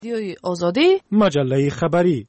رادیوی آزادی، مجله خبری.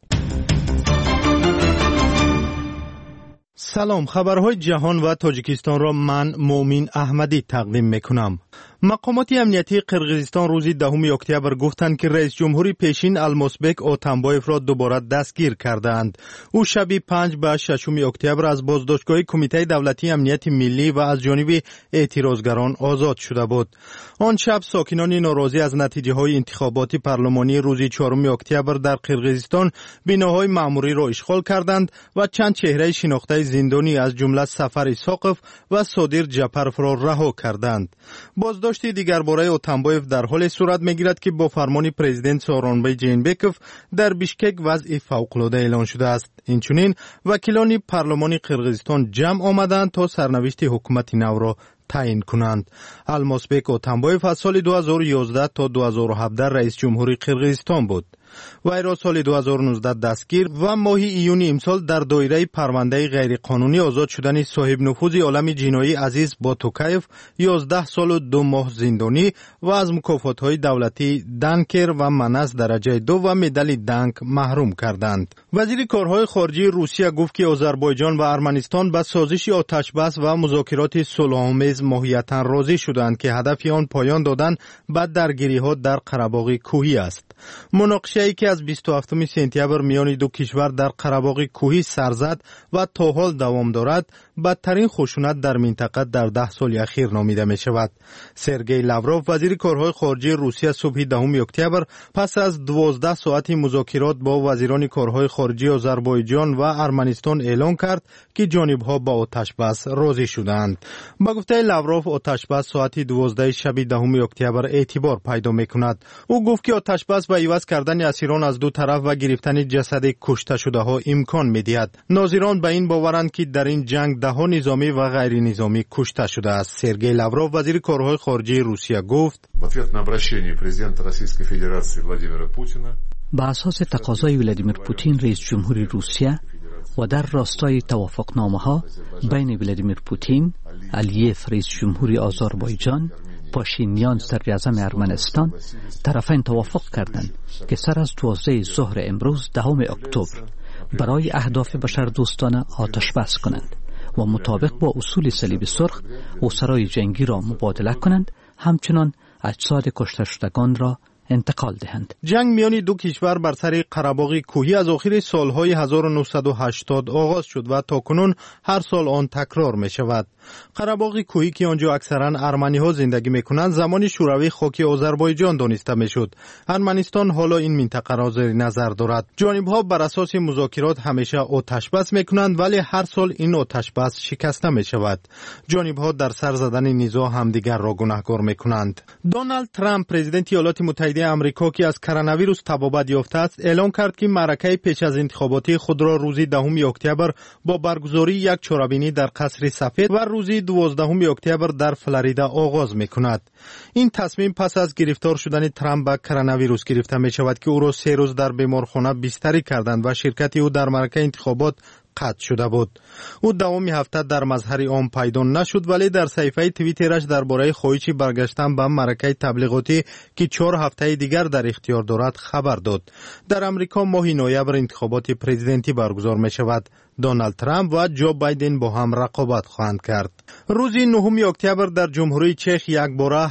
سلام، خبرهای جهان و تاجیکستان را من مومین احمدی تقدیم میکنم. مقامات امنیتی قرقیزستان روز 10 اکتبر گفتند که رئیس جمهوری پیشین المازبک اتامبایف را دوباره دستگیر کردند. او شب 5 به 6 اکتبر از بازداشتگاه کمیته دولتی امنیت ملی و از جانب اعتراضگران آزاد شده بود. آن شب ساکنان ناراضی از نتیجه های انتخابات پارلمانی روز 4 اکتبر در قرقیزستان بناهای مأموری را اشغال کردند و چند چهره شناخته زندانی از جمله سفر اسحاقов و صادر جعفرov را رها کردند. بازداشت دیگر برای اتامبایف در حال صورت میگیرد که با فرمان پرزیدنت سورونبای جینبکوف در بیشکک وضع فوق‌العاده اعلان شده است. اینچنین وکیلان پارلمان قرقیزستان جمع آمدند تا سرنوشت حکومت نو را تعیین کنند. المازبک اتامبایف از سال 2011 تا 2017 رئیس جمهوری قرقیزستان بود. وی را سال 2019 دستگیر و ماه ایون امسال در دایره پرونده غیرقانونی آزاد شدن صاحب نفوذ عالم جنایی عزیز باتوکایف 11 سال و 2 ماه زندانی و از مکافات‌های دولتی دنکر و منس درجه 2 و مدال دنک محروم کردند. وزیر کارهای خارجه روسیه گفت که آذربایجان و ارمنستان به سازش آتشبس و مذاکرات صلح‌آمیز ماهیتاً راضی شدند که هدف آن پایان دادن به درگیری‌ها در قره‌باغ کوهی است. مناقشه‌ای که از 27 سپتامبر میان دو کشور در قره‌باغ کوهی سر زد و تا حال دوام دارد، بدترین خشونت در منطقه در 10 سال اخیر نامیده می شود. سرگئی لاوروف وزیر کارهای خارجه روسیه صبح 10 اکتبر پس از 12 ساعت مذاکرات با وزیران کارهای خارجه آذربایجان و ارمنستان اعلان کرد که جانب‌ها با آتشبس راضی شدند. با گفته لاوروف آتشبس ساعت 12 شب 10 اکتبر اعتبار پیدا می‌کند. او گفت که آتشبس با عوض کردن اسیران از دو طرف و گرفتن جسد کشته شده ها امکان می‌دهد. ناظران به این باورند که در این جنگ ده نظامی و غیر نظامی کشته شده است. سرگئی لاوروف وزیر کارهای خارجه روسیه گفت: به اساس تقاضای ولادیمیر پوتین رئیس جمهوری روسیه و در راستای توافقنامه‌ها بین ولادیمیر پوتین، الیف رئیس جمهوری آذربایجان، پاشینیان صدراعظم ارمنستان، طرفین توافق کردند که سر از 12 ظهر امروز 10 اکتبر برای اهداف بشردوستانه آتش بس کنند و مطابق با اصول صلیب سرخ اسرای جنگی را مبادله کنند، همچنان اجساد کشته شدگان را انتقال دهند. جنگ میان دو کشور بر سر قره‌باغ کوهی از آخر سالهای 1980 آغاز شد و تاکنون هر سال آن تکرار می شود. قره‌باغ کوهی که آنجا اکثرا ارمنی‌ها زندگی می‌کنند زمان شوروی خاک آذربایجان دانسته می‌شد. ارمنستان حالا این منطقه را زیر نظر دارد. جانب‌ها بر اساس مذاکرات همیشه آتش‌بس می‌کنند، ولی هر سال این آتش‌بس شکسته می‌شود. جانب‌ها در سر زدن نزاع همدیگر را گناهکار می‌کنند. دونالد ترامپ پرزیدنت ایالات متحده آمریکا که از کرونا ویروس تبابت یافته است، اعلام کرد که معرکه پیش از انتخاباتی خود را روز 10 اکتبر با برگزاری یک چهاربینی در قصر سفید و روز 12 اکتبر در فلوریدا آغاز می‌کند. این تصمیم پس از گرفتار شدن ترامپ به کرونا ویروس گرفته می‌شود که او را 3 روز در بیمارخانه بستری کردند و شرکت او در معرکه انتخابات قطع شده بود. او دوام هفته در مظهر عام پیدا نشد، ولی در صفحه توییترش درباره خواهش برگشتن به معرکه تبلیغاتی که 4 هفته دیگر در اختیار دارد خبر داد. در امریکا ماه نوامبر انتخابات پرزیدنتی برگزار می شود. دونالد ترامپ و جو بایدن با هم رقابت خواهند کرد. روز 9 اکتبر در جمهوری چک یکباره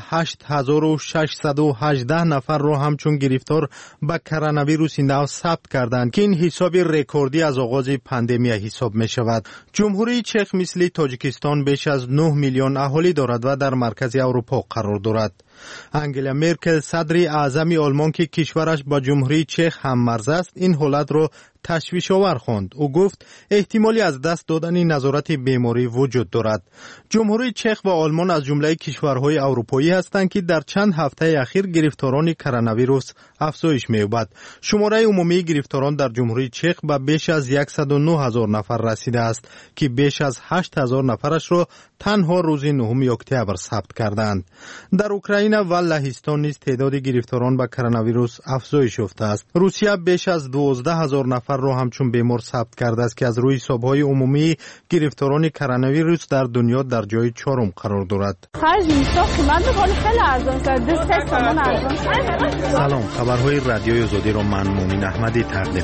8618 نفر را همچون گرفتار به کرونا ویروس نو ثبت کردند که این حساب رکوردی از آغاز پاندمی حساب می شود. جمهوری چک مثل تاجیکستان بیش از 9 میلیون اهالی دارد و در مرکز اروپا قرار دارد. انگلا مرکل صدر اعظم آلمان که کشورش با جمهوری چک هم مرز است، این حالت را تشویش آور خواند. او گفت احتمالی از دست دادن نظارت بیماری وجود دارد. جمهوری چک و آلمان از جمله کشورهای اروپایی هستند که در چند هفته اخیر گرفتاران کرونا ویروس افزایش می‌یابد. شماره عمومی گرفتاران در جمهوری چک به بیش از 109,000 نفر رسیده است که بیش از 8,000 نفرش را تنها روز 9 اکتبر ثبت کردند. در اوکراین و لهستان نیز تعداد گرفتاران به کرونا ویروس افزایش یافته است. روسیه بیش از 12,000 نفر را همچون بیمار ثبت کرده است که از روی حساب‌های عمومی گرفتاران کرونا ویروس در دنیا در جای 4 قرار دارد. سلام، خبر خبرهای رادیوی آزادی را من مومین احمدی تقدیم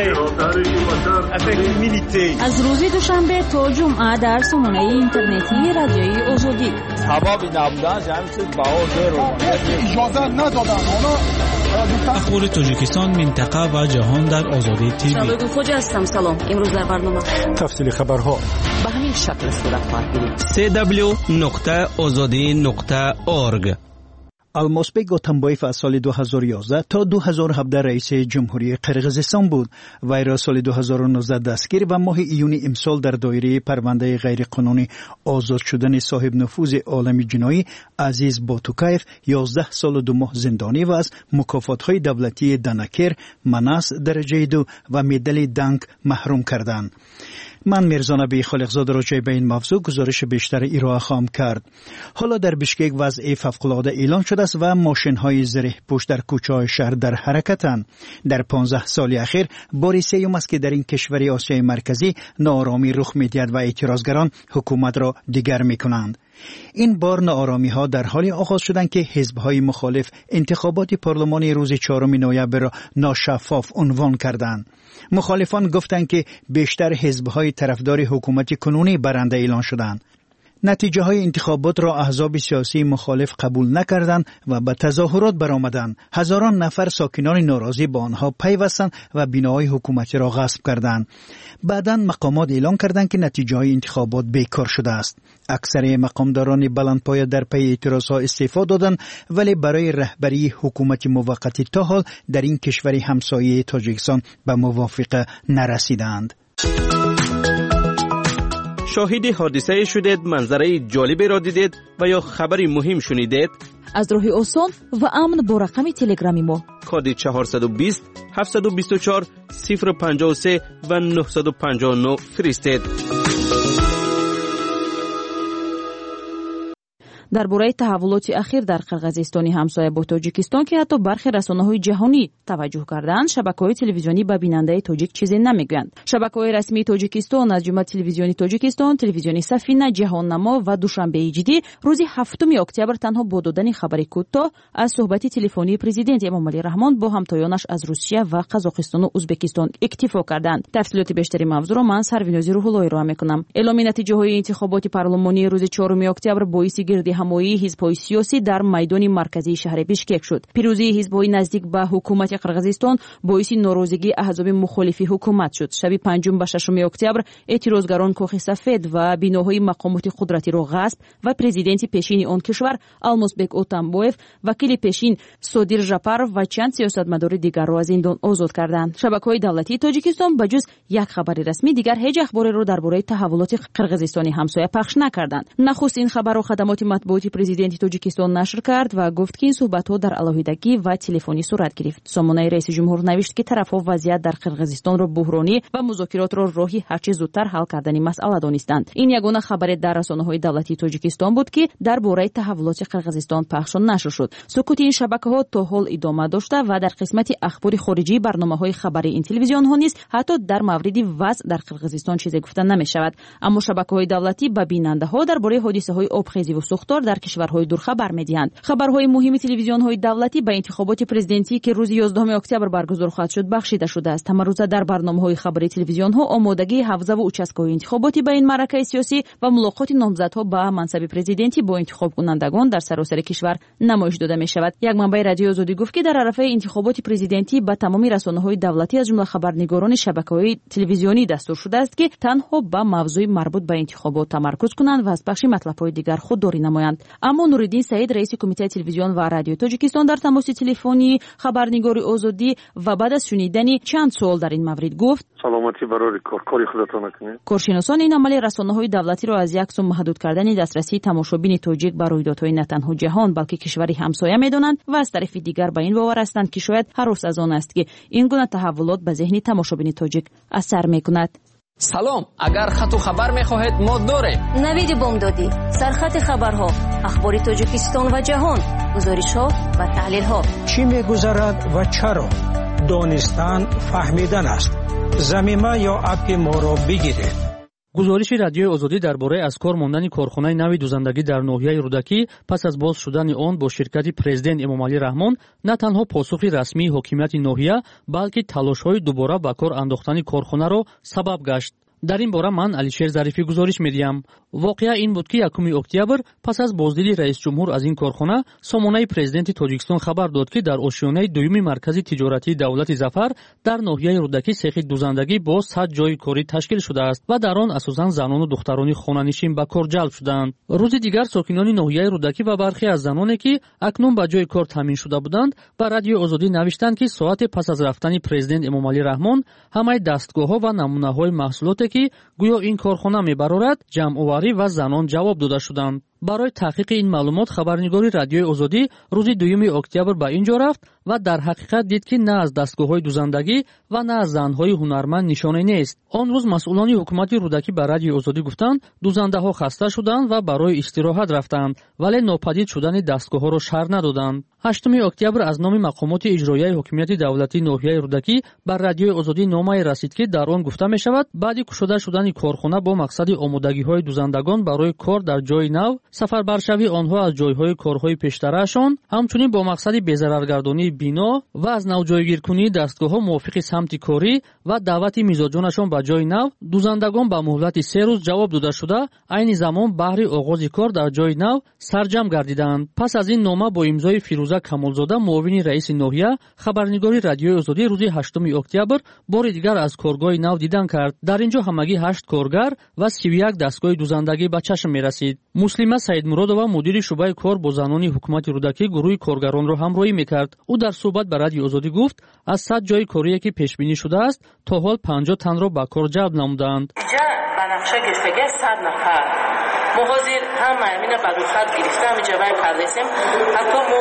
می‌کنم. از روز دوشنبه تا جمعه در سامانه اینترنتی رادیوی آزادی. اخبار تاجیکستان، منطقه و جهان در آزادی تیوی. شبکه خوج هستم. سلام. امروز در برنامه تفصیل خبرها به همین شکل صورت خواهد گرفت. www.azadi.org. الماسبک اتامبایف از سال 2011 تا 2017 رئیس جمهوری قرقیزستان بود. وی را سال 2019 دستگیر و ماه ایون امسال در دایره پرونده غیرقانونی آزاد شدن صاحب نفوذ عالم جنایی عزیز باتوکایف 11 سال و 2 ماه زندانی و از مکافات‌های دولتی دنکر، مناس درجه 2 و مدال دنگ محروم کردند. من میرزا نبی خالقزاده راجع به این موضوع گزارش بیشتر ارائه خواهم کرد. حالا در بشکک وضع فوق‌العاده اعلان شده است و ماشین‌های زره پوش در کوچه‌های شهر در حرکتند. در 15 سال اخیر بار سوم است که در این کشور آسیای مرکزی ناآرامی رخ می‌دهد و اعتراضگران حکومت را دیگر می‌کنند. این بار ناآرامی‌ها در حال آغاز شدند که حزب‌های مخالف انتخابات پارلمانی روز 4 نوامبر را ناشفاف عنوان کردند. مخالفان گفتند که بیشتر حزب‌های طرفدار حکومت کنونی برنده اعلان شدند. نتیجه های انتخابات را احزاب سیاسی مخالف قبول نکردند و به تظاهرات برآمدند. هزاران نفر ساکنان ناراضی با آنها پیوستند و بناهای حکومتی را غصب کردند. بعداً مقامات اعلان کردند که نتیجه های انتخابات بیکار شده است. اکثر مقامداران بلندپایه در پی اعتراضها استعفا دادند، ولی برای رهبری حکومت موقتی تا حال در این کشور همسایه تاجیکستان به موافقه نرسیدند. شاهد حادثه شدید، منظره جالبی را دیدید و یا خبری مهم شنیدید؟ از راه آسان و امن با رقم تلگرامی ما کد 420 724 053 و 959 فرستید. درباره تحولات اخیر در قرقیزستان همسایه با تاجیکستان که حتی برخی رسانه‌های جهانی توجه کردند، شبکه‌های تلویزیونی به بیننده تاجیک چیزی نمیگویند. شبکه‌های رسمی تاجیکستان از جمله تلویزیونی تاجیکستان، تلویزیونی سفینه، جهان نما و دوشنبه جدی روز 7 اکتبر تنها با دادن خبری کوتاه از صحبت تلفنی پرزیدنت امامعلی رحمان با همتایانش از روسیه و قزاقستان و ازبکستان اکتفا کردند. تفصیلات بیشتری موضوع را من سروینازی روح الله ارائه می‌کنم. اعلام نتیجه‌های انتخابات پارلمانی روز 4 اکتبر باعث گردی همایی حزب‌های سیاسی در میدان مرکزی شهر بشکک شد. پیروزی حزب‌های نزدیک به حکومت قرقیزستان باعث ناراضگی احزاب مخالف حکومت شد. شب 5 و 6 اکتبر اعتراضگران کاخ سفید و بناهای مقامات قدرتی را غصب و پرزیدنت پیشین آن کشور الماسبک اتامبایف، وکیل پیشین سودیر ژاپارov و چند سیاستمدار دیگر را از زندان آزاد کردند. شبکه‌های دولتی تاجیکستان بجز یک خبر رسمی دیگر هیچ اخباری را درباره تحولات قرقیزستان همسایه پخش نکردند. نخستین خبر را خدمات مطبوعاتی پرزیدنت تاجیکستان نشر کرد و گفت که این صحبت‌ها در علیحدگی و تلفنی صورت گرفت. سامانه رئیس جمهور نوشت که طرف‌ها وضعیت در قرقیزستان را بحرانی و مذاکرات را راهی هرچه زودتر حل کردن مسئله دانستند. این یگانه خبر در رسانه‌های دولتی تاجیکستان بود که درباره تحولات قرقیزستان پخش نشر شد. سکوت این شبکه‌ها تا حال ادامه داشته و در قسمت اخبار خارجی برنامه‌های خبری این تلویزیون‌ها نیز حتی در مورد وضع در قرقیزستان چیزی گفته نمی‌شود. اما شبکه‌های دولتی به بیننده‌ها درباره حادثه‌های آبخیزی و سوختار در کشورهای دور خبر می‌دهند. خبرهای مهم تلویزیون‌های دولتی به انتخابات پرزیدنتی که روز 11 اکتبر برگزار خواهد شد بخشیده شده است. هر روز در برنامه‌های خبری تلویزیون‌ها آمادگی حوزه و اچسکه‌های انتخاباتی به این معرکه سیاسی و ملاقات نامزدها به منصب پرزیدنتی با انتخاب کنندگان در سراسر کشور نمایش داده می‌شود. یک منبع رادیو آزادی گفت که در عرصه انتخابات پرزیدنتی به تمام رسانه‌های دولتی از جمله خبرنگاران شبکه‌های تلویزیونی دستور شده است که تنها به موضوع مربوط به انتخابات تمرکز کنند و از بخش مطلب‌های دیگر خودداری نمایند. اما نورالدین سعید رئیس کمیته تلویزیون و رادیو تاجیکستان در تماس تلفنی خبرنگار آزادی و بعد از شنیدن چند سوال در این مورد گفت: سلامتی برای کاری خودتان کنید. کارشناسان این عمل رسانه‌های دولتی را از یک سو محدود کردن دسترسی تماشابین تاجیک به رویدادهای نه تنها جهان بلکه کشوری همسایه می‌دانند و از طرف دیگر به این باور هستند که شاید هر از آن است که این گونه تحولات به ذهن تماشابین تاجیک اثر می‌کند. سلام، اگر خط و خبر می‌خواهید ما داریم. نوید بامدادی، سرخط خبرها، اخبار تاجیکستان و جهان، گزارش‌ها و تحلیل‌ها. چی می‌گذرد و چرا؟ دانستن فهمیدن است. ضمیمه یا اپ ما را بگیرید. گزارش رادیوی آزادی درباره از کار ماندن کارخانه نوی دوزندگی در ناحیه رودکی پس از باز شدن آن با شرکت پرزیدنت امامعلی رحمان نه تنها پاسخی رسمی حکومت ناحیه بلکه تلاش‌های دوباره به کار انداختن کارخانه را سبب گشت. در این باره من علیشیر ظریفی گزارش می‌دهم. واقعا این بود که 1 اکتبر پس از بازدیدی رئیس جمهور از این کارخانه سامانه پرزیدنت تاجیکستان خبر داد که در آشیانه دومی مرکز تجارتی دولت ظفر در ناحیه رودکی سیخ دوزندگی با 100 جای کاری تشکیل شده است و در آن اساساً زنان و دختران خانه‌نشین به کار جلب شدند. روز دیگر ساکنان ناحیه رودکی و برخی از زنانی که اکنون به جای کار تامین شده بودند به رادیو آزادی نوشتند که ساعت پس از رفتن پرزیدنت امامعلی رحمان همه دستگاه‌ها و نمونه‌های محصولاتی که گویا این کارخانه می‌برد جمع‌آوری و زنان جواب داده شدند. برای تحقیق این معلومات خبرنگاری رادیوی آزادی روز 2 اکتبر به اینجا رفت و در حقیقت دید که نه از دستگاه‌های دوزندگی و نه از زن‌های هنرمند نشانه نیست. آن روز مسئولان حکومت رودکی به رادیوی آزادی گفتند دوزنده‌ها خسته شدند و برای استراحت رفتند ولی ناپدید شدن دستگاه‌ها را شرح ندادند. 8 اکتبر از نام مقامات اجرایی حکومت دولتی ناحیه رودکی بر رادیوی آزادی نامه رسید که در آن گفته می‌شود بعد کشوده شدن کارخانه با مقصد آمادگی‌های دوزندگان برای کار در جای نو سفربرشوی آنها از جایهای کارهای پیشترشان همچنین با مقصد بی‌ضررگردانی بینا و از نو جایگیرکنی دستگاه‌ها موافق سمت کاری و دعوت میزاجانشان به جای نو دوزندگان به مهلت 3 روز جواب داده شده عین زمان بهر آغاز کار در جای نو سرجم گردیدند. پس از این نامه با امضای فیروزه کمالزاده معاون رئیس ناحیه خبرنگاری رادیوی آزادی روز 8 اکتبر بار دیگر از کارگاه نو دیدن کرد. در اینجا همگی 8 کارگر و 31 دستگاه دوزندگی به چشم می‌رسید. مسلمه سیدمرادова مدیر شعبه کار با زنان حکومت رودکی گروه کارگران را همراهی می‌کرد. او در صحبت به رادیو آزادی گفت از 100 جای کاری که پیش بینی شده است تا حال 50 تن را به کار جلب نمودند. اینجا بنفشه گرفتگی 100 نفر مغازیر همه اینا بعد خط گرفته همینجا وای کردیم حتی مو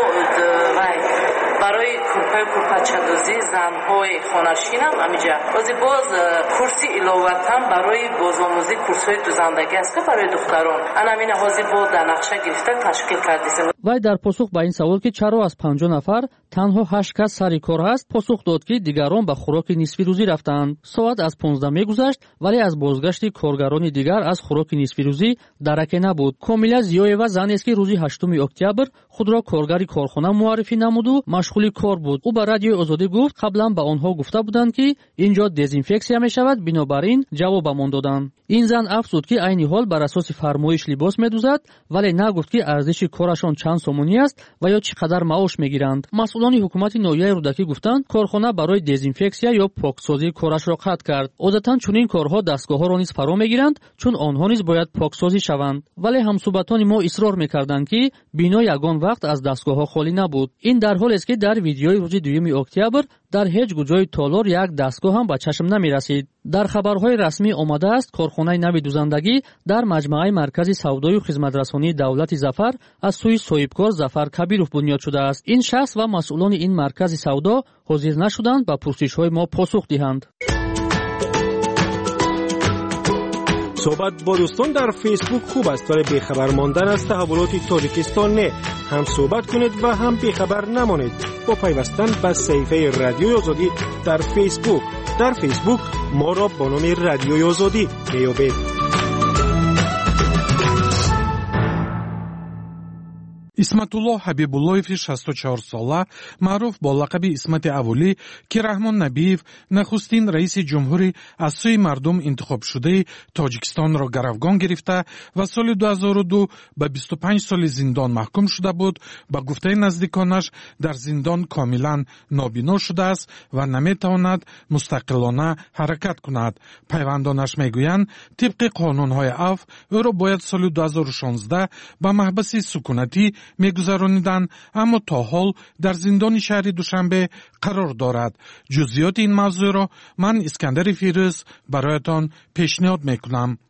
برای کورپاچندوزی زنهای خانشین هم همینجا باز کورسی علاوه برای بازآموزی کورس‌های دوزندگی است برای دختران همین حاضر بود در نقشه گرفته تشکیل کردیم. وای در پاسخ به این سوال که چرا از 50 نفر تنها 8 کس سر کار است پاسخ داد که دیگران به خوراک نصفی روزی رفتند. ساعت از 15 میگذشت ولی از بازگشت کارگران دیگر از خوراک نصفی روزی درکی نبود. کامیلا زیایوا زنی است که روز 8 اکتبر خود را کارگری کارخانه معرفی نمود و مشغول کار بود. او به رادیو آزادی گفت قبلا به آنها گفته بودند که اینجا دزینفکسیا می شود بنابراین جوابمان دادند. این زن افزود که عین حال بر اساس فرمایش لباس می‌دوزد ولی نگفت که ارزش کارشان چند سومونی است و یا چقدر معاش می‌گیرند. مسئولان حکومت ناحیه رودکی گفتند کارخانه برای دزینفکسیا یا پاکسازی کارش را قطع کرد. عادتاً چنین کارها دستگاه‌ها را نیز فرا می‌گیرند چون آنها نیز باید پاکسازی شوند. ولی همسوبتان ما اصرار می‌کردند که بنا یگان وقت از دستگاه‌ها خالی نبود. این در حالی است که در ویدیوی روز 2 اکتبر در هیچ جای تالار یک دستگاه هم به چشم نمی‌رسید. در خبرهای رسمی آمده است کارخانه نوی دوزندگی در مجمع مرکز سودای و خدمترسانی دولت ظفر از سوی صاحبکار ظفر کبیروف بنیاد شده است. این شخص و مسئولان این مرکز سودا حاضر نشدند به پرسش‌های ما پاسخ دهند. صحبت با دوستان در فیسبوک خوب است ولی بیخبر ماندن از تحولات تاجیکستان نه. هم صحبت کنید و هم بیخبر نمانید با پیوستن به صفحه رادیوی آزادی در فیسبوک. در فیسبوک ما را با نام رادیوی آزادی بیابید. исматулло ҳабибуллоеви 64 сола маъруф бо лақаби исмати аввалӣ ки раҳмон набиев нахустин раиси ҷумҳурӣ аз сӯи мардум интихобшудаи тоҷикистонро гаравгон гирифта ва соли 2002 ба 25 соли зиндон маҳкум шуда буд, ба гуфтаи наздиконаш дар зиндон комилан нобино шудааст ва наметавонад мустақилона ҳаракат кунад. пайвандонаш мегӯянд тибқи қонунҳои афв ӯро бояд соли 2016 ба маҳбаси сукунатӣ میگذرانیدن اما تا حال در زندان شهر دوشنبه قرار دارد. جزئیات این موضوع را من اسکندر فیروز برایتان پیشنهاد میکنم.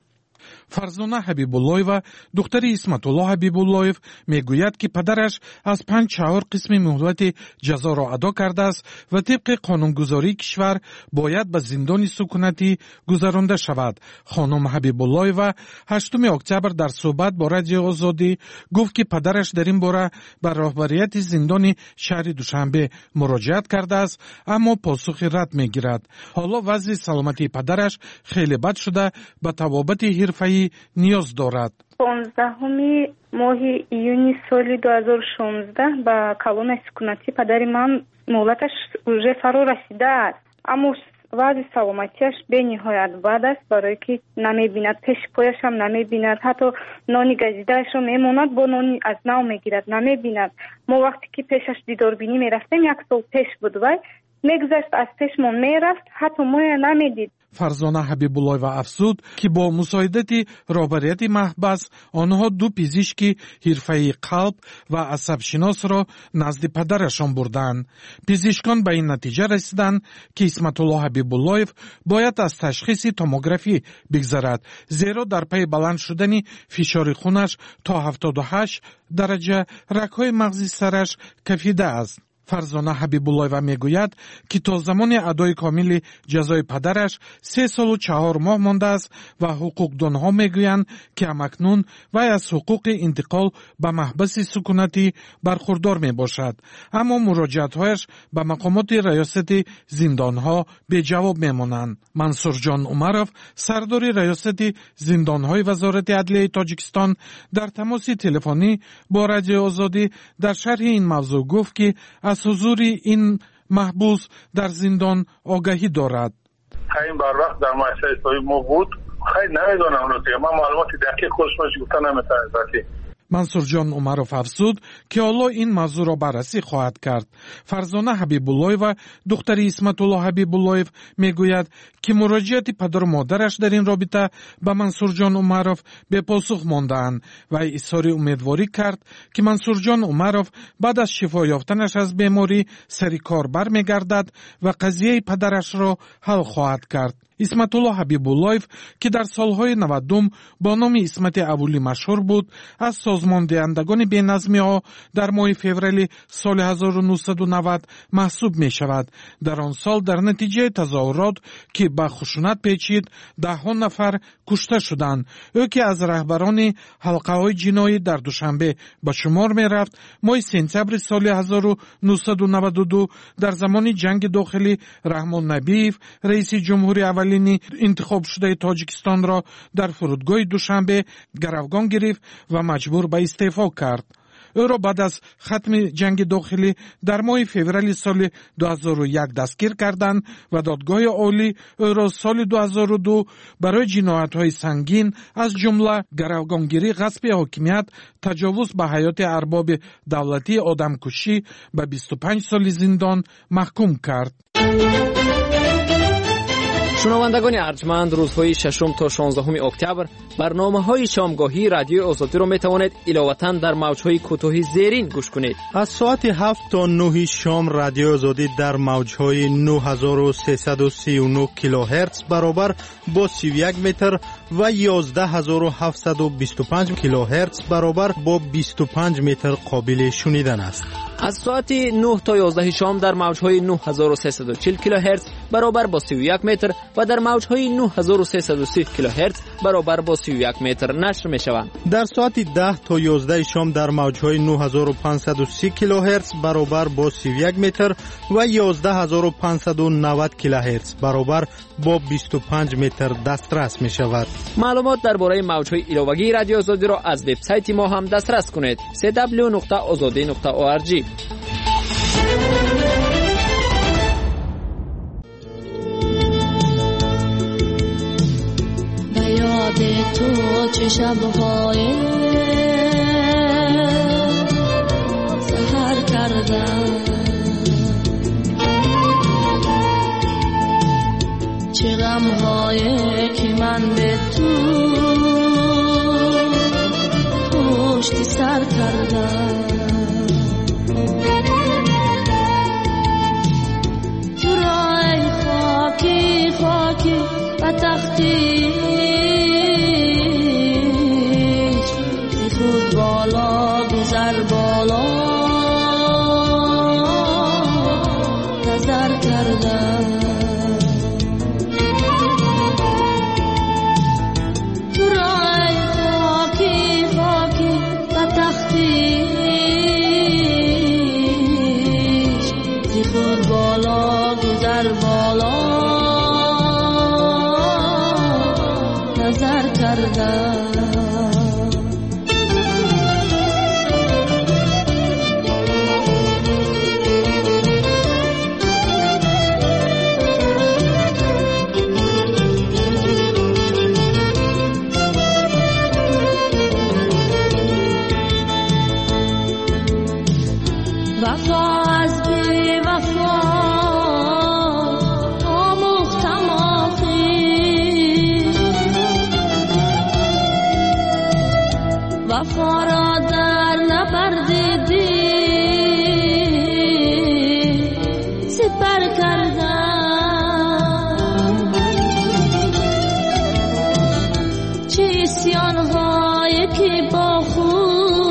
فرزانه حبیب‌اللهیوا دختر اسمت‌الله حبیب‌اللهیو میگوید که پدرش از 5-4 قسم مهلت جزا را ادا کرده است و طبق قانونگذاری کشور باید به زندان سکونتی گذرانده شود. خانم حبیب‌اللهیوا 8 اکتبر در صحبت با رادیو آزادی گفت که پدرش در این باره به رهبریت زندان شهر دوشنبه مراجعت کرده است اما پاسخی رد میگیرد. حالا وضع سلامتی پدرش خیلی بد شده به طبابت حرفه‌ای نیاز دارد. 15 ماه ایونی سال 2016 با کالون سکونتی پدر من مهلتش уже فرا رسیده است اما وضع سلامتیش به نهایت بد است برای که نمیبیند پیش پایش هم نمیبیند حتی نانی گزیدهش رو میماند با نانی از نو میگیرد نمیبیند. ما وقتی که پیشش دیدار بینی میرفتیم 1 سال پیش بود وای میگذشت از پیشمون میرفت حتی ما نمیدید. فرزانه حبیب‌اللهیوا افزود که با مساعدت رهبریت محبس آنها 2 پزشک حرفه‌ای قلب و عصبشناس را نزد پدرشان بردند. پزشکان به این نتیجه رسیدند که اسمت‌الله حبیب‌اللهیو باید از تشخیص توموگرافی بگذرد زیرا در پی بلند شدن فشار خونش تا 78 درجه رگ‌های مغزی سرش کفیده است. فرزانه حبیب‌اللهیوا میگوید که تا زمان ادای کامل جزای پدرش 3 سال و 4 ماه مانده است و حقوقدانها میگویند که همکنون وی از حقوق انتقال به محبس سکونتی برخوردار میباشد اما مراجعت‌هایش به مقامات ریاست زندانها به جواب میمانند. منصور جان عمرов سردار ریاست زندانهای وزارت عدلیه تاجیکستان در تماس تلفنی با رادیو آزادی در شرح این موضوع گفت که از حضور این محبوس در زندان آگاهی دارد. خیلی بر وقت در مؤسسه صاحب ما بود خیلی نمیدونم رو دیگه من معلومات دقیق خودش گفتن نمیتونم. منصور جان عمرов افزود که حالا این موضوع را بررسی خواهد کرد. فرزانه حبیب‌اللهیوا دختر اسمت‌الله حبیب‌اللهیو میگوید که مراجعت پدر و مادرش در این رابطه به منصور جان عمرov به پاسخ ماندند و اظهار امیدواری کرد که منصور جان عمرov بعد از شفا یافتنش از بیماری سری کار برمیگردد و قضیه پدرش را حل خواهد کرد. اسمت‌الله حبیب‌اللهیو که در سالهای 90 با نام اسمت اولی مشهور بود از سازمان دهندگان بی‌نظمی‌ها در ماه فوریه سال 1990 محسوب می شود. در آن سال در نتیجه تظاهرات که به خشونت پیچید 10 نفر کشته شدند. او که از رهبران حلقه‌های جنایی در دوشنبه به شمار می رفت ماه سپتامبر سال 1992 در زمان جنگ داخلی رحمان نبیف رئیس جمهوری اولین انتخاب شده تاجیکستان را در فرودگاه دوشنبه گروگان گرفت و مجبور به استعفا کرد. او را بعد از ختم جنگ داخلی در ماه فوریه سال 2001 دستگیر کردند و دادگاه عالی او را سال 2002 برای جنایت‌های سنگین از جمله گروگانگیری، غصب حاکمیت، تجاوز به حیات ارباب دولتی، آدمکشی به 25 سال زندان محکوم کرد. شنوندگان ارجمند، روزهای 6 تا 16 اکتبر برنامه‌های شامگاهی رادیو آزادی را می‌توانید علاوه‌اً در موج‌های کوتاه زیرین گوش کنید. از ساعت 7 تا 9 شام رادیو آزادی در موج‌های 9339 کیلوهرتز برابر با 31 متر و 11725 کیلوهرتز برابر با 25 متر قابل شنیدن است. از ساعت 9 تا 11 شام در موج‌های 9340 کیلوهرتز برابر با 31 متر و در موج‌های 9330 کیلوهرتز برابر با 31 متر نشر می‌شوند. در ساعت 10 تا 11 شام در موج‌های 9530 کیلوهرتز برابر با 31 متر و 11590 کیلوهرتز برابر با 25 متر دسترس می‌شود. معلومات درباره موج‌های علاوه‌ای رادیو آزادی را از وبسایت ما هم دسترس کنید: www.azadi.org. یاد تو چه شب‌های سحر کردم، چه غم‌های که من به تو پشت سر کردم. تو را ای خاکی خاکی و تختی کردم. وفا از بی وفا آموختم آخی، وفا را در نبردیدی سپر کردم. چه اسیان‌هایی که با خود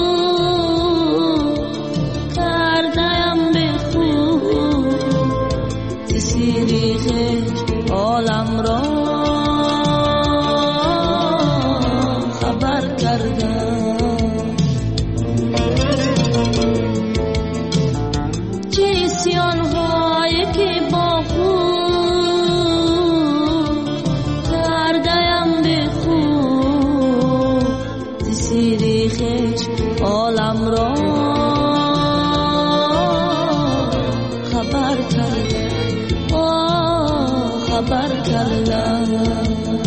عالم را خبر کردم. چه اسیان‌هایی که با خود کردم به خود، زیر خشم عالم را خبر کردم، خبر کردم.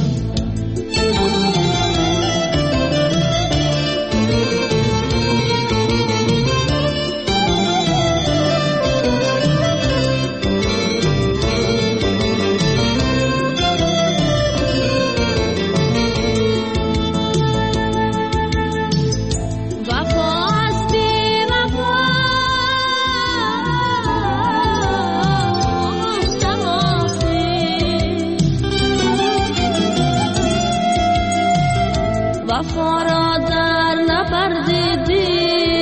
وفا را در نبردیدی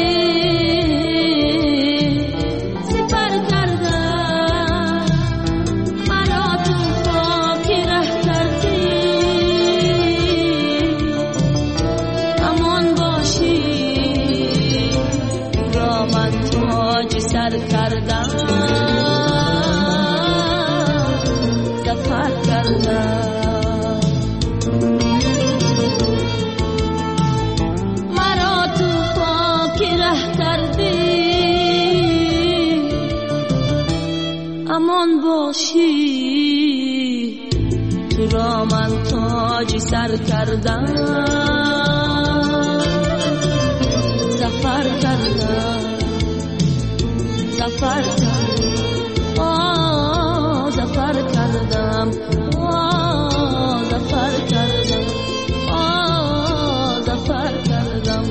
سپر کردم. مرا تو خاک ره کردی، امان باشی را من تاج سر کردم. سفر کردم، امان باشی تو را من تاج سر کردم. سفر کردم، سفر کردم، سفر کردم، سفر کردم، سفر کردم،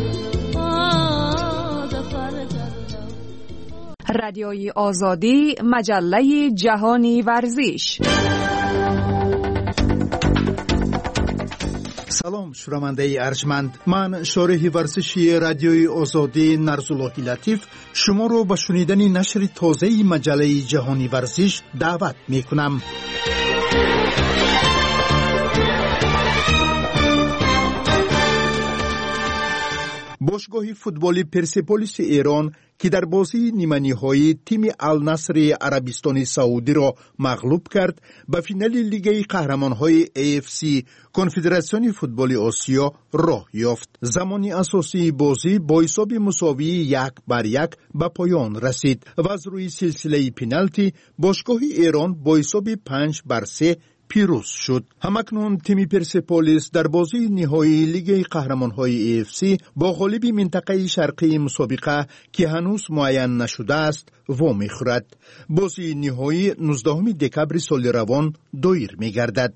سفر کردم. رادیوی آزادی، مجله جهانی ورزش. سلام شنونده ارجمند، من شارح ورزشی رادیوی آزادی نرزاللهی لطیف شما رو به شنیدن نشر تازه مجله جهانی ورزش دعوت می کنم. باشگاه فوتبالی پرسپولیس ایران که در بازی نیمه‌نهایی تیم النصر عربستان سعودی را مغلوب کرد، به فینال لیگ قهرمان‌های AFC کنفدراسیون فوتبال آسیا راه یافت. زمانی اساسی بازی با حساب مساوی 1-1 به پایان رسید و از روی سلسله پنالتی باشگاه ایران با حساب 5-3 پیروز شد. همکنون تیم پرسپولیس در بازی نهایی لیگ قهرمان‌های AFC با غالب منطقه شرقی مسابقه که هنوز معین نشده است وا می‌خورد. بازی نهایی 19 دکبر سال روان دایر می‌گردد.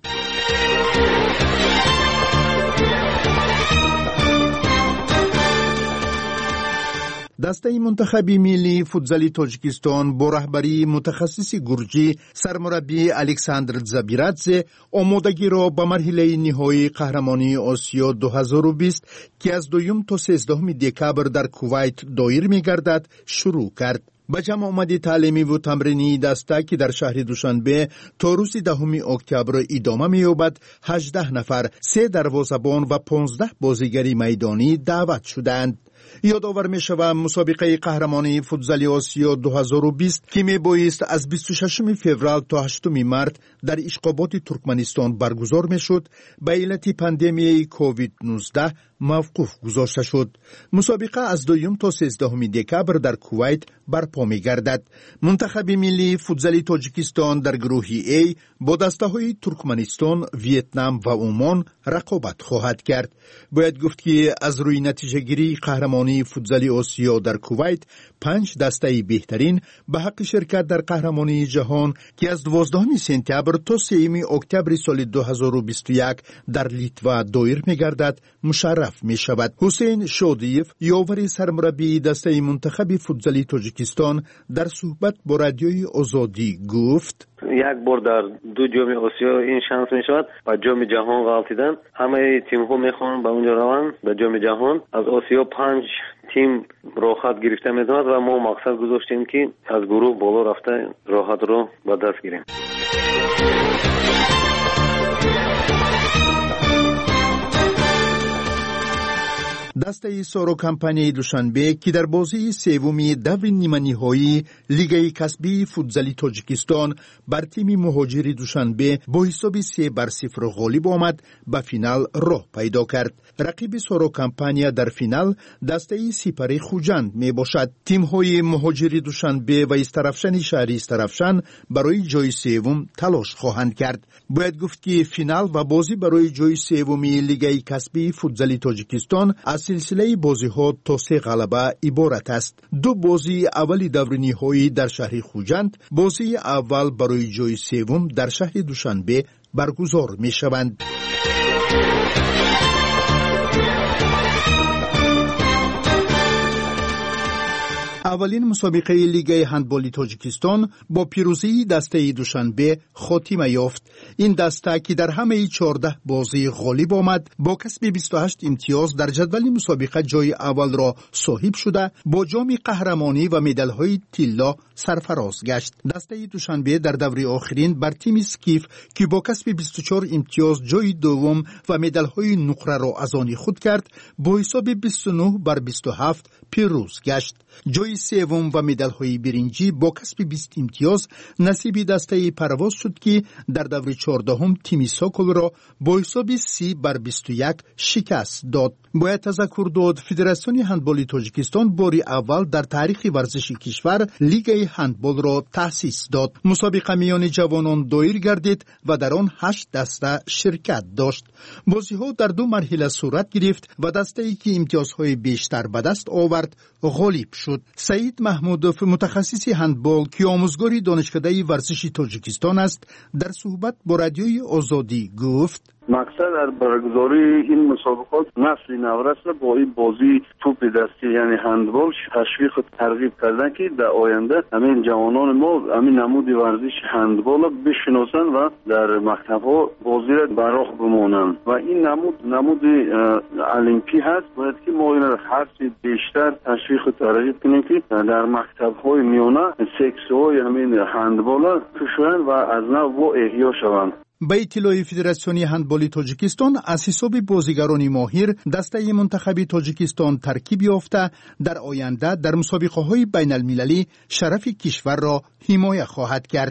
دسته منتخب ملی فوتبال تاجیکستان با رهبری متخصص گرجی سرمربی الکساندر زابیرادزه آمادگی را به مرحله نهایی قهرمانی آسیا 2020 که از 2 تا 13 دکبر در کویت دایر می‌گردد شروع کرد. به جمع آمد تعلیمی و تمرینی دسته که در شهر دوشنبه تا روز 10 اکتبر ادامه می‌یابد 18 نفر، 3 دروازه‌بان و 15 بازیگر میدانی دعوت شدند. یادآور می شود مسابقه قهرمانی فوتزال آسیا 2020 که می بایست از 26 فوریه تا 8 مارس در اشقابات ترکمنستان برگزار می شد، به علت پاندمی کووید 19 موقوف گذاشته شد. مسابقه از 2 تا 13 دکبر در کویت برپا می گردد. منتخب ملی فوتزال تاجیکستان در گروه A با دسته‌های ترکمنستان، ویتنام و عمان رقابت خواهد کرد. باید گفت که از روی نتیجه گیری قهرمانی فوتزال آسیا در کویت 5 دسته بهترین به حق شرکت در قهرمانی جهان که از 12 سپتامبر تا 3 اکتبر سال 2021 در لیتوا دایر می گردد مشرف می شود. حسین شادیف، یاور سرمربی دسته منتخب فوتزال تاجیکستان، در صحبت با رادیوی آزادی گفت: یک بار در 2 جام آسیا این شانس می شود با جام جهان غلطیدن. همه تیم ها میخوان به اونجا روند به جام جهان. از آسیا 5 تیم راحت گرفته میتواند و ما مقصد گذاشتیم که از گروه بالا رفته راحت رو به دست گیریم. دسته سارو کمپانی دوشنبه که در بازی سومی دور نیمه نهایی لیگ کسبی فوتزال تاجیکستان بر تیم مهاجری دوشنبه با حساب 3-0 غالب آمد، به فینال راه پیدا کرد. رقیب سارو کمپانی در فینال دسته سپر خوجند می باشد. تیم های مهاجری دوشنبه و استرافشان شهری استرافشان برای جای سوم تلاش خواهند کرد. باید گفت که فینال و بازی برای جای سومی لیگ کسبی فوتزال تاجیکستان از سلسله بازی ها تا 3 غلبه عبارت است. 2 بازی اولی دور نهایی در شهر خوجند، بازی اول برای جای سوم در شهر دوشنبه برگزار می شوند. اولین مسابقه لیگ هندبال تاجیکستان با پیروزی دسته دوشنبه خاتمه یافت. این دسته که در همه 14 بازی غالب آمد با کسب 28 امتیاز در جدول مسابقه جای اول را صاحب شده، با جام قهرمانی و مدال‌های طلا سرفراز گشت. دسته دوشنبه در دور آخرین بر تیم اسکیف که با کسب 24 امتیاز جای دوم و مدال‌های نقره را از آن خود کرد، با حساب 29-27 پیروز گشت. جای سوم و مدال‌های برنجی با کسب 20 امتیاز نصیب دسته پرواز شد که در دور 14 تیم ساکل را با حساب 30-21 شکست داد. باید تذکر داد فدراسیون هندبال تاجیکستان باری اول در تاریخ ورزش کشور لیگ هندبال را تأسیس داد. مسابقه میان جوانان دایر گردید و در آن 8 دسته شرکت داشت. بازی‌ها در 2 مرحله صورت گرفت و دسته‌ای که امتیازهای بیشتر به دست آورد غالب شد. سعید محمودوف، متخصص هندبال که آموزگار دانشکده ورزش تاجیکستان است، در صحبت با رادیوی آزادی گفت: مقصد در برگزاری این مسابقات نسل نو را با این بازی توپ دستی یعنی هندبال تشویق و ترغیب کردن که در آینده همین جوانان ما همین نمود ورزش هندبال را بشناسن و در مکتب‌ها بازی را بر راه بمانند و این نمود المپی هست. باید که ما این را هر چه بیشتر تشویق و ترغیب کنیم که در مکتب‌های میانه سکس‌های همین هندبال را توشن و از نو احیا شوند. به اطلاع فدراسیون هندبال تاجیکستان، از حساب بازیگران ماهر دسته منتخب تاجیکستان ترکیب یافته در آینده در مسابقه‌های بین المللی شرف کشور را حمایت خواهد کرد.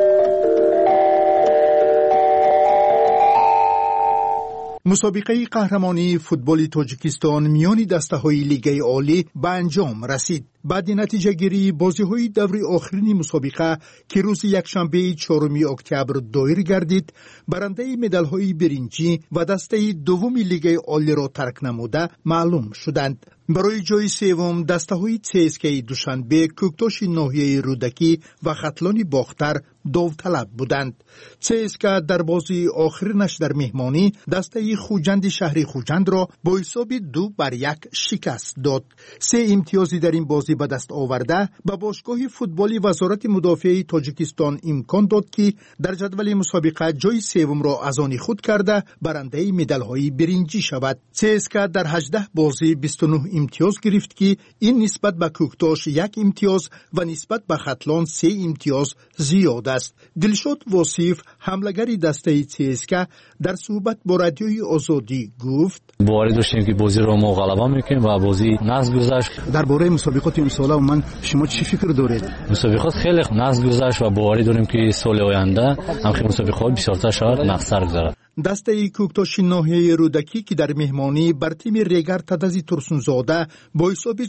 مسابقه قهرمانی فوتبال تاجیکستان میان دسته‌های لیگ عالی به انجام رسید. بعد نتیجه گیری بازی‌های دور آخرین مسابقه که روز یکشنبه 4 اکتبر دایر گردید، برنده مدال‌های برنجی و دسته دوم لیگ عالی را ترک نموده معلوم شدند. برای جای سوم دسته‌های CSKA دوشنبه، کوکتاش ناحیه رودکی و خطلان باختر داوطلب بودند. CSKA در بازی آخرینش در مهمانی دسته خوجند شهری خوجند را با حساب 2-1 شکست داد. 3 امتیازی در این بازی به دست آورده به باشگاه فوتبالی وزارت مدافع تاجیکستان امکان داد که در جدول مسابقه جای سوم را از آن خود کرده برنده مدال‌های برنجی شود. CSKA در 18 بازی 29 امتیاز گرفت که این نسبت به کوکتاش 1 امتیاز و نسبت به ختلان 3 امتیاز زیاد است. دلشاد واصف حمله‌گری دسته CSKA در صحبت با رادیوی آزادی گفت: باور داشتیم که بازی را ما غلبه می‌کنیم و بازی نزد گذشت. درباره مسابقات امسال من شما چی فکر دارید؟ مسابقات خیلی نزد گذشت و باور داریم که سال آینده هم مسابقات بسیارتر شود نقصر گذرد. دسته کوکتاش ناحیه رودکی که در مهمانی بر تیم ریگر تدز ترسونزاده با حساب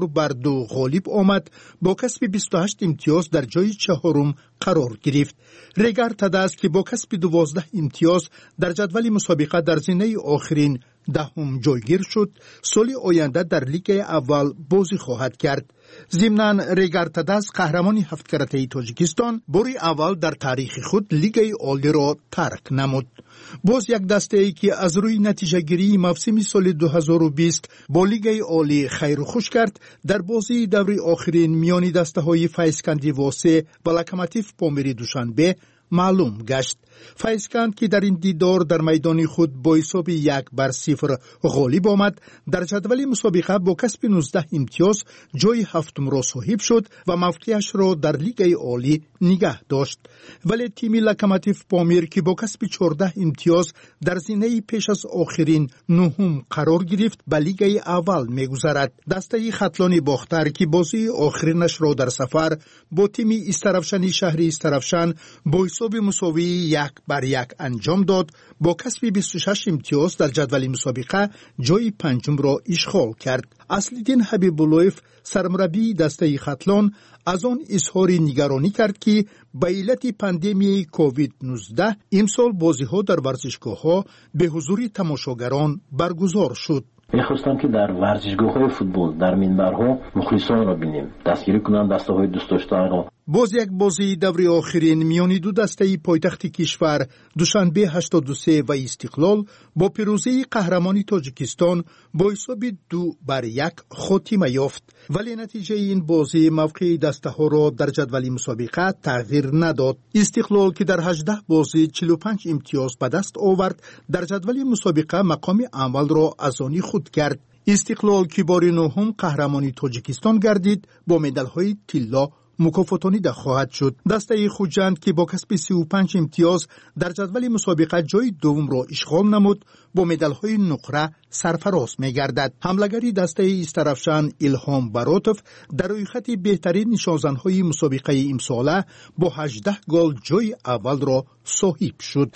4-2 غالب آمد، با کسب 28 امتیاز در جای چهارم قرار گرفت. ریگر تدز که با کسب 12 امتیاز در جدول مسابقه در زینه آخرین دهم جایگیر شد، سال آینده در لیگ اول بازی خواهد کرد. ضمناً ریگر تدز قهرمان 7 کرته تاجیکستان باری اول در تاریخ خود لیگ عالی را ترک نمود. باز یک دسته ای که از روی نتیجه گیری موسم سال 2020 با لیگ عالی خیر و خوش کرد، در بازی دوره آخرین میان دسته های فیضکندی واسه و لوکوموتیو پامیری دوشنبه معلوم گشت. فیضکند که در این دیدار در میدان خود با حساب 1-0 غالب آمد، در جدول مسابقه با کسب 19 امتیاز جای هفتم را صاحب شد و موقعیش را در لیگ عالی نگه داشت. ولی تیم لوکوموتیو پامیر که با کسب 14 امتیاز در زینه پیش از آخرین نهم قرار گرفت به لیگ اول میگذرد. دسته ختلان باختر که بازی آخرینش را در سفر با تیم استرفشنی شهری استرفشن با حساب مساوی 1-1 انجام داد، با کسب 26 امتیاز در جدول مسابقه جای پنجم را اشغال کرد. اصل‌الدین حبیب‌اللهیف سرمربی دسته ختلان از آن اظهار نگرانی کرد که به علت پاندمی کووید 19 امسال بازی‌ها در ورزشگاه‌ها به حضور تماشاگران برگزار شد. می‌خواستم که در ورزشگاه‌های فوتبال در منبرها مخلصان را بینیم، دستگیری کنند دسته‌های دوست داشتنی را. باز یک بازی دوره آخرین میان دو دسته پایتخت کشور دوشنبه 83 و استقلال با پیروزی قهرمانی تاجیکستان با حساب 2-1 خاتمه یافت، ولی نتیجه این بازی موقع دسته ها را در جدول مسابقه تغییر نداد. استقلال که در 18 بازی 45 امتیاز به دست آورد، در جدول مسابقه مقام اول را از آن خود کرد. استقلال که بار نهم قهرمانی تاجیکستان گردید با مدال‌های طلا مکافاتانیده خواهد شد. دسته خوجند که با کسب 35 امتیاز در جدول مسابقه جای دوم را اشغال نمود، با مدال‌های نقره سرفراز می‌گردد. حمله‌گری دسته استرفشن الهام براتوف در روی خط بهترین نشانزن‌های مسابقه امساله با 18 گل جای اول را صاحب شد.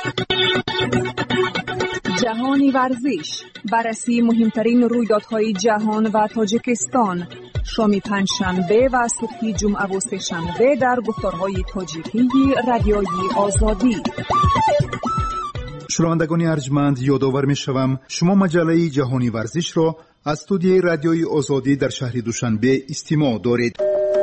جهانی ورزش، بررسی مهمترین رویدادهای جهان و تاجیکستان، شام پنجشنبه و صبح جمعه و سه‌شنبه در گفتارهای تاجیکی رادیوی آزادی. شنوندگان ارجمند، یادآور می‌شوم شما مجله جهانی ورزش را از استودیوی رادیوی آزادی در شهر دوشنبه استماع دارید.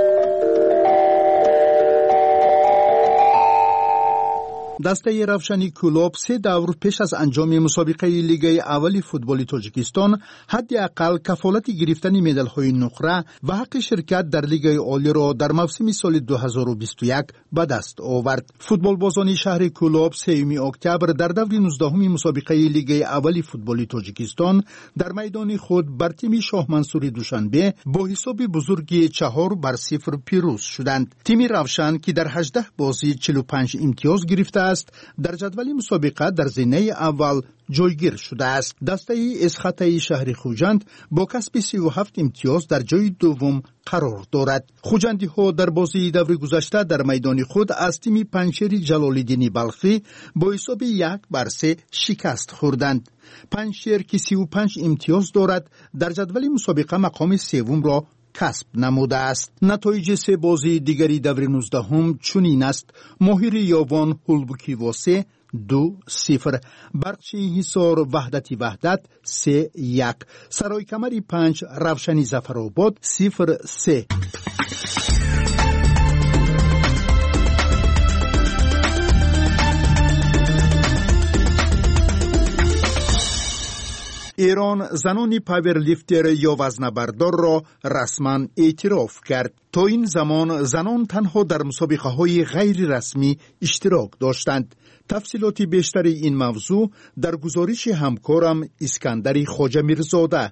دسته روشنی کلوب 3 دور پیش از انجام مسابقه لیگ اول فوتبال تاجیکستان حداقل کفالت گرفتن مدال‌های نقره و حق شرکت در لیگ عالی را در موسم سال 2021 به دست آورد. فوتبال بازان شهر کلوب 3 اکتبر در دور 19 مسابقه لیگ اول فوتبال تاجیکستان در میدان خود بر تیم شاه منصور دوشنبه با حساب بزرگی 4-0 پیروز شدند. تیم روشن که در 18 بازی 45 امتیاز گرفته است، در جدول مسابقه در زینه اول جایگیر شده است. دسته اسخطه شهر خوجند با کسب 37 امتیاز در جای دوم قرار دارد. خوجندی ها در بازی دور گذشته در میدان خود از تیم پنجشیر جلال‌الدین بلخی با حساب 1-3 شکست خوردند. پنجشیر که 35 امتیاز دارد در جدول مسابقه مقام سوم را کسب نموده است. نتایج 3 بازی دیگری دور 19 چنین است: ماهر یاوان هولبوکی واسه 2-0، برقچی حصار وحدت 3-1، سرای کمری 5 روشنی ظفرآباد 0-3. ایران زنان پاورلیفتر یا وزنه‌بردار را رسما اعتراف کرد. تا این زمان زنان تنها در مسابقه‌های غیر رسمی اشتراک داشتند. تفصیلات بیشتر این موضوع در گزارش همکارم اسکندر خواجه میرزاده.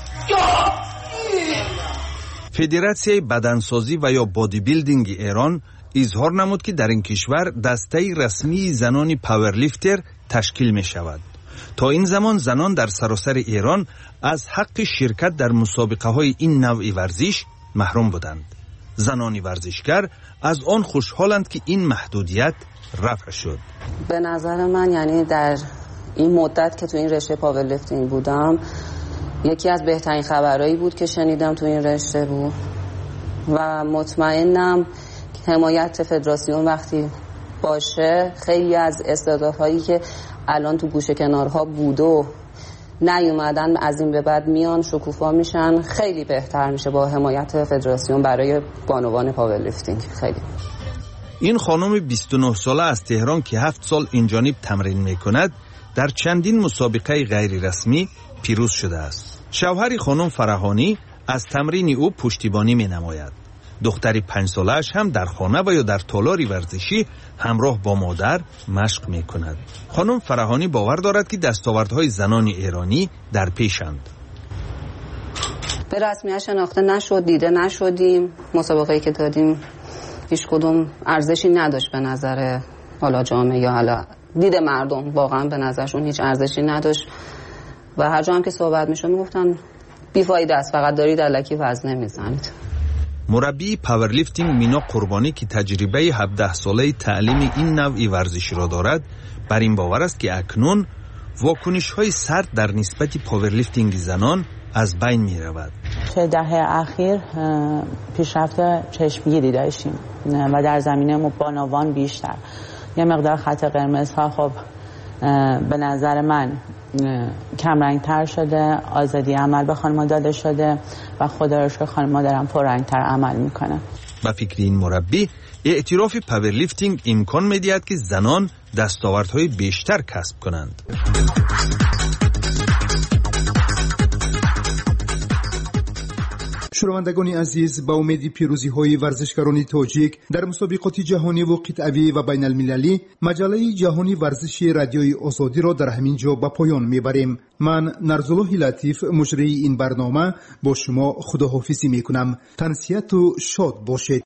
فدراسیای بدنسازی و یا بادی بیلدینگ ایران اظهار نمود که در این کشور دسته رسمی زنان پاورلیفتر تشکیل می شود. تا این زمان زنان در سراسر ایران از حق شرکت در مسابقه های این نوع ورزش محروم بودند. زنان ورزشکار از آن خوشحالند که این محدودیت رفع شد. به نظر من یعنی در این مدت که تو این رشته پاورلیفتینگ بودم یکی از بهترین خبرهایی بود که شنیدم تو این رشته بود و مطمئنم حمایت فدراسیون وقتی باشه خیلی از استعدادهایی که الان تو گوشه کنارها بود و نیومدن از این به بعد میان شکوفا میشن، خیلی بهتر میشه با حمایت فدراسیون برای بانوان پاورلیفتینگ. خیلی این خانم 29 ساله از تهران که 7 سال اینجانب تمرین میکند در چندین مسابقه غیر رسمی پیروز شده است. شوهر خانم فرهانی از تمرین او پشتیبانی می نماید. دختری 5 سالش هم در خانه و یا در تالاری ورزشی همراه با مادر مشق می کند. خانم فرهانی باور دارد که دستاوردهای زنان ایرانی در پیشند. به رسمیت شناخته نشد، دیده نشدیم. مسابقه‌ای که دادیم هیچ کدوم ارزشی نداشت به نظر حالا جامعه یا حالا دید مردم، واقعا به نظرشون هیچ ارزشی نداشت و هر جا هم که صحبت میشد میگفتن بیفایده است، فقط دارید الکی وزنه میزنید. مربی پاورلیفتینگ مینا قربانی که تجربه 17 ساله تعلیم این نوع ورزش را دارد بر این باور است که اکنون واکنش‌های سرد در نسبت پاورلیفتینگ زنان از بین می رود. چه دهه اخیر پیشرفت چشمگیری داشتیم و در زمینه بانوان بیشتر. یه مقدار خط قرمزها خب به نظر من کمرنگتر شده، آزادی عمل به خانم‌ها داده شده و خدا رو شکر خانم‌ها دارن پررنگتر عمل میکنن. با فکر این مربی اعتراف پاورلیفتینگ امکان می‌دهد که زنان دستاوردهای بیشتر کسب کنند. شنوندگان عزیز، با امید پیروزی های ورزشکاران تاجیک در مسابقات جهانی و قطعی و بین المللی، مجله جهانی ورزشی رادیوی آزادی را در همین جا به پایان میبریم. من نرزالله لطیف مجری این برنامه با شما خداحافظی میکنم. تنسیت و شاد باشید.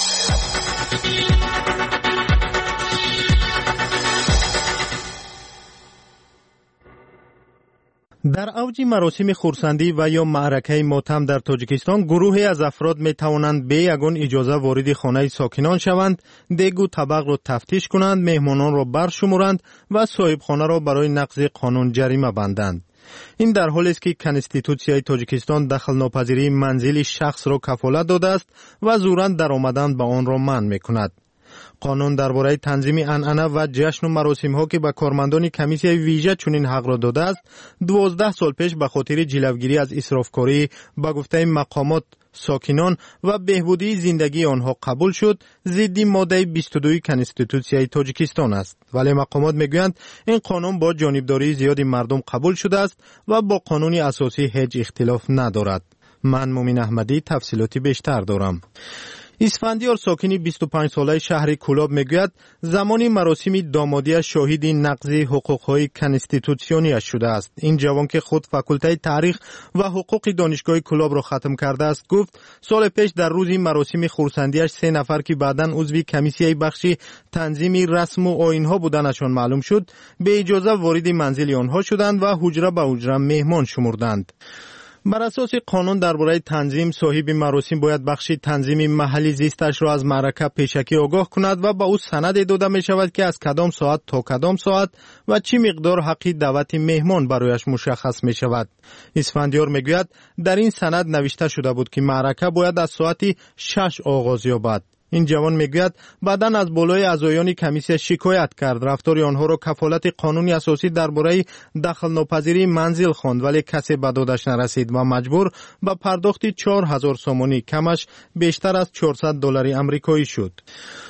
در اوج مراسم خرسندی و یا معرکه ماتم در تاجیکستان گروهی از افراد می توانند به یگان اجازه وارد خانه ساکنان شوند، دیگ و طبق را تفتیش کنند، مهمانان را برشمارند و صاحب خانه را برای نقض قانون جریمه بندند. این در حالی است که کنستیتوسیای تاجیکستان دخل ناپذیری منزل شخص را کفالت داده است و زوراً در آمدن به آن را منع می‌کند. قانون درباره تنظیم عنعنه و جشن و مراسم ها که به کارمندان کمیسیای ویژه چنین حق را داده است 12 سال پیش به خاطر جلوگیری از اسرافکاری به گفته مقامات ساکنان و بهبودی زندگی آنها قبول شد، ضد ماده 22 کنستیتوسیای تاجیکستان است. ولی مقامات میگویند این قانون با جانبداری زیادی مردم قبول شده است و با قانون اساسی هیچ اختلاف ندارد. من مومن احمدی تفصیلاتی بیشتر دارم. اسفندیار ساکنی 25 ساله شهر کولاب میگوید زمانی مراسم دامادی شاهد نقض حقوق‌های کنستیتوسیونی شده است. این جوان که خود فاکولته تاریخ و حقوق دانشگاه کولاب را ختم کرده است گفت سال پیش در روز مراسم خرسندیش 3 نفر که بعداً عضو کمیسیای بخشی تنظیم رسم و آیین‌ها بودنشان معلوم شد به اجازه وارد منزل آنها شدند و حجره به حجره مهمان شمردند. بر اساس قانون درباره تنظیم صاحب مراسم باید بخش تنظیم محلی زیستش را از معرکه پیشکی آگاه کند و به او سند داده می شود که از کدام ساعت تا کدام ساعت و چی مقدار حق دعوت مهمان برایش مشخص می شود. اسفندیار می گوید در این سند نوشته شده بود که معرکه باید از ساعت 6 آغاز یابد. این جوان میگوید بعداً از بالای اعضایان کمیسیه شکایت کرد، رفتار آنها را کفالت قانونی اساسی درباره دخل ناپذیری منزل خواند ولی کسی به دادش نرسید و مجبور به پرداخت 4000 سومانی کمش بیشتر از $400 آمریکایی شد.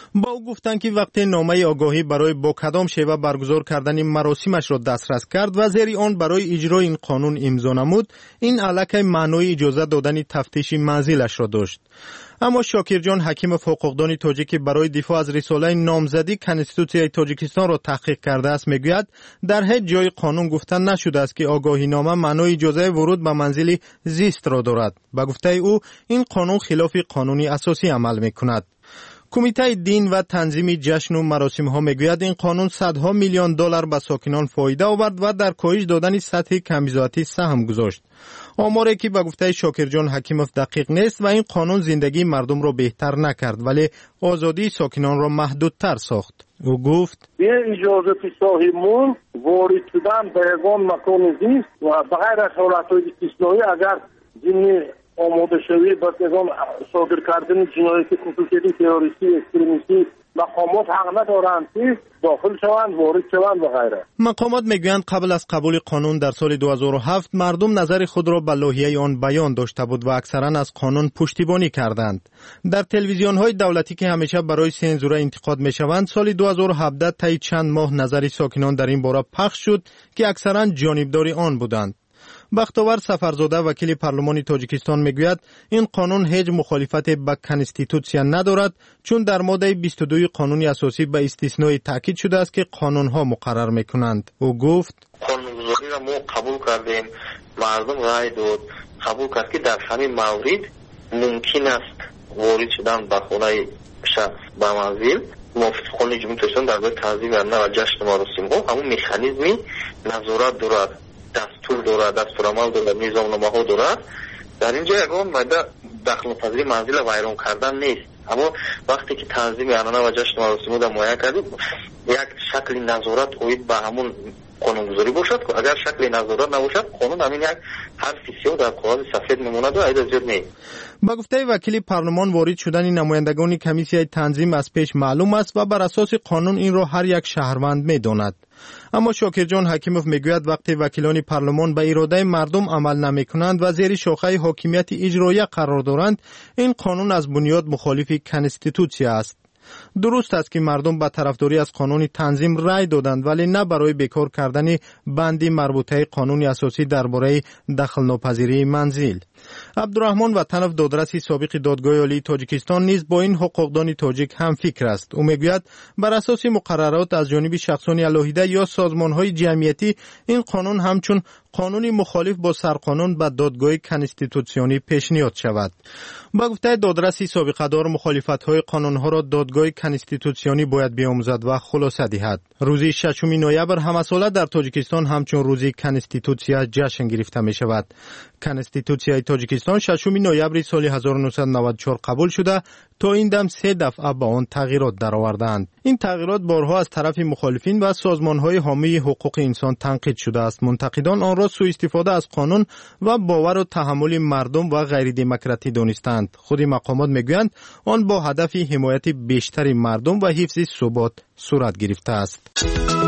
با او گفتند که وقتی نامه آگاهی برای با کدام شیوه برگزار کردن مراسمش را دسترس کرد و زیر آن برای اجرای این قانون امضا نمود، این علاقه معنای اجازه دادن تفتیش منزلش را داشت. اما شاکرجان حکیموف حقوقدان تاجیکی برای دفاع از رساله نامزدی کنستیتوسیای تاجیکستان را تحقیق کرده است میگوید در هیچ جای قانون گفته نشده است که آگاهی نامه معنای اجازه ورود به منزل زیست را دارد. به گفته او این قانون خلاف قانونی اساسی عمل میکند. کمیته دین و تنظیم جشن و مراسم ها میگوید این قانون صدها میلیون دلار به ساکنان فایده آورد و در کاهش دادن سطح کمیزاتی سهم گذاشت. آماری که به گفته شاکرجان حکیموف دقیق نیست و این قانون زندگی مردم را بهتر نکرد ولی آزادی ساکنان را محدودتر ساخت. او گفت به اجازه صاحبمون وارد شدن به یگان مکان زیست و بغیر از حالتهای استثنایی اگر جنی آماده شوی با یگان صادر کردن جنایت خصوصی تروریستی اکستریمیستی مقامات حق ندارند که داخل شوند وارد شوند و غیره. مقامات میگویند قبل از قبول قانون در سال 2007 مردم نظر خود را به لایحه آن بیان داشته بود و اکثرا از قانون پشتیبانی کردند. در تلویزیون های دولتی که همیشه برای سنزوره انتقاد میشوند سال 2017 طی چند ماه نظر ساکنان در این باره پخش شد که اکثرا جانبدار آن بودند. بختاور سفرزاده وکیل پارلمان تاجیکستان میگوید این قانون هیچ مخالفت با کنستیتوسیا ندارد چون در ماده 22 قانون اساسی به استثنای تاکید شده است که قانونها مقرر میکنند. او گفت قانونگذاری را ما قبول کردیم، مردم رای داد قبول کرد که در همین مورد ممکن است وارد شدن به خانه شخص به منزل موافق قانون جمهوری تاجیکستان در باره تنظیم و جشن مراسم ها همون مکانیزمی نظارت دارد، دستور دارد، دستورالعمل دارد، نظامنامه‌ها دارد. در اینجا یگان ماده دخل پذیری منزل ویران کردن نیست، اما وقتی که تنظیم عنعنه و جشن مراسم را معین کردیم یک شکل نظارت اوید به همون قانونگذاری باشد که اگر شکل نظارت نباشد قانون همین یک حرف سیاه در کاغذ سفید میموند و ایده زیاد نیست. با گفته وکیل پارلمان وارد شدن نمایندگان کمیسیای تنظیم از پیش معلوم است و بر اساس قانون این را هر یک شهروند میداند. اما شاکرجان حکیموف میگوید وقتی وکیلان پارلمان به اراده مردم عمل نمیکنند و زیر شاخه حاکمیت اجرایی قرار دارند این قانون از بنیاد مخالف کنستیتوسیا است. درست است که مردم به طرفداری از قانون تنظیم رای دادند ولی نه برای بیکار کردن بندی مربوطه قانون اساسی درباره دخل ناپذیری منزل. عبدالرحمن وطنوف دادرس سابق دادگاه عالی تاجیکستان نیز با این حقوقدان تاجیک هم فکر است. او میگوید بر اساس مقررات از جانب شخصان علاهیده یا سازمان‌های جمعیتی این قانون همچون قانونی مخالف با سرقانون به دادگاه کنستیتوسیونی پیشنهاد شود. با گفته دادرس سابقه دار مخالفت‌های قانون‌ها را دادگاه کنستیتوسیونی باید بیاموزد و خلاصه دهد. روز 6 نوامبر همساله در تاجیکستان همچون روز کنستیتوسیا جشن گرفته می شود. کنستیتوسیای تاجیکستان 6 نوامبر سال 1994 قبول شده تا این دم 3 دفعه با آن تغییرات درآوردند. این تغییرات بارها از طرف مخالفین و سازمان‌های حامی حقوق انسان تنقید شده است. منتقدان آن را سوء استفاده از قانون و باور و تحمل مردم و غیر دموکراتی دانستند. خود مقامات میگویند آن با هدف حمایت بیشتر مردم و حفظ ثبات صورت گرفته است.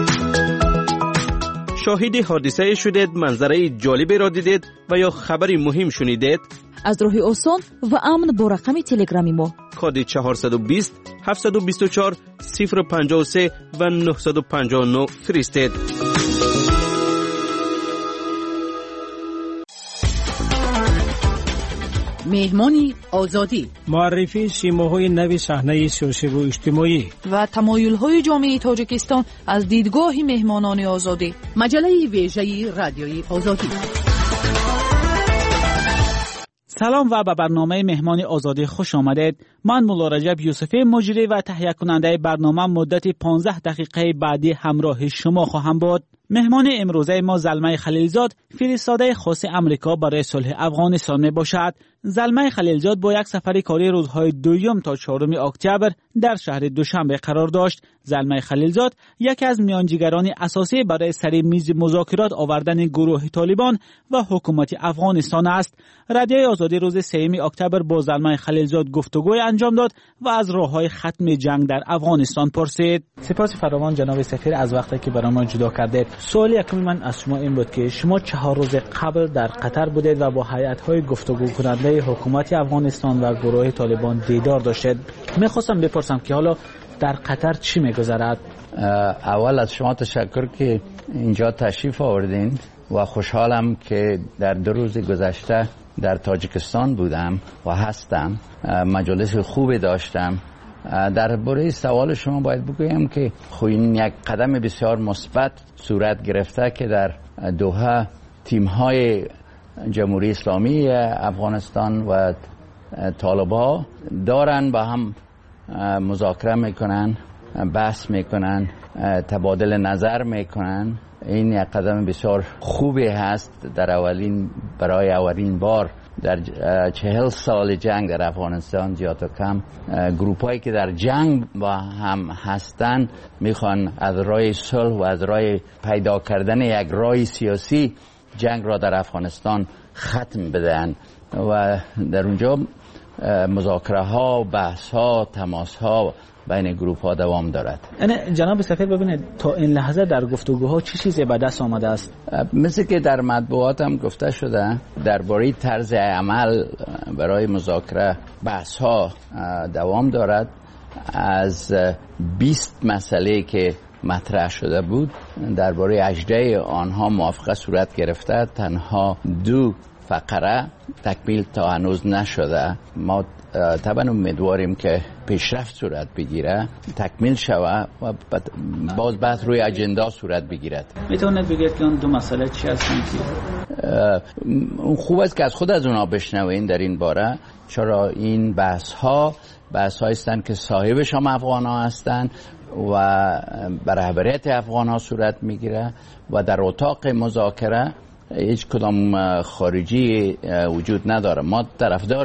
شاهد حادثه شدید، منظره جالبی را دیدید و یا خبری مهم شنیدید؟ از راه آسان و امن با رقم تلگرامی ما کد 420 724 053 و 959 فرستید. مهمانی آزادی، معرفی سیماهای نوی صحنه سیاسی و اجتماعی و تمایل‌های جامعه تاجیکستان از دیدگاه مهمانان آزادی. مجله ویژه رادیوی آزادی. سلام و به برنامه مهمان آزادی خوش آمدید. من مولا رجب یوسفی مجری و تهیه کننده برنامه مدت 15 دقیقه بعدی همراه شما خواهم بود. مهمان امروزه ما زلمه خلیلزاد، فرستاده خاص امریکا برای صلح افغانستان می باشد. زلمه خلیلزاد با یک سفر کاری روزهای 2 تا 4 اکتبر در شهر دوشنبه قرار داشت. زلمه خلیلزاد یکی از میانجیگران اساسی برای سر میز مذاکرات آوردن گروه طالبان و حکومت افغانستان است. رادیوی آزادی روز 3 اکتبر با زلمه خلیلزاد گفتگوی انجام داد و از راههای ختم جنگ در افغانستان پرسید. سپاس فراوان جناب سفیر از وقتی که برای ما جدا کردید. سوال یکم من از شما این بود که شما 4 روز قبل در قطر بودید و با هیئت‌های گفتگو کننده حکومت افغانستان و گروه طالبان دیدار داشتید. می‌خواستم بپرسم که حالا در قطر چی میگذرد؟ اول از شما تشکر که اینجا تشریف آوردین و خوشحالم که در 2 روز گذشته در تاجیکستان بودم و هستم. مجالس خوبی داشتم. درباره سوال شما باید بگویم که این یک قدم بسیار مثبت صورت گرفته که در دوحه تیم‌های جمهوری اسلامی افغانستان و طالبان دارن با هم مذاکره میکنن، بحث میکنن، تبادل نظر میکنن. این یک قدم بسیار خوبی هست. برای اولین بار در 40 سال جنگ در افغانستان زیاد و کم گروپ هایی که در جنگ با هم هستن میخوان از راه صلح و از راه پیدا کردن یک راه سیاسی جنگ را در افغانستان ختم بدن و در اونجا مذاکره ها، بحث ها، تماس ها بین گروپ ها دوام دارد. جناب سفیر ببینید تا این لحظه در گفتگوها چه چیزی به دست آمده است؟ مثل که در مطبوعات هم گفته شده درباره طرز عمل برای مذاکره بحث ها دوام دارد. از 20 مسئله که مطرح شده بود درباره 18 آنها موافقه صورت گرفته. تنها 2 فقره تکمیل تا هنوز نشده. ما طبعا امیدواریم که پیشرفت صورت بگیره، تکمیل شود و باز بحث روی اجندا صورت بگیرد. میتونید بگید که اون 2 مسئله چی هستن؟ خوب است که از خود از اونا بشنوین در این باره، چرا این بحث ها هستند که صاحبش هم افغان ها هستند و بر رهبریت افغان ها صورت میگیره و در اتاق مذاکره هیچ کدام خارجی وجود نداره. ما طرفدار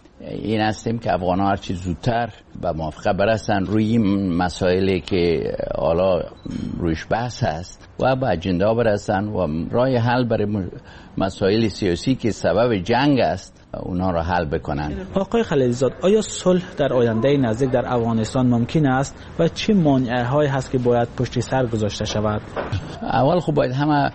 این هستیم که افغان ها هرچی زودتر به موافقه برسن روی این مسائلی که حالا رویش بحث هست و به اجندا برسن و راه حل برای مسائل سیاسی که سبب جنگ است اونها را حل بکنن. آقای خلیلزاد، آیا صلح در آینده نزدیک در افغانستان ممکن است و چه مانع‌هایی هست که باید پشت سر گذاشته شود؟ اول خب باید همه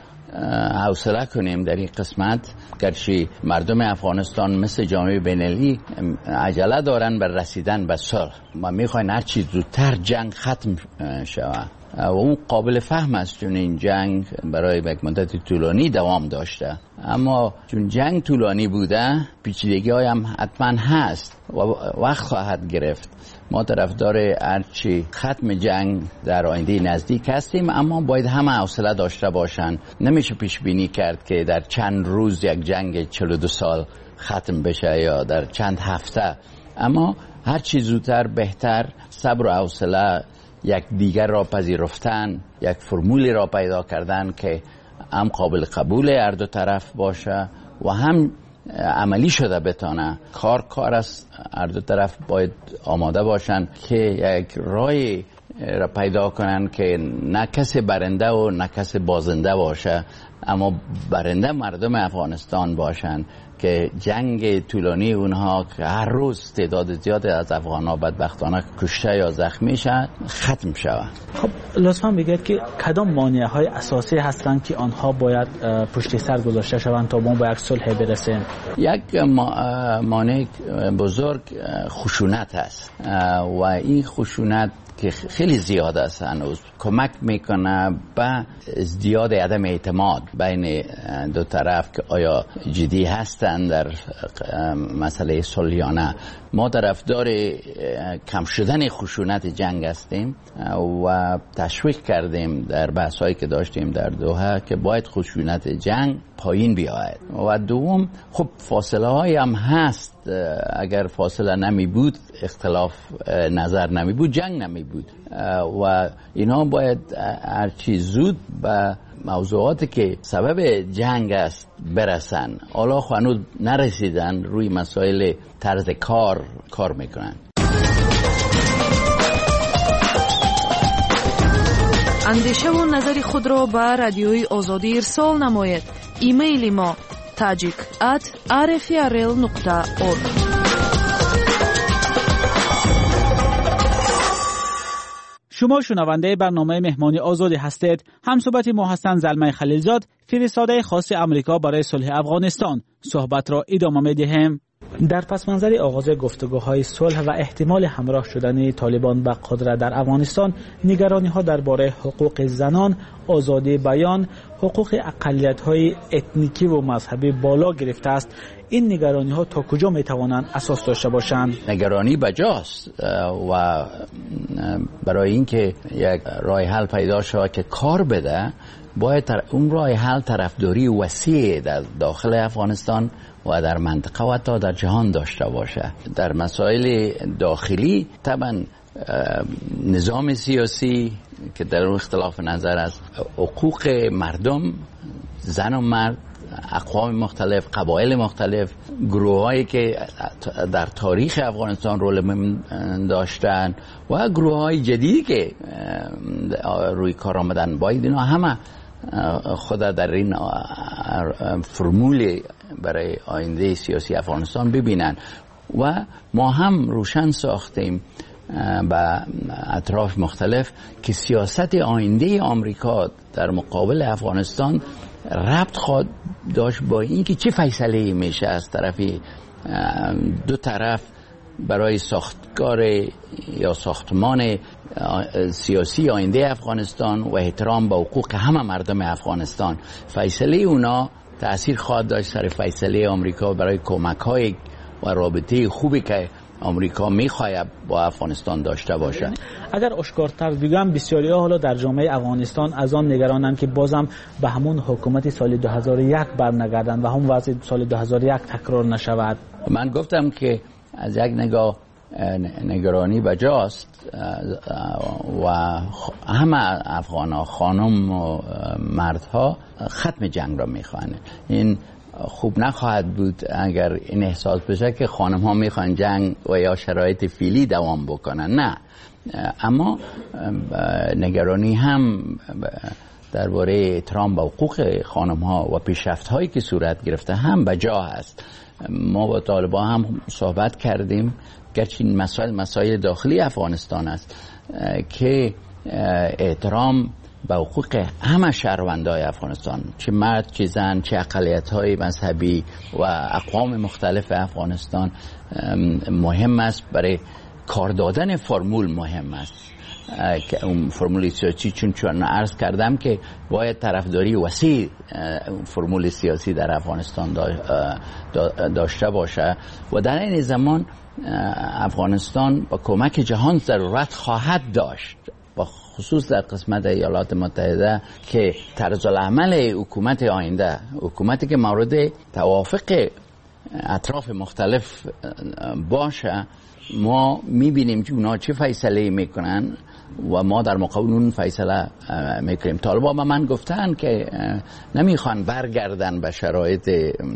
حوصله کنیم در این قسمت. گرچه مردم افغانستان مثل جامعه بین‌المللی عجله دارن بر رسیدن به صلح و میخواین هر چیز زودتر جنگ ختم شود و اون قابل فهم است چون این جنگ برای یک مدت طولانی دوام داشته. اما چون جنگ طولانی بوده پیچیدگی‌های هم حتما هست و وقت خواهد گرفت. ما طرفدار هرچی ختم جنگ در آینده نزدیک هستیم، اما باید همه حوصله داشته باشن. نمیشه پیش بینی کرد که در چند روز یک جنگ 42 سال ختم بشه یا در چند هفته. اما هرچی زودتر بهتر. صبر و حوصله، یک دیگر را پذیرفتن، یک فرمولی را پیدا کردن که هم قابل قبول هر دو طرف باشه و هم عملی شده بتانه. کار است. هر دو طرف باید آماده باشن که یک راهی را پیدا کنن که نه کسی برنده و نه کسی بازنده باشه، اما برنده مردم افغانستان باشن که جنگ طولانی اونها که هر روز تعداد زیاد از افغان‌ها بدبختانه کشته یا زخمی شد ختم شود. خب لطفاً بگید که کدام مانع‌های اساسی هستند که آنها باید پشت سر گذاشته شوند تا ما به یک صلح برسیم؟ یک مانع بزرگ خشونت است و این خشونت که خیلی زیاد است هنوز کمک میکنه به ازدیاد عدم اعتماد بین دو طرف که آیا جدی هستند در مسئله صلحانه. ما طرفدار کم شدن خشونت جنگ هستیم و تشویق کردیم در بحثایی که داشتیم در دوحه که باید خشونت جنگ پایین بیاید. و دوم خب فاصله های هم هست. اگر فاصله نمی بود، اختلاف نظر نمی بود، جنگ نمی بود و اینا باید هرچی زود به موضوعاتی که سبب جنگ است برسن. حالا هنوز نرسیدن، روی مسائل طرز کار میکنن. اندیشه و نظر خود را به رادیوی آزادی ارسال نماید. ایمیل ما tajik@rfrl.org. شما شنونده برنامه مهمانی آزادی هستید. همصحبت ما هستند زلمه خلیلزاد، فرستاده خاص امریکا برای صلح افغانستان. صحبت را ادامه می‌دهیم. در پس منظر آغاز گفتگوهای صلح و احتمال همراه شدن طالبان به قدرت در افغانستان، نگرانی‌ها درباره حقوق زنان، آزادی بیان، حقوق اقلیت‌های اتنیکی و مذهبی بالا گرفته است. این نگرانی‌ها تا کجا می‌توانند اساس داشته باشند؟ نگرانی بجاست و برای اینکه یک راه حل پیدا شود که کار بده، باید اون راه حل طرفداری وسیع در داخل افغانستان و در منطقه و تا در جهان داشته باشه. در مسائل داخلی طبعا نظام سیاسی که در اختلاف نظر است، حقوق مردم، زن و مرد، اقوام مختلف، قبایل مختلف، گروه‌هایی که در تاریخ افغانستان رول مهم داشتن و گروه‌های جدیدی که روی کار آمدن، باید اینا همه خود در این فرمول برای آینده سیاسی افغانستان ببینن. و ما هم روشن ساختیم به اطراف مختلف که سیاست آینده آمریکا در مقابل افغانستان ربط خواهد داشت با اینکه چه فیصله میشه از طرف دو طرف برای ساختار یا ساختمان سیاسی آینده افغانستان و احترام به حقوق همه مردم افغانستان. فیصله اونا تأثیر خواهد داشت سر فیصله آمریکا برای کمک‌های و رابطه خوبی که آمریکا می‌خواهد با افغانستان داشته باشه. اگر اشکارتر بگم، بسیاری حالا در جامعه افغانستان از آن نگرانند که بازم به همون حکومت سال 2001 برنگردند و هم وضع سال 2001 تکرار نشود. من گفتم که از یک نگاه نگرانی بجاست و همه افغان‌ها، خانم و مردها، ختم جنگ را می‌خواهند. این خوب نخواهد بود اگر این احساس بشه که خانم ها میخوان جنگ و یا شرایط فعلی دوام بکنن. نه، اما نگرانی هم درباره احترام به حقوق خانم ها و پیشرفت هایی که صورت گرفته هم بجا است. ما با طالبان هم صحبت کردیم، گرچه این مسائل داخلی افغانستان است که احترام به حقوق همه شهروندای افغانستان، چه مرد چه زن چه اقلیت‌های مذهبی و اقوام مختلف افغانستان مهم است. برای کار دادن فرمول مهم است که اون فرمول سیاسی، چون عرض کردم که باید طرفداری وسیع فرمول سیاسی در افغانستان داشته باشه و در این زمان افغانستان با کمک جهان ضرورت خواهد داشت، با خصوص در قسمت ایالات متحده، که طرز العمل حکومت آینده، حکومتی که مورد توافق اطراف مختلف باشه، ما میبینیم که اونا چه فیصله میکنن و ما در مقابل اون فیصله میکنیم. طالبان با من گفتن که نمیخوان برگردن به شرایط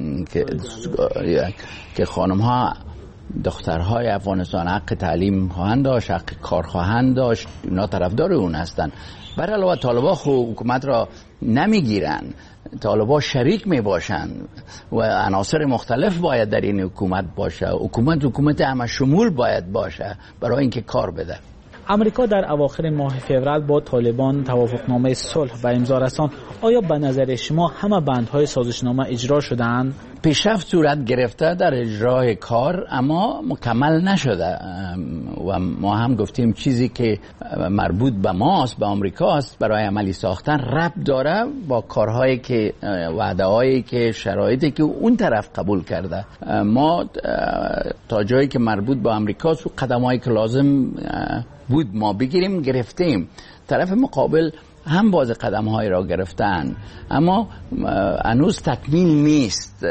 که خانم ها، دخترهای افغانستان حق تعلیم خواهند داشت، حق کار خواهند داشت. اونا طرفدار اون هستن. بر علاوه طالبان حکومت را نمیگیرن، طالبان شریک میباشن و عناصر مختلف باید در این حکومت باشه. حکومت همه شمول باید باشه برای اینکه کار بده. امریکا در اواخر ماه فوریه با طالبان توافقنامه صلح به امضا رساند. آیا به نظر شما همه بندهای سازشنامه اجرا شدند؟ پیشرفت صورت گرفته در اجرای کار، اما مکمل نشده و ما هم گفتیم چیزی که مربوط به ماست، به آمریکاست، برای عملی ساختن ربط داره با کارهایی که وعده‌هایی که شرایطی که اون طرف قبول کرده. ما تا جایی که مربوط به آمریکاست و قدم‌هایی که لازم بود ما بگیریم گرفتیم. طرف مقابل هم باز قدم‌های را گرفتن، اما هنوز تکمیل نیست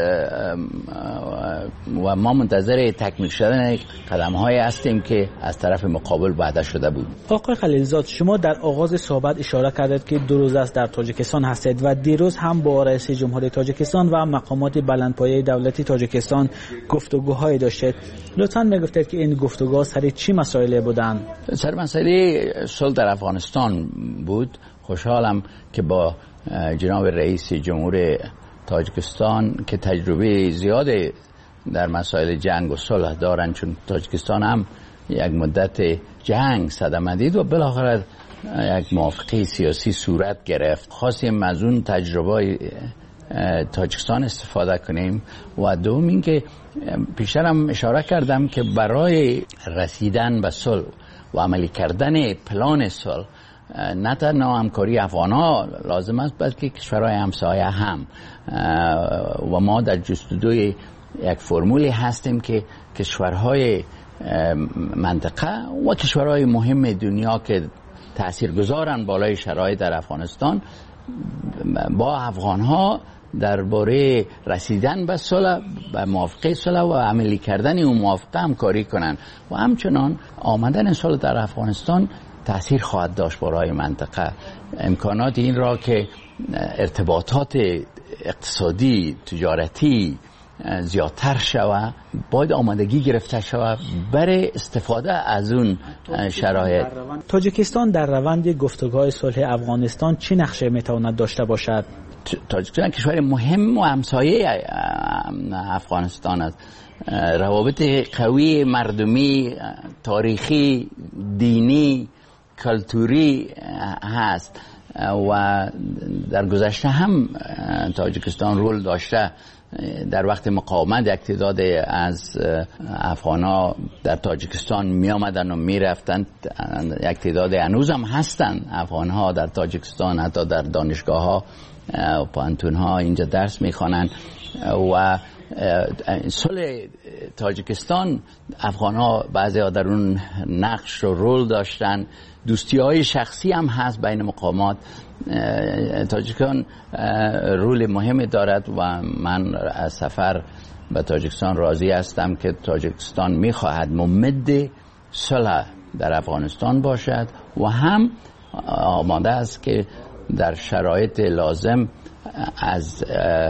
و ما منتظر تکمیل شدن قدم‌هایی هستیم که از طرف مقابل وعده شده بود. آقای خلیلزاد، شما در آغاز صحبت اشاره کردید که 2 روز است در تاجیکستان هستید و دیروز هم با رئیس جمهوری تاجیکستان و مقامات بلندپایه دولتی تاجیکستان گفتگوهای داشتید. لطفاً میگفتید که این گفتگوها سر چی مسائلی بودند؟ سر مسئله صلح در افغانستان بود. خوشحالم که با جناب رئیس جمهور تاجیکستان که تجربه زیاده در مسائل جنگ و صلح دارن، چون تاجیکستان هم یک مدت جنگ صدمه دید و بالاخره یک موافقه سیاسی صورت گرفت. خواستیم از اون تجربه تاجیکستان استفاده کنیم. و دوم اینکه پیشتر هم اشاره کردم که برای رسیدن به صلح و عملی کردن پلان صلح نه تنها همکاری افغان‌ها لازم است بلکه کشورهای همسایه هم، و ما در جستجوی یک فرمولی هستیم که کشورهای منطقه و کشورهای مهم دنیا که تاثیرگذارن بالای شرایط در افغانستان با افغان‌ها درباره رسیدن به صلح، به موافقه صلح و عملی کردن اون موافقه همکاری کنن و همچنان آمدن صلح در افغانستان تأثیر خواهد داشت برای منطقه. امکانات این را که ارتباطات اقتصادی تجارتی زیادتر شود باید آمادگی گرفته شود برای استفاده از اون شرایط. تاجیکستان در روند گفتگوهای صلح افغانستان چه نقشه میتواند داشته باشد؟ تاجیکستان کشور مهم و همسایه افغانستان است. روابط قوی مردمی، تاریخی، دینی، کلتوری هست و در گذشته هم تاجیکستان رول داشته. در وقت مقاومت یک تعداد از افغان‌ها در تاجیکستان می آمدن و می رفتند. یک تعداد هنوز هم هستند افغان‌ها در تاجیکستان، حتی در دانشگاه‌ها و پانتون‌ها اینجا درس می خوانند. و صلح تاجیکستان افغان‌ها بعضی‌ها در اون نقش و رول داشتن. دوستی‌های شخصی هم هست بین مقامات. تاجیکستان رول مهمی دارد و من از سفر به تاجیکستان راضی هستم که تاجیکستان می‌خواهد ممد صلح در افغانستان باشد و هم آماده است که در شرایط لازم از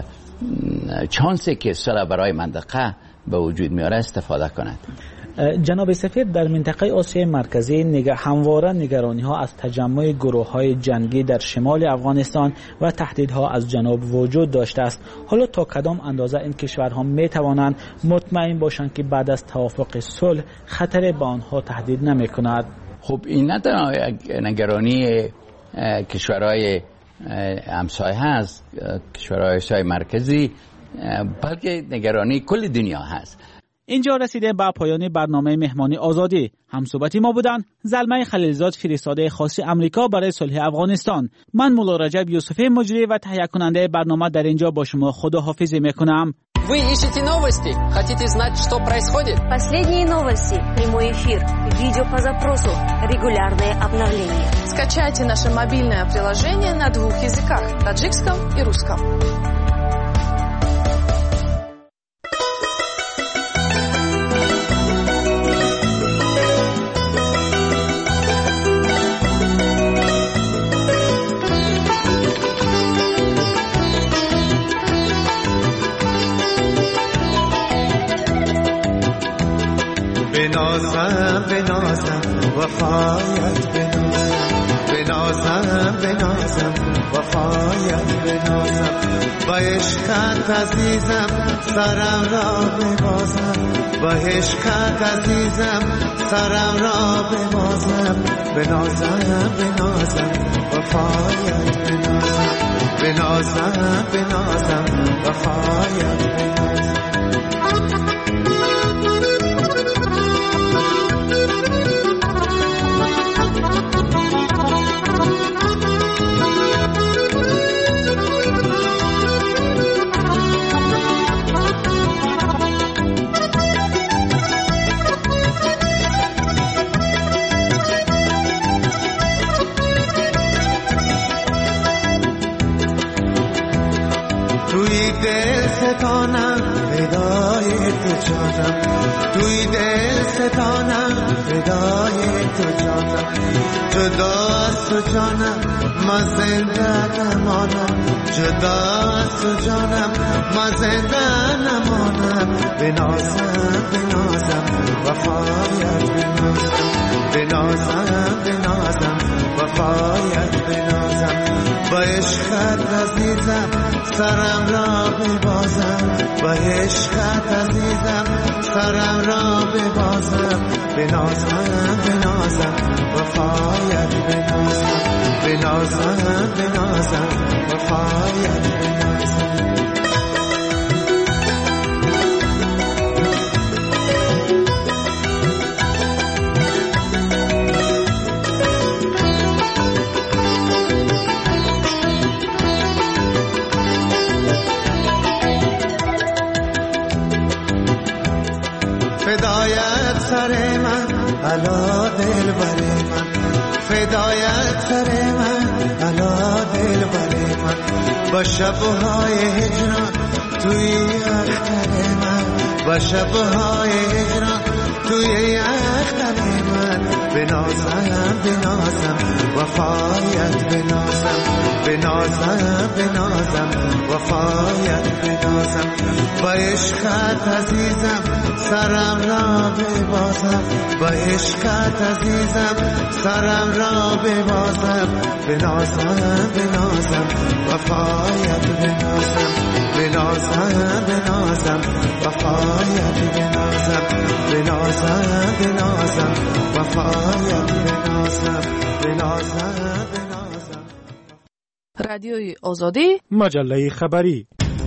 چانسی که صلح برای منطقه به وجود میاره استفاده کند. جناب سفیر، در منطقه آسیای مرکزی همواره نگرانی ها از تجمع گروه های جنگی در شمال افغانستان و تهدیدها از جنوب وجود داشته است. حالا تا کدام اندازه این کشورها می توانند مطمئن باشند که بعد از توافق صلح خطر به آنها تهدید نمی کند؟ خب این نه تنها نگرانی کشورهای همسایه هست، کشورهای آسیای مرکزی، بلکه نگرانی کل دنیا هست. اینجا رسیده به پایان برنامه مهمانی آزادی. همصحبتی ما بودن زلمه خلیلزاد، فرستاده خاص امریکا برای صلح افغانستان. من مولا رجب یوسفی مجری و تهیه کننده برنامه در اینجا با شما خداحافظی میکنم. Вы ищете новости? Хотите знать, что происходит? Последние новости, прямой эфир, видео по запросу, регулярные обновления. Скачайте наше мобильное приложение на 2 языках – таджикском и русском. بنازم وفایت بنازم وفایت بنازم با عشقت عزیزم سرم را ببازم با عشقت عزیزم سرم را ببازم بنازم وفایت بنازم وفایت بنازم. توی دل ستانم فدای تو جانم توی دل ستانم فدای تو جانم جدا از تو جانم من زنده نمانم جدا از تو جانم من زنده نمانم بنازم وفایت بنازم وفایت بنازم با عشقت عزیزم سرم را ببازم با عشقت عزیزم سرم را ببازم بنازم وفایت بنازم وفایت بنازم. الا دل بر من فدایت سر من الا دل بر من با شبهای هجران توی اختر من با شبهای هجران توی اختر من بنازم بنازم وفایت بنازم بنازم بنازم وفایت بنازم با عشقت عزیزم سرم را ببازم با عشقت عزیزم سرم را ببازم بنازم بنازم وفایت بنازم بنازم بنازم وفایت بنازم بنازم بنازم وفایت بنازم بنازم بنازم. رادیوی آزادی، مجله خبری.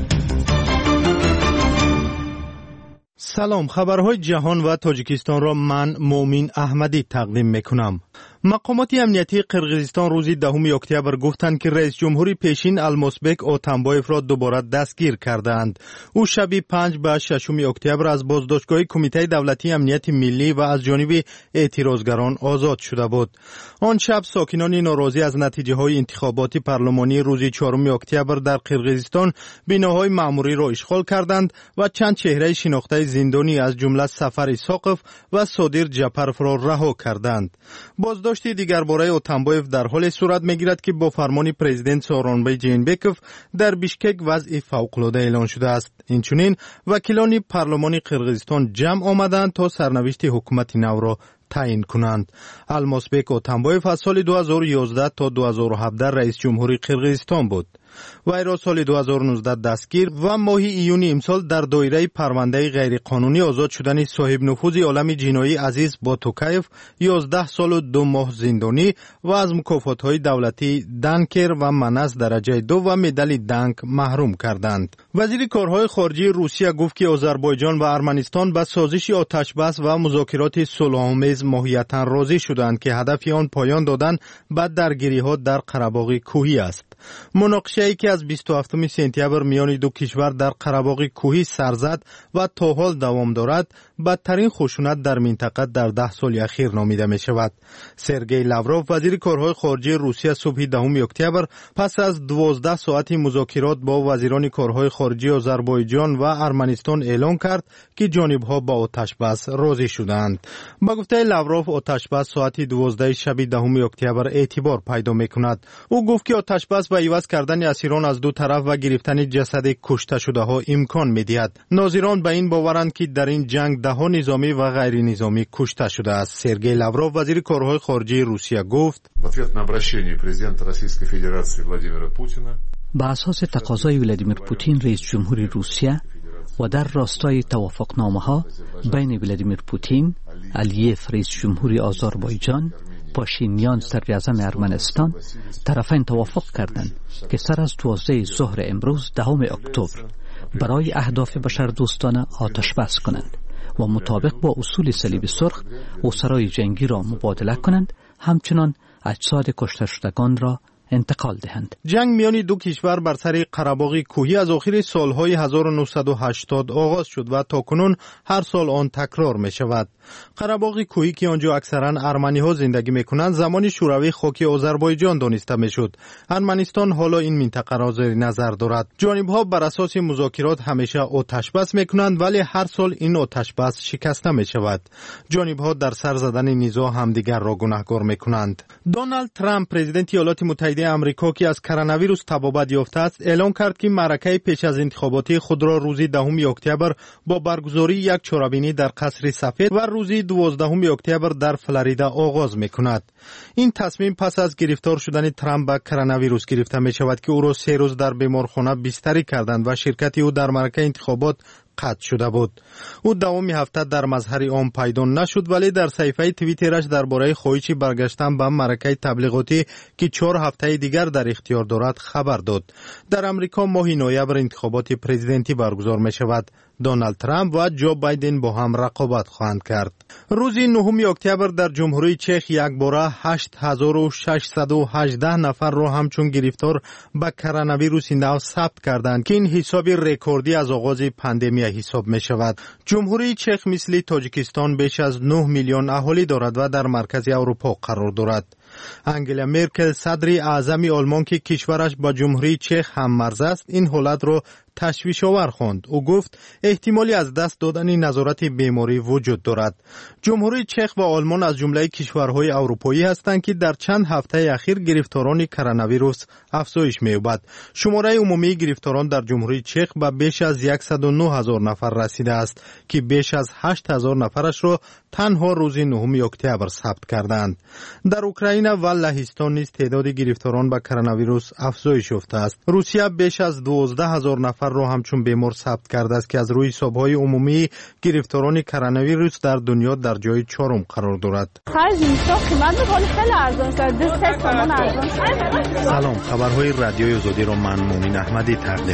سلام، خبرهای جهان و تاجیکستان را من مومین احمدی تقدیم میکنم. مقامات امنیتی قرقیزستان روز 10 اکتبر گفتند که رئیس جمهوری پیشین الماسبک اتامبایف را دوباره دستگیر کردند. او شب 5 به 6 اکتبر از بازداشتگاه کمیته دولتی امنیت ملی و از جانب اعتراضگران آزاد شده بود. آن شب ساکنان ناراضی از نتیجه های انتخابات پارلمانی روز 4 اکتبر در قرقیزستان بناهای معموری را اشغال کردند و چند چهره شناخته زندانی از جمله سفر ساقف و صادر جعفرف را رها کردند. بازداشت دیگر باره اتامبایف در حال صورت میگیرد که با فرمان پرزیدنت سورونبای جینبکوف در بیشکک وضع فوق‌العاده اعلان شده است. اینچنین وکیلان پارلمان قرقیزستان جمع آمدند تا سرنوشت حکومت نو را تعیین کنند. الماسبک اتامبایف از سال 2011 تا 2017 رئیس جمهوری قرقیزستان بود. وی را سال 2019 دستگیر و ماه ایون امسال در دایره پرونده غیرقانونی آزاد شدن صاحب نفوذ عالم جنایی عزیز باتوکایف 11 سال و 2 ماه زندانی و از مکافات‌های دولتی دنکر و منس درجه 2 و مدال دنک محروم کردند. وزیر کارهای خارجه روسیه گفت که آذربایجان و ارمنستان به سازش آتشبس و مذاکرات صلح‌آمیز ماهیتاً راضی شدند که هدف آن پایان دادن به درگیری‌ها در قره‌باغ کوهی است. مناقشه‌ای که از 27 سپتامبر میان دو کشور در قره‌باغ کوهی سر زد و تا حال دوام دارد، بدترین خشونت در منطقه در 10 سال اخیر نامیده می شود. سرگئی لاوروف وزیر کارهای خارجه روسیه صبح 10 اکتبر پس از 12 ساعت مذاکرات با وزیران کارهای خارجه آذربایجان و ارمنستان اعلام کرد که جانب‌ها با آتش‌بس راضی شدند. با گفته لاوروف آتش‌بس ساعت 12 شب 10 اکتبر اعتبار پیدا می‌کند. او گفت که آتش‌بس به عوض کردن اسیران از دو طرف و گرفتن جسد کشته شده ها امکان می‌دهد. ناظران به این باورند که در این جنگ ده ها نظامی و غیر نظامی کشته شده است. سرگئی لاوروف وزیر کارهای خارجه روسیه گفت: به اساس تقاضای ولادیمیر پوتین رئیس جمهوری روسیه و در راستای توافقنامه‌ها بین ولادیمیر پوتین، الیف رئیس جمهوری آذربایجان، پاشینیان صدر اعظم ارمنستان، طرفین توافق کردند که سر از 12 ظهر امروز 10 اکتبر برای اهداف بشردوستانه آتش بس کنند و مطابق با اصول صلیب سرخ اسرای جنگی را مبادله کنند، همچنان اجساد کشته شدگان را انتقال دهند. جنگ میان دو کشور بر سر قره‌باغ کوهی از آخر سالهای 1980 آغاز شد و تاکنون هر سال آن تکرار می شود. قره‌باغ کوهی که آنجا اکثرا ارمنی ها زندگی می کنند زمان شوروی خاک آذربایجان دانسته می شد. ارمنستان حالا این منطقه را زیر نظر دارد. جانب ها بر اساس مذاکرات همیشه آتش بس می کنند، ولی هر سال این آتش بس شکسته می شود. جانب ها در سر زدن نزاع همدیگر را گناهکار می کنند. دونالد ترامپ پرزیدنت ایالات متحده امریکا که از کرونا ویروس تبابت یافته است اعلام کرد که معرکه پیش از انتخاباتی خود را روز 10 اکتبر با برگزاری یک چهاربینی در قصر سفید و روز 12 اکتبر در فلوریدا آغاز می‌کند. این تصمیم پس از گرفتار شدن ترامپ به کرونا ویروس گرفته می‌شود که او را 3 روز در بیمارخانه بستری کردند و شرکت او در معرکه انتخابات قطع شده بود. او دوام هفته در مظهر عام پیدا نشد، ولی در صفحه توییترش درباره خواهش برگشتن به معرکه تبلیغاتی که 4 هفته دیگر در اختیار دارد خبر داد. در امریکا ماه نوامبر انتخابات پرزیدنتی برگزار می شود. دونالد ترامپ و جو بایدن با هم رقابت خواهند کرد. روز 9 اکتبر در جمهوری چک یک باره 8618 نفر را همچون گرفتار به کرونا ویروس نو ثبت کردند که این حساب رکوردی از آغاز پاندمی حساب می شود. جمهوری چک مثل تاجیکستان بیش از 9 میلیون اهالی دارد و در مرکز اروپا قرار دارد. انگلا مرکل صدر اعظم آلمان که کشورش با جمهوری چک هم مرز است این حالت را تشویش آور خواند. او گفت احتمالی از دست دادن نظارت بیماری وجود دارد. جمهوری چک و آلمان از جمله کشورهای اروپایی هستند که در چند هفته اخیر گرفتاران کرونا ویروس افزایش می‌یابد. شماره عمومی گرفتاران در جمهوری چک به بیش از 109,000 نفر رسیده است که بیش از 8,000 نفرش را تنها روز 9 اکتبر ثبت کردند. در اوکراین و لهستان نیز تعداد گرفتاران به کرونا ویروس افزایش یافته است. روسیه بیش از 12,000 نفر را همچون بیمار ثبت کرده است که از روی حساب‌های عمومی گرفتاران کرونا ویروس در دنیا در جای 4 قرار دارد. سلام، خبرهای رادیوی آزادی را من مومین احمدی تقدیم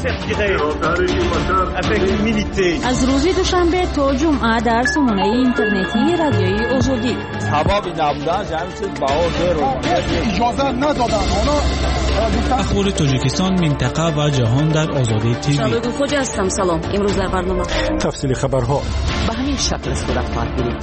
می‌کنم. از روز دوشنبه تا جمعه در سامانه اینترنتی رادیوی آزادی. اجازه ندادن اخبار تاجیکستان، منطقه و جهان در آزادی تیوی. شبکه خوجا هستم. سلام. امروز در برنامه تفصیل خبرها به همین شکل صورت خواهد گرفت.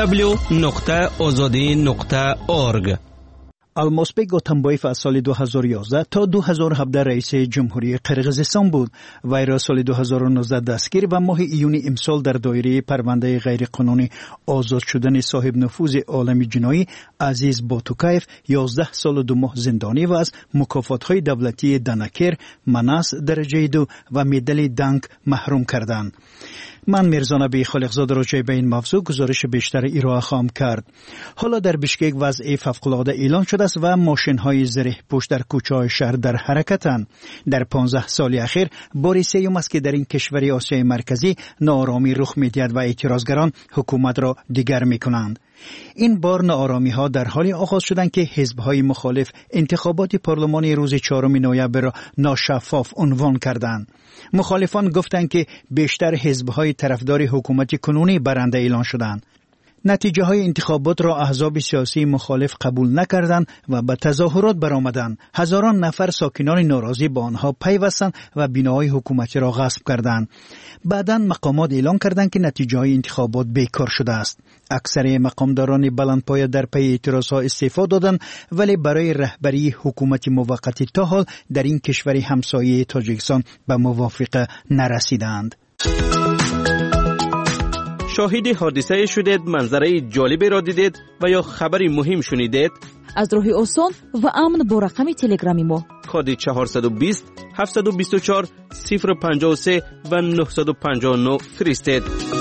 www.azadi.org. الماسبک اوتانبایف از سال 2011 تا 2017 رئیس جمهوری قرقیزستان بود. وی را سال 2019 دستگیر و ماه ایون امسال در دایره پرونده غیرقانونی آزاد شدن صاحب نفوذ عالمی جنایی عزیز باتوکایف 11 سال و 2 ماه زندانی و از مکافات‌های دولتی دنکر، مناس درجه 2 و مدال دنگ محروم کردند. من میرزا نبی خالقزاده راجع به این موضوع گزارش بیشتر ارائه خواهم کرد. حالا در بشکک وضع فوق‌العاده اعلان شده است و ماشین‌های زره پوش در کوچه‌های شهر در حرکتند. در 15 سال اخیر بار سوم است که در این کشور آسیای مرکزی ناآرامی رخ می‌دهد و اعتراضگران حکومت را دیگر می‌کنند. این بار ناآرامی‌ها در حالی آغاز شدند که حزب‌های مخالف انتخابات پارلمانی روز 4 نوامبر را ناشفاف عنوان کردند. مخالفان گفتند که بیشتر حزب‌های طرفدار حکومت کنونی برنده اعلان شدند. نتیجه های انتخابات را احزاب سیاسی مخالف قبول نکردند و به تظاهرات برآمدند. هزاران نفر ساکنان ناراضی با آنها پیوستند و بناهای حکومتی را غصب کردند. بعداً مقامات اعلان کردند که نتیجه های انتخابات بیکار شده است. اکثر مقامداران بلندپایه در پی اعتراضها استعفا دادند، ولی برای رهبری حکومت موقتی تا حال در این کشور همسایه تاجیکستان به موافقه نرسیدند. شاهد حادثه شدید، منظره جالبی را دیدید و یا خبری مهم شنیدید؟ از راه آسان و امن با رقم تلگرامی ما کد 420 724 053 و 959 فرستید.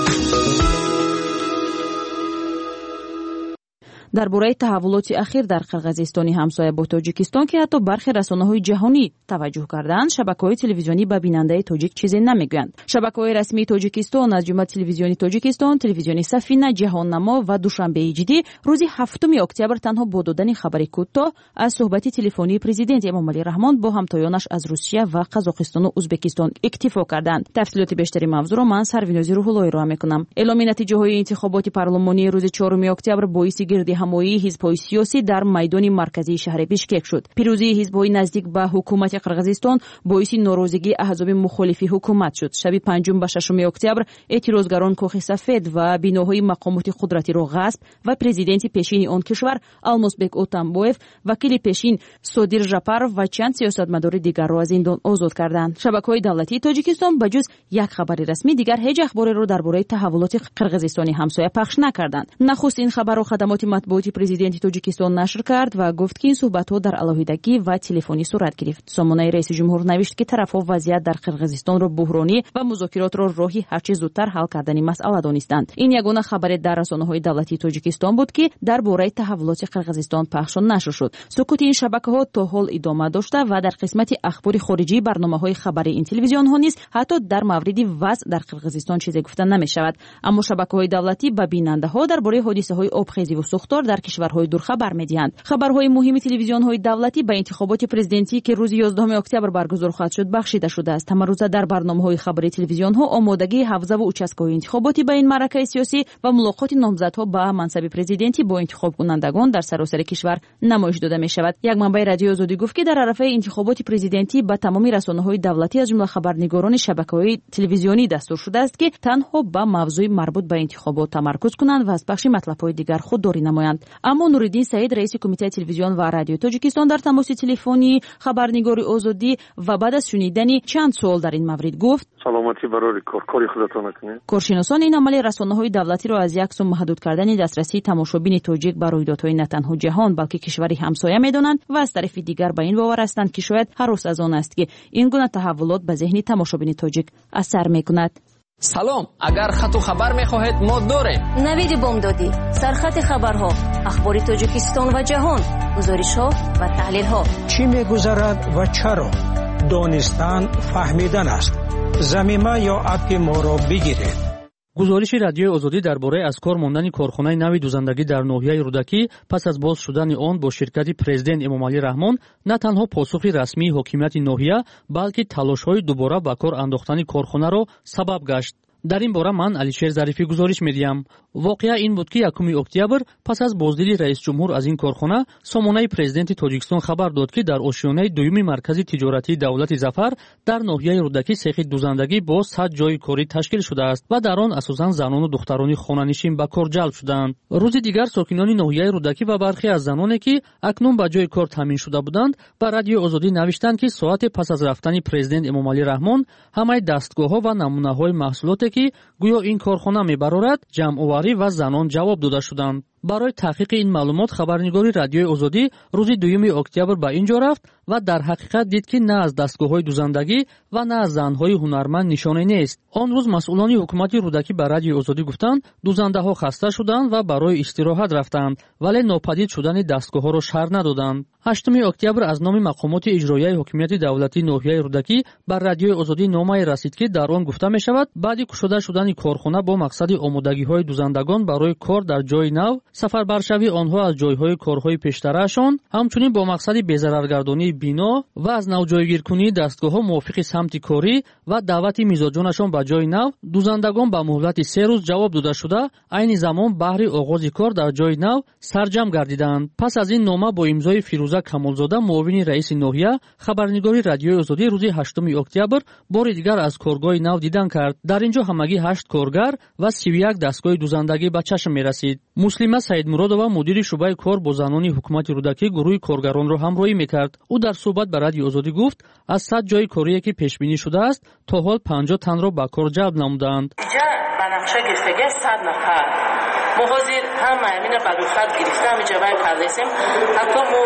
درباره تحولات اخیر در قرقیزستان همسایه با تاجیکستان که حتی برخی رسانه‌های جهانی توجه کردند، شبکه‌های تلویزیونی به بیننده تاجیک چیزی نمیگویند. شبکه‌های رسمی تاجیکستان از جمله تلویزیونی تاجیکستان، تلویزیونی سفینه، جهان‌نما و دوشنبه جدی روز 7 اکتبر تنها با دادن خبری کوتاه از صحبت تلفنی پرزیدنت امامعلی رحمان با همتایانش از روسیه و قزاقستان و ازبکستان اکتفا کردند. تفصیلات بیشتری موضوع را من سروینازی روح‌اللهی ارائه می‌کنم. اعلام نتیجه‌های انتخابات پارلمانی روز 4 اکتبر باعث گردی همایی حزب‌های سیاسی در میدان مرکزی شهر بیشکک شد. پیروزی حزب‌های نزدیک به حکومت قرقیزستان باعث ناراضگی احزاب مخالف حکومت شد. شب 5 و 6 اکتبر اعتراضگران کاخ سفید و بناهای مقامات قدرتی را غصب و پرزیدنت پیشین آن کشور الماسبک اوتانبایف، وکیل پیشین صادر ژاپارov و چند سیاستمدار دیگر را از زندان آزاد کردند. شبکه‌های دولتی تاجیکستان به جز یک خبر رسمی دیگر هیچ اخباری را درباره تحولات قرقیزستان همسایه پخش نکردند. نخستین خبر را خدمات مطبوعاتی پرزیدنت تاجیکستان نشر کرد و گفت که این صحبت‌ها در علاهیدگی و تلفنی صورت گرفت. سامانه رئیس جمهور نوشت که طرف‌ها وضعیت در قرقیزستان را بحرانی و مذاکرات را راهی هرچه زودتر حل کردن مسئله دانستند. این یگانه خبر در رسانه‌های دولتی تاجیکستان بود که درباره تحولات قرقیزستان پخش و نشر شد. سکوت این شبکه‌ها تا حال ادامه داشته و در قسمت اخبار خارجی برنامه‌های خبری این تلویزیون‌ها نیز حتی در مورد وضع در قرقیزستان چیزی گفته نمی‌شود. اما شبکه‌های دولتی به بیننده‌ها درباره حادثه‌های آبخیزی و سوختار در کشورهای دور خبر می‌دهند. خبرهای مهم تلویزیون‌های دولتی به انتخابات پرزیدنتی که روز 11 اکتبر برگزار خواهد شد بخشیده شده است. امروزه در برنامه‌های خبری تلویزیون‌ها آمادگی حوزه و участковый انتخاباتی به این معرکه سیاسی و ملاقات نامزدها به منصب پرزیدنتی با انتخاب کنندگان در سراسر کشور نمایش داده می‌شود. یک منبع رادیو آزادی گفت که در عرصه انتخابات پرزیدنتی به تمامی رسانه‌های دولتی از جمله خبرنگاران شبکه‌های تلویزیونی دستور شده است که تنها به موضوع مربوط به انتخابات تمرکز کنند و از بخش مطلب‌های دیگر خودداری نمایند. اما نورالدین سعید رئیس کمیته تلویزیون و رادیو تاجیکستان در تماس تلفنی خبرنگار آزادی و بعد از شنیدن چند سوال در این مورد گفت: سلامتی برای کاری خودتان کنید. کارشناسان این عمل رسانه‌های دولتی را از یک سو محدود کردن دسترسی تماشابین تاجیک به رویدادهای نه تنها جهان بلکه کشوری همسایه می‌دانند و از طرف دیگر به این باور هستند که شاید هر از آن است که این گونه تحولات به ذهن تماشابین تاجیک اثر می‌کند. سلام، اگر خط و خبر می‌خواهید ما داریم. نوید بامدادی، سرخط خبرها، اخبار تاجیکستان و جهان، گزارش‌ها و تحلیل‌ها. چی می‌گذرد و چرا؟ دانستن فهمیدن است. زمینه یا اپ ما را بگیرید. گزارش رادیو آزادی درباره از کار ماندن کارخانه نوی دوزندگی در ناحیه رودکی پس از باز شدن آن با شرکت پرزیدنت امامعلی رحمان نه تنها پاسخی رسمی حاکمیت ناحیه بلکه تلاش‌های دوباره به کار انداختن کارخانه را سبب گشت. در این باره من علیشیر ظریفی گزارش می‌دهم. واقعا این بود که 1 اکتبر پس از بازدیدی رئیس جمهور از این کارخانه سامانه پرزیدنت تاجیکستان خبر داد که در آشیانه دومی مرکز تجارتی دولت ظفر در ناحیه رودکی سیخ دوزندگی با 100 جای کاری تشکیل شده است و در آن اساساً زنان و دختران خانه‌نشین به کار جلب شدند. روز دیگر ساکنان ناحیه رودکی و برخی از زنانی که اکنون به جای کار تامین شده بودند به رادیو آزادی نوشتند که ساعت پس از رفتن پرزیدنت امامعلی رحمان همه دستگاه‌ها و نمونه‌های محصولاتی که گویا این کارخانه می‌برد جمع‌آوری و زنان جواب داده شدند. برای تحقیق این معلومات خبرنگاری رادیو آزادی روز 2 اکتبر به اینجا رفت و در حقیقت دید که نه از دستگاه‌های دوزندگی و نه از زن‌های هنرمند نشانه نیست. آن روز مسئولان حکومت رودکی به رادیو آزادی گفتند دوزنده‌ها خسته شدند و برای استراحت رفتند ولی ناپدید شدن دستگاه‌ها را شرح ندادند. 8 اکتبر از نام مقامات اجرایی حکومت دولتی ناحیه رودکی بر رادیو آزادی نامه رسید که در آن گفته می‌شود بعد کشوده شدن کارخانه با مقصد آمادگی‌های دوزندگان برای کار در جای نو سفربرشوی آنها از جایهای کارهای پیشترشان همچنین با مقصد بی‌ضررگردانی بنا و از نو جایگیر کنی دستگاه‌ها موافق سمت کاری و دعوت میزاجانشان به جای نو دوزندگان به مهلت 3 روز جواب داده شده عین زمان بهر آغاز کار در جای نو سرجم گردیدند. پس از این نامه با امضای فیروزه کمالزاده معاون رئیس ناحیه خبرنگاری رادیو آزادی روز 8 اکتبر بار دیگر از کارگاه نو دیدن کرد. در اینجا همگی 8 کارگر و 31 دستگاه دوزندگی به چشم می‌رسید. مسلمه سعید مرادова مدیر شعبه کار با زنان حکومت رودکی گروه کارگران را همراهی می‌کرد. او در صحبت به رادیو آزادی گفت از 100 جای کاری که پیش بینی شده است تا حال 50 تن را به کار جلب نمودند. اینجا بنفشه گرفتگی 100 نفر ما حاضر همه امین بدوخت گرفته همینجا باید پردازیم حتی ما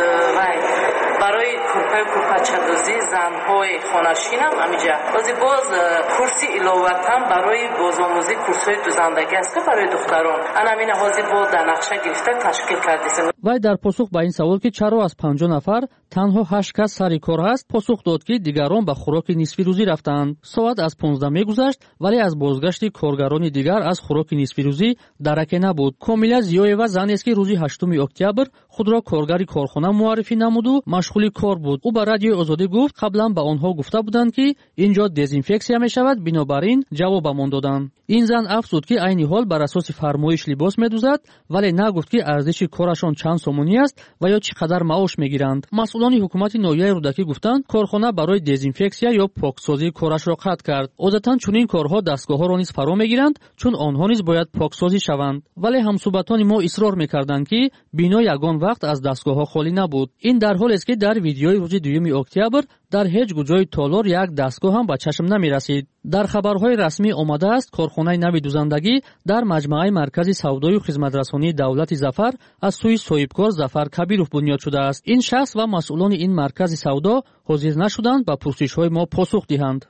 برای کورپای چندوزی زنهای خانشین هم همینجا بازی باز کورسی علاوت هم برای بازآموزی کورس‌های دوزندگی است که برای دختران همین حاضر با در نقشه گرفته تشکیل کردیم. و در پاسخ به این سوال که چرا از 50 نفر تنها 8 کس سر کار است پاسخ داد که دیگران به خوراک نصفی روزی رفتند. ساعت از 15 میگذشت ولی از بازگشت کارگران دیگر از خوراک نصفی روزی درک نبود. کامیلا زیایوا زن است که روز 8 اکتبر خود را کارگر کارخانه معرفی نمود و مشغول کار بود. او به رادیو آزادی گفت قبلا به آنها گفته بودند که اینجا دزینفکسیا می شود بنابراین جوابمان دادند. این زن افزود که عین حال بر اساس فرمایش لباس می‌دوزد ولی نگفت که ارزش کارشان چند سومونی است و یا چقدر معاش می‌گیرند. مسئولان حکومت ناحیه رودکی گفتند کارخانه برای دزینفکسیا یا پاکسازی کارش را قطع کرد. عادتاً چنین کارها دستگاه‌ها را نیز فرا می‌گیرند چون آنها نیز باید پاکسازی شوند. ولی همسوبتان ما اصرار می‌کردند که بنا یگان وقت از دستگاه‌ها خالی نبود. این در حالی است که در ویدیوی روز 2 اکتبر در هیچ جای تالار یک دستگاه هم به چشم نمی‌رسید. در خبرهای رسمی آمده است کارخانه نوی دوزندگی در مجمع مرکز سودای و خدمترسانی دولت ظفر از سوی صاحبکار ظفر کبیرов بنیاد شده است. این شخص و مسئولان این مرکز سودا حاضر نشدند به پرسش‌های ما پاسخ دهند.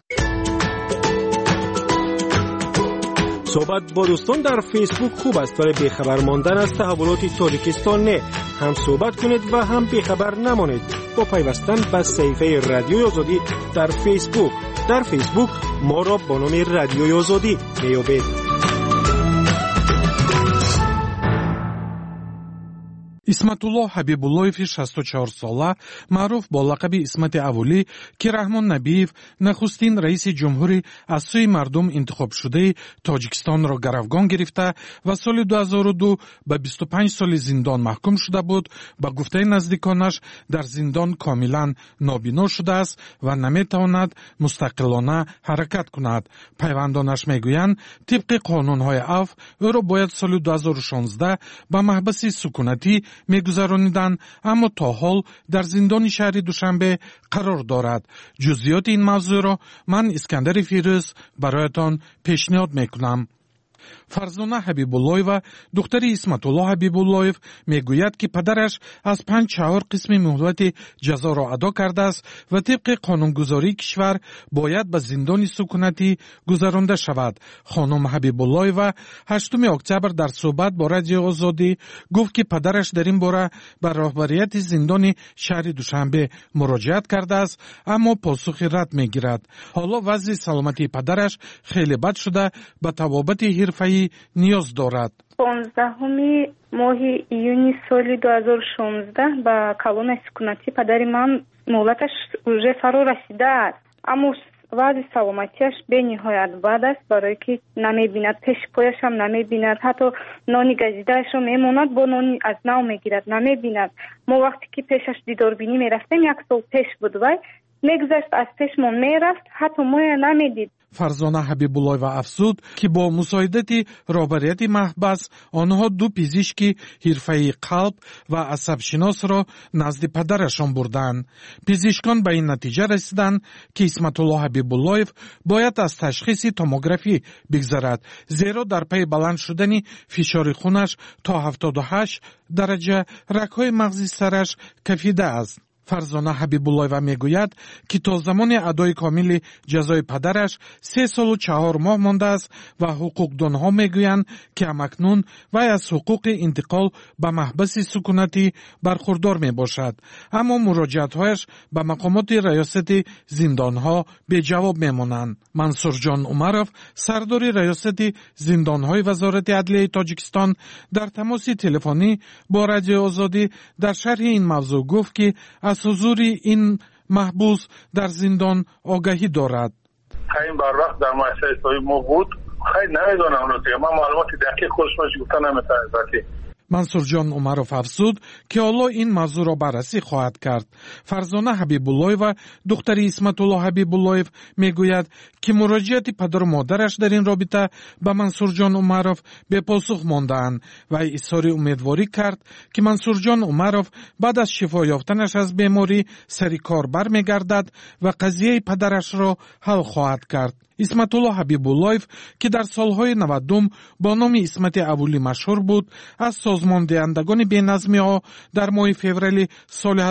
صحبت با دوستان در فیسبوک خوب است ولی بیخبر ماندن از تحولات تاجیکستان نه. هم صحبت کنید و هم بیخبر نمانید با پیوستن به صفحه رادیو آزادی در فیسبوک. در فیسبوک ما را با نام رادیو آزادی میابید. исматулло ҳабибуллоеви 64 сола маъруф бо лақаби исмати аввалӣ ки раҳмон набиев нахустин раиси ҷумҳурӣ аз сӯи мардум интихобшудаи тоҷикистонро гаравгон гирифта ва соли 2002 ба 25 соли зиндон маҳкум шуда буд, ба гуфтаи наздиконаш дар зиндон комилан нобино шудааст ва наметавонад мустақилона ҳаракат кунад. пайвандонаш мегӯянд тибқи қонунҳои афв ӯро бояд соли 2016 ба маҳбаси сукунатӣ мегузарониданд, аммо то ҳол дар зиндони шаҳри душанбе қарор дорад. ҷузъиёти ин мавзӯъро ман Искандари Фирӯз бароятон пешниҳод мекунам. фарзона ҳабибуллоева духтари исматулло ҳабибуллоев мегӯяд ки падараш аз 5-4 қисми муҳлати ҷазоро адо кардааст ва тибқи қонунгузории кишвар бояд ба зиндони сукунатӣ гузаронда шавад. хонум ҳабибуллоева 8 октябр дар суҳбат бо Радиои Озодӣ гуфт ки падараш дар ин бора ба роҳбарияти зиндони шаҳри Душанбе муроҷиат кардааст, аммо посухи рад мегирад. ҳоло вазъи саломатии падараш хеле бад шуда ба табобати ҳирфаӣ ниёз дорад. 15 моҳи июни соли 2016 ба колонаи сукунатӣ падари ман муҳлаташ уже фаро расидааст, аммо вазъи саломатиаш бениҳоят бад аст, барое ки намебинад, пеши пояшам намебинад, ҳатто нони газидаашро мемонад, бо нони аз нав мегирад, намебинад. мо вақте ки пешаш дидорбинӣ мерафтем, 1 сол пеш буд, вай мегузашт, аз пешмон мерафт, ҳатто моя намедид. фарзона ҳабибуллоева афзуд ки бо мусоидати роҳбарияти маҳбас онҳо 2 пизишки ҳирфаи қалб ва асабшиносро назди падарашон бурданд. пизишкон ба ин натиҷа расиданд ки исматулло ҳабибуллоев бояд аз ташхиси томографӣ бигзарад, зеро дар пайи баланд шудани фишори хунаш то 78 дараҷа рагҳои мағзи сараш кафида аст. фарзона ҳабибуллоева мегӯяд ки то замони адои комили ҷазои падараш 3 солу 4 моҳ мондааст ва ҳуқуқдонҳо мегӯянд ки ҳамакнун вай аз ҳуқуқи интиқол ба маҳбаси сукунатӣ бархурдор мебошад, аммо муроҷиатҳояш ба мақомоти раёсати зиндонҳо беҷавоб мемонанд. мансурҷон умаров, сардори раёсати зиндонҳои вазорати адлияи тоҷикистон, дар тамоси телефонӣ бо Радиои Озодӣ дар шарҳи ин мавзӯъ гуфт ки аз ҳузури ин маҳбус дар зиндон огаҳӣ дорад. این بروقت در مؤسسه اسلامی ما بود خیلی نمیدونم رو دیگه من معلومات دقیق خودش گفتن نمیتونم ذاتی мансурҷон умаров афзуд ки ҳоло ин мавзӯъро баррасӣ хоҳад кард. фарзона ҳабибуллоева духтари исматулло ҳабибуллоев мегӯяд ки муроҷиати падару модараш дар ин робита ба мансурҷон умаров бепосух мондаанд. вай изҳори умедворӣ кард ки мансурҷон умаров баъд аз шифо ёфтанаш аз беморӣ сари кор бармегардад ва қазияи падарашро ҳал хоҳад кард. исматулло ҳабибуллоев ки дар солҳои 90 бо номи исмати аввалӣ машҳур буд, аз созмондиҳандагони беназмиҳо дар моҳи феврали соли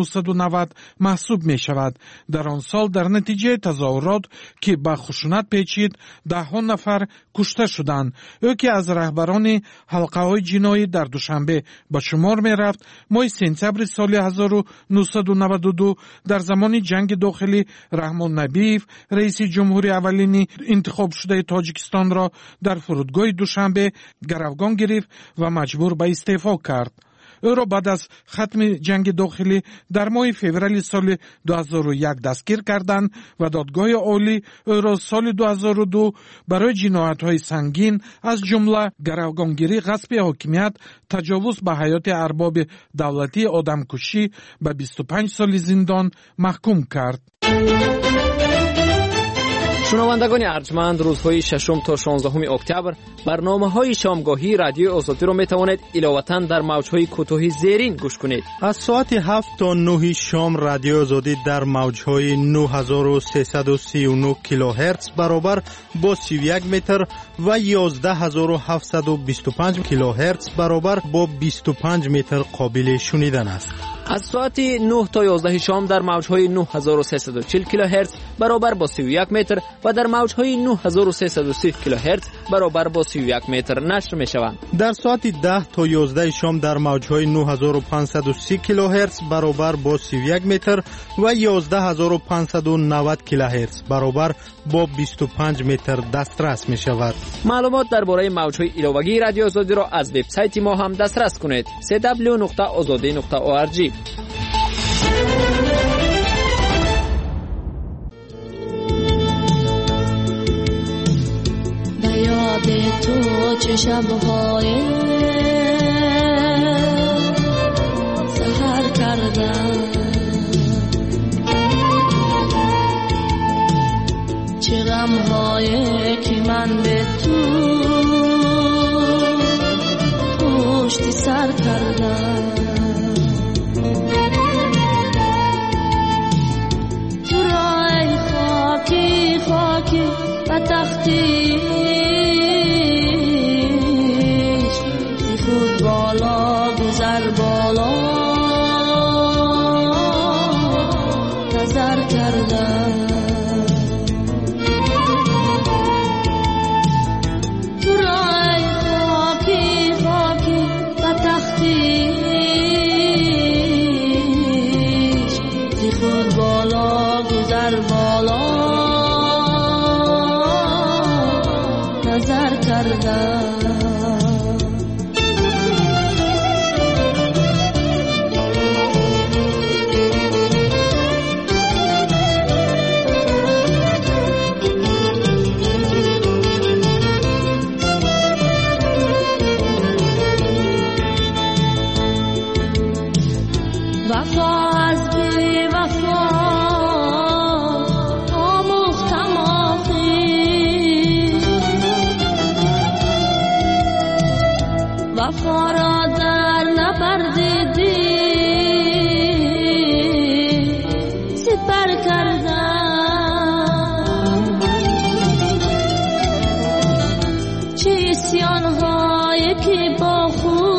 1990 маҳсуб мешавад. дар он сол дар натиҷаи тазоҳурот ки ба хушунат печид, даҳҳо нафар кушта шуданд. ӯ ки аз раҳбарони ҳалқаҳои ҷиноӣ дар Душанбе ба шумор мерафт, моҳи сентябри соли 1992 дар замони ҷанги дохилӣ раҳмон набиев раиси ҷумҳури аввалини интихобшудаи тоҷикистонро дар фурудгоҳи Душанбе гаравгон гирифт ва маҷбур ба истеъфо кард. ӯро баъд аз хатми ҷанги дохилӣ дар моҳи феврали соли 2001 дастгир карданд ва додгоҳи олӣ ӯро соли 2002 барои ҷиноятҳои сангин аз ҷумла гаравгонгирӣ, ғасби ҳокимият, таҷовуз ба ҳаёти арбоби давлатӣ, одамкушӣ ба 25 соли зиндон маҳкум кард. шунавандагони арҷманд, рӯзҳои 6 то 16 октябр барномаҳои шомгоҳии Радиои Озодиро метавонед иловатан дар мавҷҳои кӯтоҳи зерин гӯш кунед. аз соати 7 то 9 шом Радиои Озодӣ дар мавҷҳои 9339 килоҳерц баробар бо 31 метр ва 11725 килоҳерц баробар бо 25 метр қобили шунидан аст. از ساعت 9 تا 11 شام در موج‌های 9340 کیلوهرتز برابر با 31 متر و در موج‌های 9330 کیلوهرتز برابر با 31 متر نشر می‌شوند. در ساعت 10 تا 11 شام در موج‌های 9530 کیلوهرتز برابر با 31 متر و 11590 کیلوهرتز برابر با 25 متر دسترس می‌شود. معلومات درباره موج‌های ایلوگی رادیو آزادی را از وبسایت ما هم دسترس کنید: www.azadi.org. به یاد تو چه شب‌های سحر کردم، چه غم‌هایی که من به تو پشت سر کردم. تو را ای خاکی خاکی و تختیش بی خود بالا گذر بالا نظر کردم. تو را ای خاکی خاکی و تختیش بی خود بالا گذر بالا نظر کردم. وفا از بی وفا آموختم آخی، وفا را در نپردیدی سپر کردم. چه اسیان‌هایی که با خود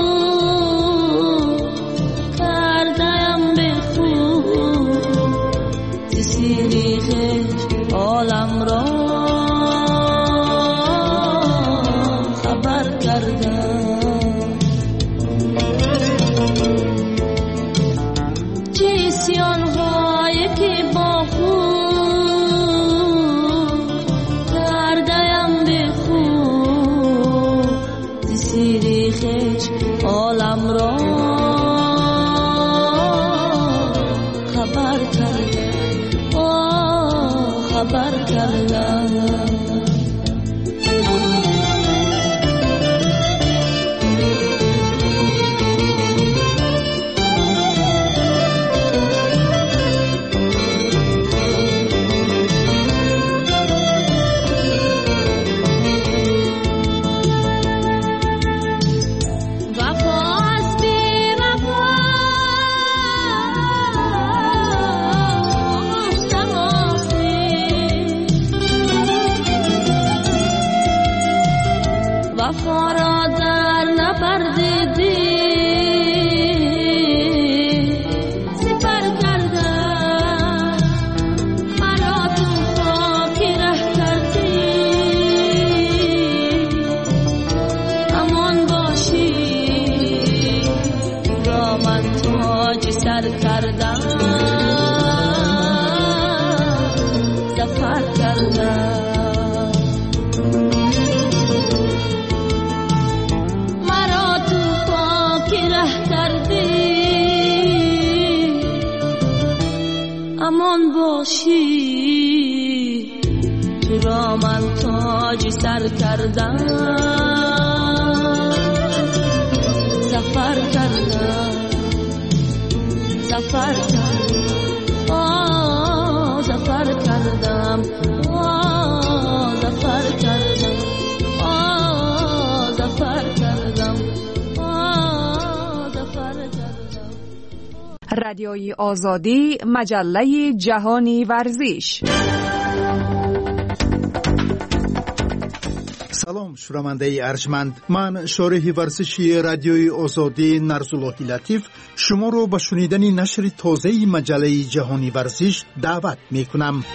عالم را خبر کردم. چه اسیان‌هایی که با خود کردم به خود زیر خش عالم را خبر کردم، خبر کردم. وفا را در نپردیدی سپر کردم. مرا تو خاکی ره کردی امان باشی، را من تاج سر کردم سفر کردم. امان باشی، تو را من تاج سر کردم سفر کردم، سفر کردم، سفر کردم، سفر کردم، سفر کردم، سفر کردم. رادیوی آزادی، مجله جهانی ورزش. سلام شنونده ارجمند، من شارح ورزشی رادیوی آزادی نرزالله لطیف شما رو به شنیدن نشر تازه مجله جهانی ورزش دعوت می کنم.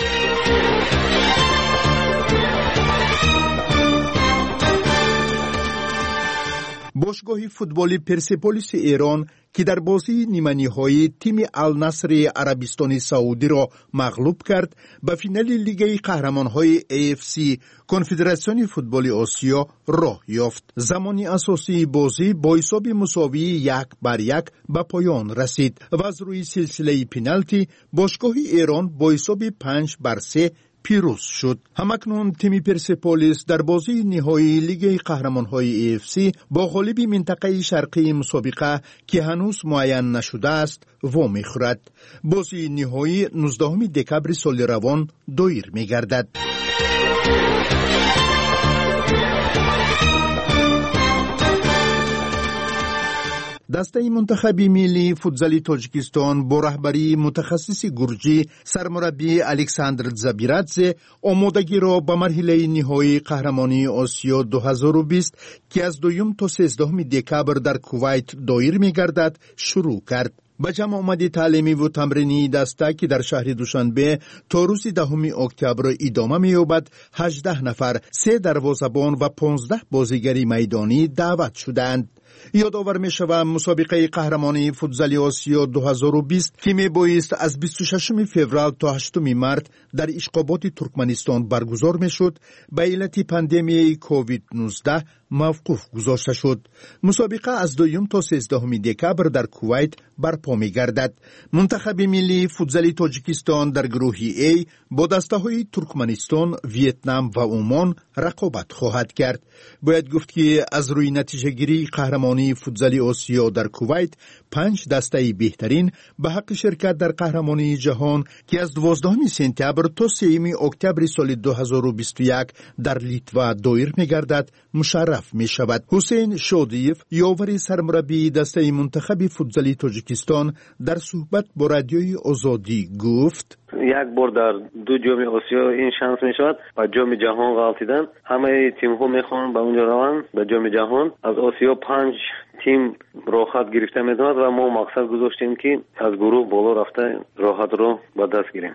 باشگاه فوتبالی پرسپولیس ایران که در بازی نیمه‌نهایی تیم النصر عربستان سعودی را مغلوب کرد، به فینال لیگ قهرمان‌های AFC کنفدراسیون فوتبال آسیا راه یافت. زمانی اساسی بازی با حساب مساوی 1-1 به پایان رسید و از روی سلسله پنالتی باشگاه ایران با حساب 5-3 پیروز شد. همکنون تیم پرسپولیس در بازی نهایی لیگ قهرمان‌های AFC با غالب منطقه شرقی مسابقه که هنوز معین نشده است وا می‌خورد. بازی نهایی 19 دکبر سال روان دایر می‌گردد. دسته منتخب ملی فوتبال تاجیکستان با رهبری متخصص گرجی سرمربی الکساندر زبیرادزه آمادگی را به مرحله نهایی قهرمانی آسیا 2020 که از 2 تا 13 دکبر در کویت دایر می‌گردد شروع کرد. به جمع آمد تعلیمی و تمرینی دسته که در شهر دوشنبه تا روز 10 اکتبر ادامه می‌یابد 18 نفر، 3 دروازه‌بان و 15 بازیگر میدانی دعوت شدند. یادآور می شود مسابقه قهرمانی فوتبال آسیا 2020 که می بایست از 26 فوریه تا 8 مارس در اشقابات ترکمنستان برگزار می شد، به علت پاندمی کووید 19 موقوف گذاشته شد. مسابقه از 2 تا 13 دکبر در کویت برپا می گردد. منتخب ملی فوتبال تاجیکستان در گروه A با دسته های ترکمنستان، ویتنام و عمان رقابت خواهد کرد. باید گفت که از روی نتیجه گیری قهرمانی فوتبال آسیا در کویت 5 دسته بهترین به حق شرکت در قهرمانی جهان که از 12 سپتامبر تا 3 اکتبر سال 2021 در لیتوا دایر می گردد مشرف می شود. حسین شادیف یاور سرمربی دسته منتخب فوتبال تاجیکستان در صحبت با رادیوی آزادی گفت: یک بار در 2 جام آسیا این شانس می شود و جام جهان غلطیدن. همه تیم ها می خوان به اونجا روان به جام جهان. از آسیا 5 تیم راحت گرفته می دهد و ما مقصد گذاشتیم که از گروه بالا رفته راحت رو به دست گیریم.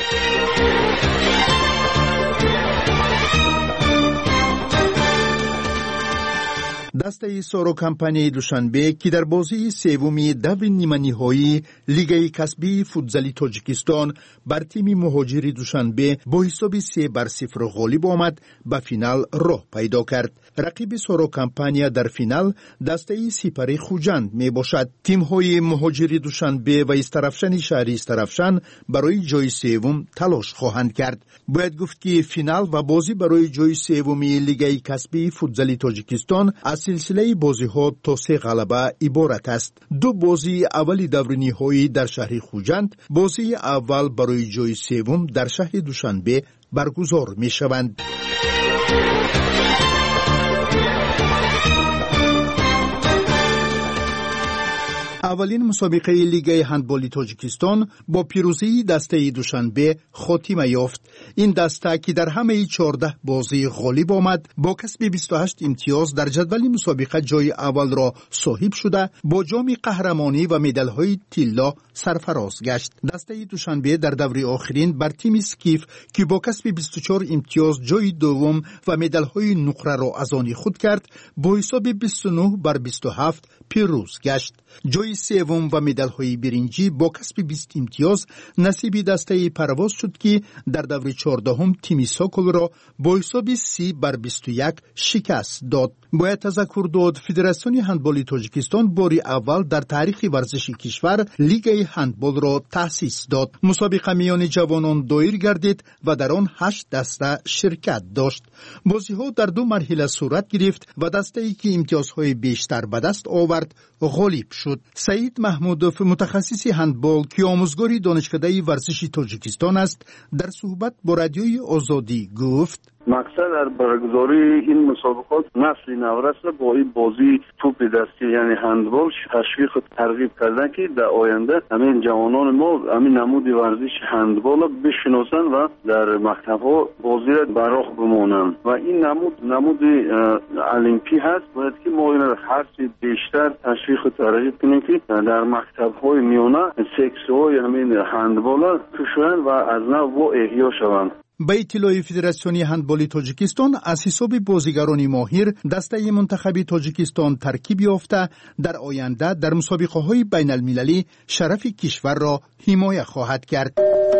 دسته سارو کمپانی دوشنبه که در بازی سومی دو نیمه‌نهایی لیگ کسبی فوتبال تاجیکستان بر تیم مهاجری دوشنبه با حساب 3-0 غالب آمد به فینال راه پیدا کرد. رقیب سارو کمپانی در فینال دسته سپر خوجند می باشد. تیم های مهاجری دوشنبه و استرافشن شهری استرافشن برای جای سوم تلاش خواهند کرد. باید گفت که فینال و بازی برای جای سومی لیگ کسبی فوتبال تاجیکستان از سلسله بازی ها تا 3 غلبه عبارت است. 2 بازی اولی دور نهایی در شهر خوجند، بازی اول برای جای سوم در شهر دوشنبه برگزار می شوند. اولین مسابقه لیگ هندبال تاجیکستان با پیروزی دسته دوشنبه خاتمه یافت. این دسته که در همه 14 بازی غالب آمد با کسب 28 امتیاز در جدول مسابقه جای اول را صاحب شده، با جام قهرمانی و مدال‌های طلا سرفراز گشت. دسته دوشنبه در دوره آخرین بر تیم اسکیف که با کسب 24 امتیاز جای دوم و مدال‌های نقره را از آن خود کرد، با حساب 29-27 پیروز گشت. جای سوم و مدال‌های برنجی با کسب 20 امتیاز نصیب دسته پرواز شد که در دوره 14 تیم ساکل را با حساب 30-21 شکست داد. باید تذکر داد فدراسیون هندبال تاجیکستان باری اول در تاریخ ورزش کشور لیگ هندبال را تأسیس داد. مسابقه میان جوانان دایر گردید و در آن 8 دسته شرکت داشت. بازی‌ها در 2 مرحله صورت گرفت و دسته‌ای که امتیازهای بیشتر به دست آورد غالب شد. سعید محمودوف متخصص هندبال که آموزگار دانشکده ورزشی تاجیکستان است در صحبت با رادیوی آزادی گفت: مقصد در برگزاری این مسابقات نسل نورس را با این بازی توپ دستی یعنی هندبال تشویق و ترغیب کردن که در آینده همین جوانان ما همین نمود ورزش هندبال را بشناسند و در مکتب‌ها بازی را براق بمانند و این نمود المپی هست. باید که ما این را هر چه بیشتر تشویق و ترغیب کنیم که در مکتب‌های میانه سکس‌های همین هندبال را کشوند و از نو احیا شوند. به اطلاع فدراسیون هندبال تاجیکستان از حساب بازیگران ماهر دسته منتخب تاجیکستان ترکیب یافته در آینده در مسابقه‌های بین المللی شرف کشور را حمایت خواهد کرد.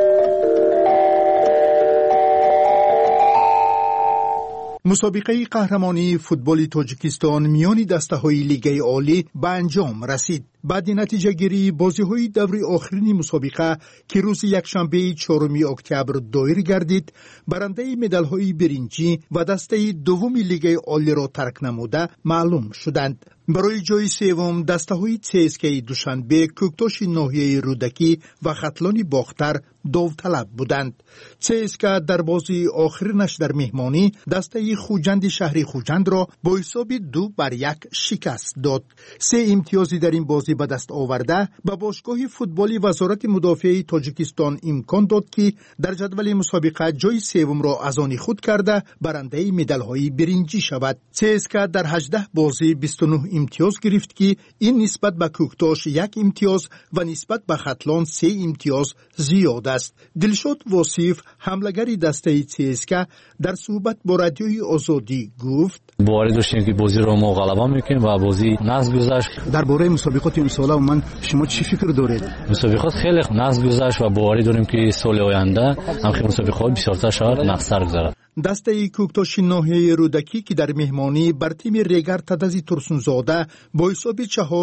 مسابقه قهرمانی فوتبال تاجیکستان میان دسته‌های لیگ عالی به انجام رسید. بعد نتیجه گیری بازی‌های دور آخرین مسابقه که روز یکشنبه 4 اکتبر دایر گردید، برنده مدال‌های برنجی و دسته دوم لیگ عالی را ترک نموده معلوم شدند. برای جای سوم دسته‌های CSKA دوشنبه، کوکتاش ناحیه رودکی و خطلان باختر داوطلب بودند. CSKA در بازی آخرینش در مهمانی دسته خوجند شهری خوجند را با حساب 2-1 شکست داد. 3 امتیازی در این بازی به دست آورده به باشگاه فوتبالی وزارت مدافع تاجیکستان امکان داد که در جدول مسابقه جای سوم را از آن خود کرده برنده مدال‌های برنجی شود. CSKA در 18 بازی 29 امتیاز گرفت که این نسبت به کوکتاش 1 امتیاز و نسبت به خطلان 3 امتیاز زیاد است. دلشاد واصف حمله‌گر دسته CSKA در صحبت با رادیوی آزادی گفت: باور داشتیم که بازی رو ما غلبه می‌کنیم و بازی نزد گذشت. درباره مسابقات امسال من شما چی فکر دارید؟ مسابقات خیلی نزد گذشت و باوری داریم که سال آینده هم مسابقات بسیار شاید نقصر گذرد. دسته کوکتاش ناحیه رودکی که در مهمانی بر تیم ریگر تدازی ترسونزاده با حساب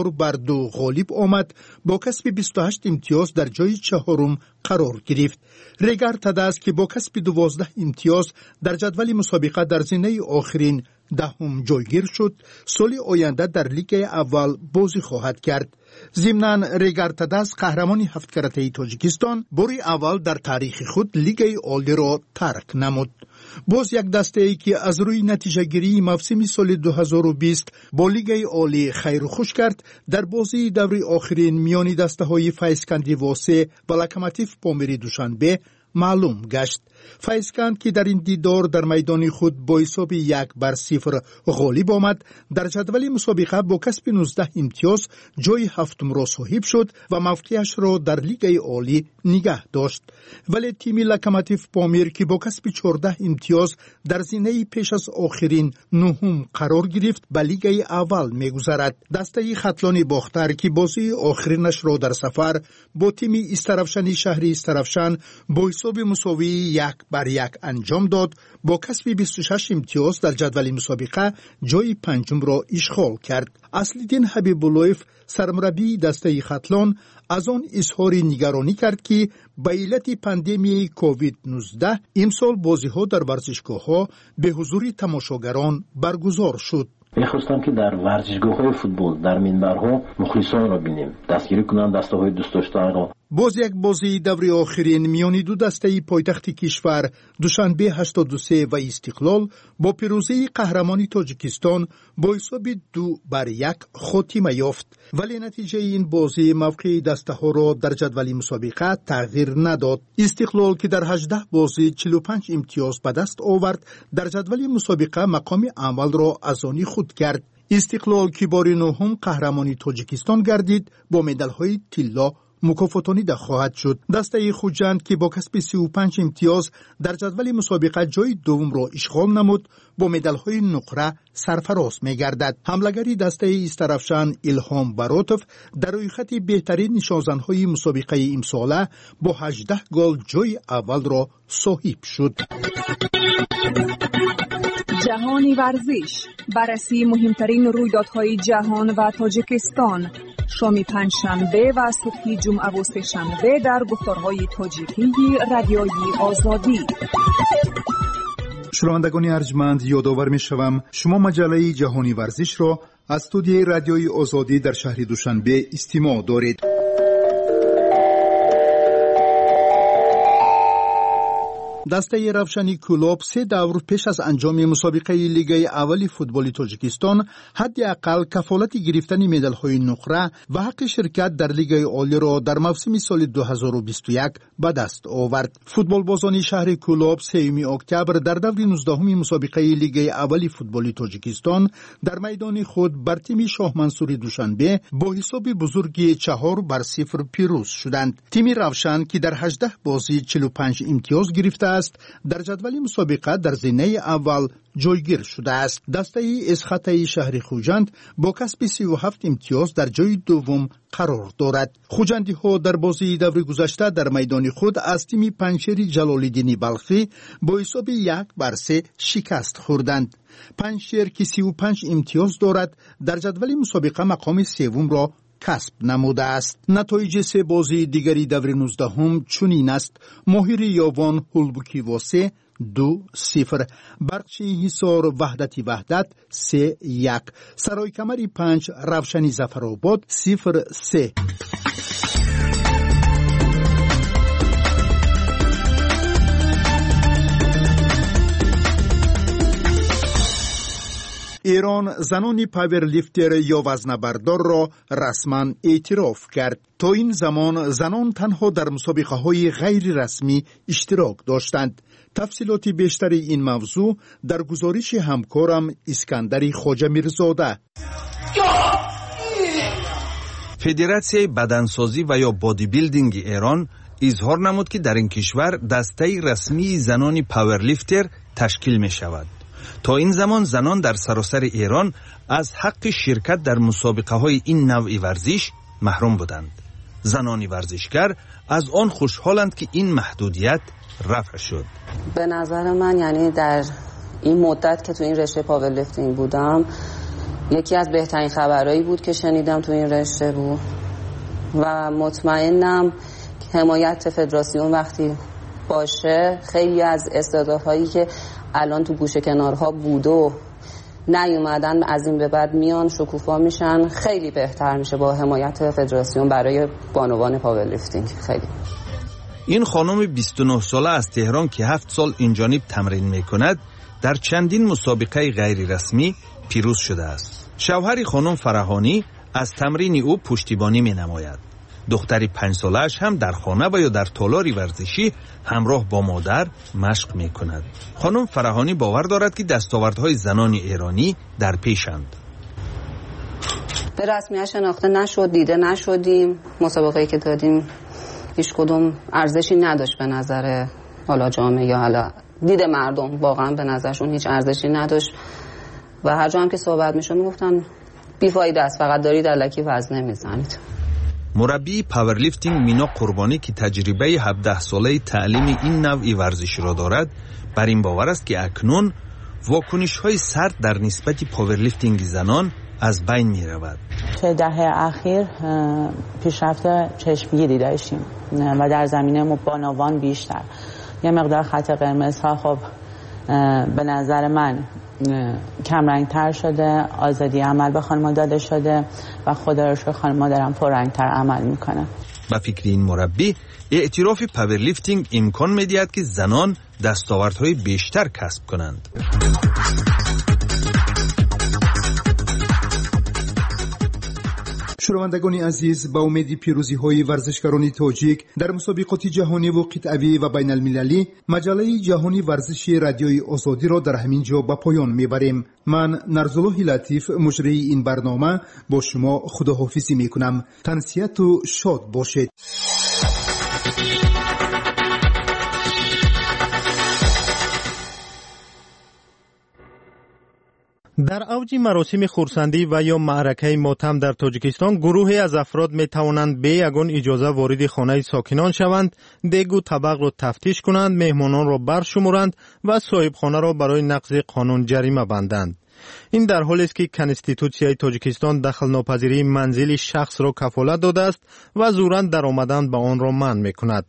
4-2 غالب آمد، با کسب 28 امتیاز در جای 4 قرار گرفت. ریگر تداز که با کسب 12 امتیاز در جدول مسابقه در زینه آخرین 10 جایگیر شد، سال آینده در لیگ اول بازی خواهد کرد. ضمناً ریگر تداز قهرمانی 7 کرته تاجیکستان باری اول در تاریخ خود لیگ عالی را ترک نمود. باز یک دسته ای که از روی نتیجه گیری موسم سال 2020 با لیگ عالی خیر و خوش کرد، در بازی دوری آخرین میانی دسته های فیسکندی واسه و لکماتیف پامیری دوشنبه معلوم گشت. فیسکند که در این دیدار در میدان خود با حساب 1-0 غالب آمد، در جدول مسابقه با کسب 19 امتیاز جای 7 را صاحب شد و موقعیش را در لیگ عالی نگه داشت. ولی تیم لکماتیف پامیر که با کسب 14 امتیاز در زینه پیش از آخرین 9 قرار گرفت به لیگ اول میگذرد. دسته خطلان باختر که بازی آخرینش را در سفر با تیم استرفشن شهری استرفشن با حساب مساوی 1-1 انجام داد، با کسب 26 امتیاز در جدول مسابقه جای 5 را اشغال کرد. اصلیدین حبیب‌اللهیف سرمربی دسته خطلان از آن اظهار نگرانی کرد که به علت پاندمی کووید 19 امسال بازی‌ها در ورزشگاه‌ها به حضور تماشاگران برگزار شد. می‌خواستم که در ورزشگاه‌های فوتبال در منبرها مخلصان را بینیم، دستگیری کنند دسته‌های دوست داشتن را. باز یک بازی دوری آخرین میانی دو دسته پایتخت کشور دوشنبه 83 و استقلال با پیروزی قهرمانی تاجیکستان با حساب 2-1 خاتمه یافت، ولی نتیجه این بازی موقع دسته ها را در جدول مسابقه تغییر نداد. استقلال که در 18 بازی 45 امتیاز به دست آورد، در جدول مسابقه مقام اول را از آن خود کرد. استقلال که بار 9 قهرمانی تاجیکستان گردید با مدال‌های طلا مکافاتانیده خواهد شد. دسته خوجند که با کسب 35 امتیاز در جدول مسابقه جای دوم را اشغال نمود، با مدال‌های نقره سرفراز می‌گردد. حمله‌گری دسته استرفشن الهام براتوف در روی خط بهترین نشانزن‌های مسابقه امساله با 18 گل جای اول را صاحب شد. جهانی ورزش، بررسی مهمترین رویدادهای جهان و تاجیکستان، شام پنجشنبه و صبح جمعه و سه‌شنبه در گفتارهای تاجیکی رادیوی آزادی. شنوندگان ارجمند، یادآور می‌شوم شما مجله جهانی ورزش را از استودیوی رادیوی آزادی در شهر دوشنبه استماع دارید. دسته روشنی کلوب 3 دور پیش از انجام مسابقه لیگ اول فوتبال تاجیکستان حداقل کفالت گرفتن مدال های نقره و حق شرکت در لیگ عالی را در موسم سال 2021 به دست آورد. فوتبال بازان شهر کلوب 3 اکتبر در دور 19 مسابقه لیگ اول فوتبال تاجیکستان در میدان خود بر تیم شاه منصور دوشنبه با حساب بزرگی 4-0 پیروز شدند. تیم روشن که در 18 بازی 45 امتیاز گرفته است در جدول مسابقه در زینه اول جایگیر شده است. دسته اسخطه شهر خوجند با کسب 37 امتیاز در جای دوم قرار دارد. خوجندی ها در بازی دور گذشته در میدان خود از تیم پنجشیر جلال‌الدین بلخی با حساب 1-3 شکست خوردند. پنجشیر که 35 امتیاز دارد در جدول مسابقه مقام سوم را کسب نموده است. نتایج 3 بازی دیگری دور 19 چنین است: ماهر یاوان هولبوکی واسه 2-0، برقچی حصار وحدت 3-1، سرای کمری 5 روشنی ظفرآباد 0-3. ایران زنان پاورلیفتر یا وزنه‌بردار را رسما اعتراف کرد. تا این زمان زنان تنها در مسابقه های غیر رسمی اشتراک داشتند. تفصیلات بیشتر این موضوع در گزارش همکارم اسکندر خواجه میرزاده. فدراسیون بدنسازی و یا بادی بیلدینگ ایران اظهار نمود که در این کشور دسته رسمی زنان پاورلیفتر تشکیل می شود. تا این زمان زنان در سراسر ایران از حق شرکت در مسابقه های این نوع ورزش محروم بودند. زنان ورزشگر از آن خوشحالند که این محدودیت رفع شد. به نظر من یعنی در این مدت که تو این رشته پاورلیفتینگ بودم یکی از بهترین خبرهایی بود که شنیدم تو این رشته بود و مطمئنم که حمایت فدراسیون وقتی باشه خیلی از استعدادهایی که الان تو گوشه کنارها بود و نیومدن از این به بعد میان شکوفا میشن، خیلی بهتر میشه با حمایت فدراسیون برای بانوان پاورلیفتینگ. خیلی این خانم 29 ساله از تهران که 7 سال اینجانب تمرین میکند در چندین مسابقه غیر رسمی پیروز شده است. شوهر خانم فرهانی از تمرین او پشتیبانی می نماید. دختری 5 سالش هم در خانه و یا در تالار ورزشی همراه با مادر مشق می کند. خانم فرهانی باور دارد که دستاوردهای زنان ایرانی در پیشند. به رسمیت شناخته نشد، دیده نشدیم. مسابقه‌ای که دادیم هیچ کدوم ارزشی نداشت به نظر حالا جامعه یا حالا دید مردم، واقعا به نظرشون هیچ ارزشی نداشت و هر جا هم که صحبت میشد میگفتن بیفایده است، فقط دارید الکی وزنه میزنید. مربی پاورلیفتینگ مینا قربانی که تجربه 17 ساله تعلیم این نوع ورزش را دارد بر این باور است که اکنون واکنش‌های سرد در نسبت پاورلیفتینگ زنان از بین می رود. چه دهه اخیر پیشرفت چشمگیری داشتیم و در زمینه بانوان بیشتر. یه مقدار خط قرمزها خب به نظر من کمرنگتر شده، آزادی عمل به خانم‌ها داده شده و خدا رو شکر خانم‌ها دارن پررنگتر عمل میکنن. با فکر این مربی اعتراف پاورلیفتینگ امکان می‌دهد که زنان دستاوردهای بیشتر کسب کنند. شنوندگان عزیز، با امید پیروزی های ورزشکاران تاجیک در مسابقات جهانی و قطعی و بین المللی، مجله جهانی ورزش رادیوی آزادی را در همین جا به پایان میبریم. من نرزالله لطیف مجری این برنامه با شما خداحافظی میکنم. تنسیت و شاد باشید. در اوج مراسم خرسندی و یا معرکه ماتم در تاجیکستان گروهی از افراد می توانند به یگان اجازه وارد خانه ساکنان شوند، دیگ و طبق را تفتیش کنند، مهمانان را برشمارند و صاحب خانه را برای نقض قانون جریمه بندند. این در حالی است که کنستیتوسیای تاجیکستان دخل ناپذیری منزل شخص را کفالت داده است و زوراً در آمدن به آن را منع می کند.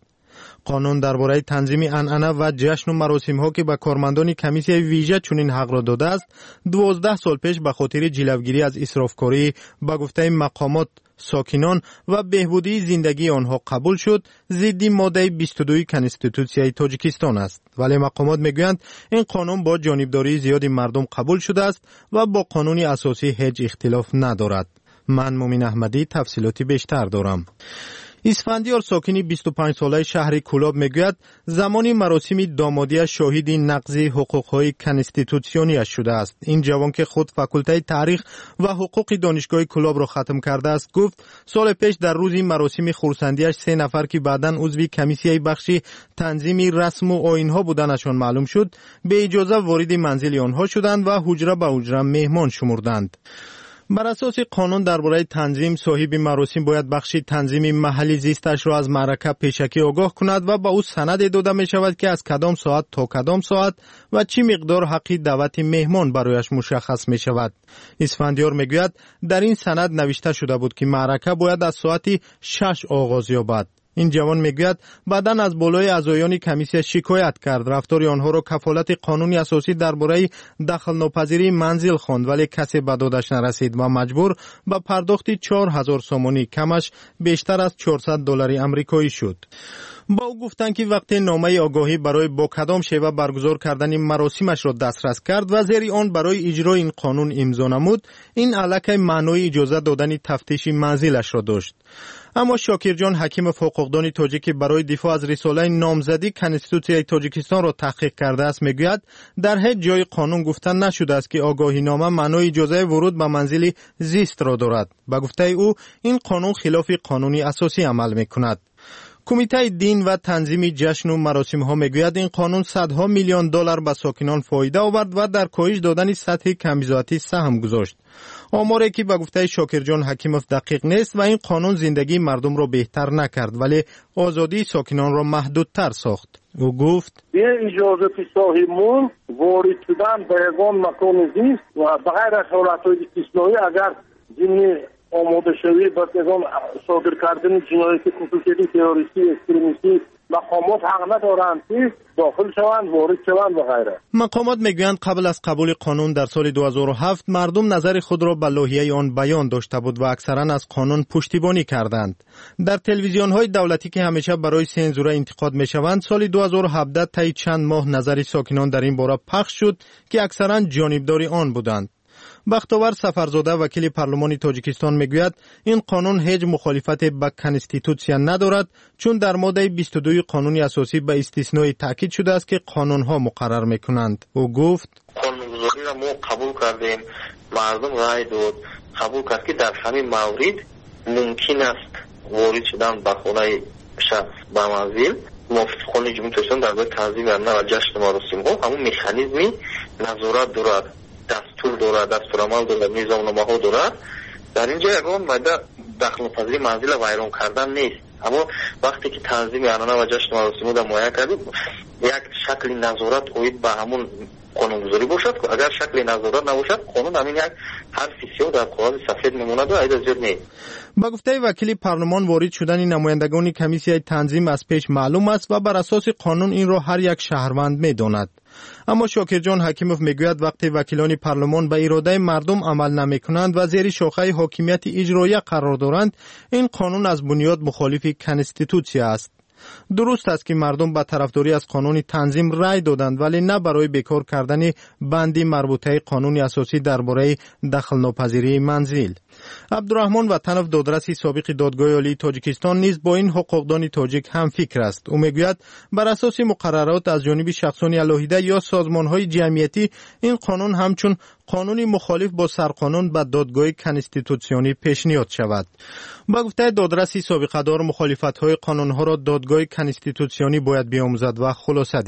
قانون درباره تنظیم عنعنه و جشن و مراسم‌ها که به کارمندان کمیسیون ویژه چنین حق را داده است 12 سال پیش به خاطر جلوگیری از اسرافکاری به گفته مقامات ساکنان و بهبودی زندگی آنها قبول شد، ضد ماده 22 کنستیتوسیای تاجیکستان است. ولی مقامات میگویند این قانون با جانبداری زیادی مردم قبول شده است و با قانون اساسی هیچ اختلاف ندارد. من مومین احمدی تفصیلاتی بیشتر دارم. اسفندیار ساکنی 25 ساله شهر کولاب میگوید زمانی مراسم دامادی شاهد نقض حقوق‌های کنستیتوسیونی شده است. این جوان که خود فاکولته تاریخ و حقوق دانشگاه کولاب را ختم کرده است گفت سال پیش در روز مراسم خورسندیش 3 نفر که بعداً عضو کمیسیای بخشی تنظیم رسم و آیین‌ها بودنشان معلوم شد به اجازه وارد منزل آنها شدند و حجره به حجره مهمان شمردند. بر اساس قانون درباره تنظیم صاحب مراسم باید بخش تنظیم محلی زیستش را از معرکه پیشکی آگاه کند و با او سند داده می شود که از کدام ساعت تا کدام ساعت و چی مقدار حق دعوت مهمان برایش مشخص می شود. اسفندیار می گوید در این سند نوشته شده بود که معرکه باید از ساعت 6 آغاز یابد. این جوان میگوید بعداً از بالای اعضایان کمیسیون شکایت کرد. رفتار آنها را کفالت قانونی اساسی درباره دخل ناپذیری منزل خواند ولی کسی به دادش نرسید و مجبور به پرداخت 4000 سومانی کمش بیشتر از $400 آمریکایی شد. با او گفتند که وقتی نامه آگاهی برای با کدام شیوه برگزار کردن مراسمش را دسترس کرد و زیر آن برای اجرای این قانون امضا نمود، این علاقه معنای اجازه دادن تفتیش منزلش را داشت. اما شاکرجان حکیم حقوقدان تاجیکی برای دفاع از رساله نامزدی کنستیتوسیای تاجیکستان را تحقیق کرده است میگوید در هیچ جای قانون گفته نشده است که آگاهی نامه معنای اجازه ورود به منزل زیست را دارد. به گفته او این قانون خلاف قانونی اساسی عمل میکند. کمیته دین و تنظیم جشن و مراسم ها میگوید این قانون صدها میلیون دلار به ساکنان فایده آورد و در کاهش دادن سطح کمبزاتی سهم گذاشت. آماری که به گفته شاکرجان حکیموف دقیق نیست و این قانون زندگی مردم را بهتر نکرد ولی آزادی ساکنان را محدودتر ساخت. او گفت به اجازه صاحبمون وارد شدن به یگان مکان زیست و بغیر از حالتهای استثنایی اگر جنی آماده شوی با یگان صادر کردن جنایت خصوصی تروریستی اکستریمیستی مقامات حق ندارند که داخل شوند وارد شوند و غیره. مقامات میگویند قبل از قبول قانون در سال 2007 مردم نظر خود را به لایحه آن بیان داشته بود و اکثرا از قانون پشتیبانی کردند. در تلویزیون های دولتی که همیشه برای سنزوره انتقاد میشوند سال 2017 طی چند ماه نظر ساکنان در این باره پخش شد که اکثرا جانبدار آن بودند. بختاور سفرزاده وکیل پارلمان تاجیکستان میگوید این قانون هیچ مخالفت با کنستیتوسیون ندارد چون در ماده 22 قانون اساسی به استثنای تاکید شده است که قانونها مقرر میکنند. او گفت قانونگذاری را ما قبول کردیم، مردم رای داد قبول کرد که در همین مورد ممکن است وارد شدن به خانه شخص به منزل موافقان جمهوری تاجیکستان درباره تنظیم عنعنه و جشن مراسم ها همون مکانیزمی نظارت دارد، دستور دارد، دستورالعمل دارد، نظامنامه‌ها دارد. در اینجا یگان ماده دخل ناپذیری منزل ویران کردن نیست، اما وقتی که تنظیم عنعنه و جشن مراسم را معین کردیم یک شکل نظارت اوید به همون قانونگذاری باشد. اگر شکل نظارت نباشد قانون همین یک حرف سیاه در کاغذ سفید میموند و ایده زیاد نیست. با گفته وکیل پارلمان وارد شدن نمایندگان کمیسیون تنظیم از پیش معلوم است و بر اساس قانون این را هر یک شهروند میداند. اما شاکرجان حکیموف میگوید وقتی وکیلان پارلمان به اراده مردم عمل نمیکنند و زیر شاخه حاکمیت اجرایی قرار دارند این قانون از بنیاد مخالف کنستیتوسیا است. درست است که مردم به طرفداری از قانون تنظیم رای دادند ولی نه برای بیکار کردن بندی مربوطه قانون اساسی درباره دخل ناپذیری منزل. عبدالرحمن وطنوف دادرسی سابق دادگاه عالی تاجیکستان نیز با این حقوقدان تاجیک هم فکر است. او میگوید بر اساس مقررات از جانب شخصان علاهیده یا سازمان‌های جمعیتی این قانون همچون قانونی مخالف با سرقانون به دادگاه کنستیتوسیونی پیشنهاد شود. با گفته دادرسی سابقه‌دار مخالفت‌های قانون‌ها را دادگاه کنستیتوسیونی باید بیاموزد و خلاصه دهد.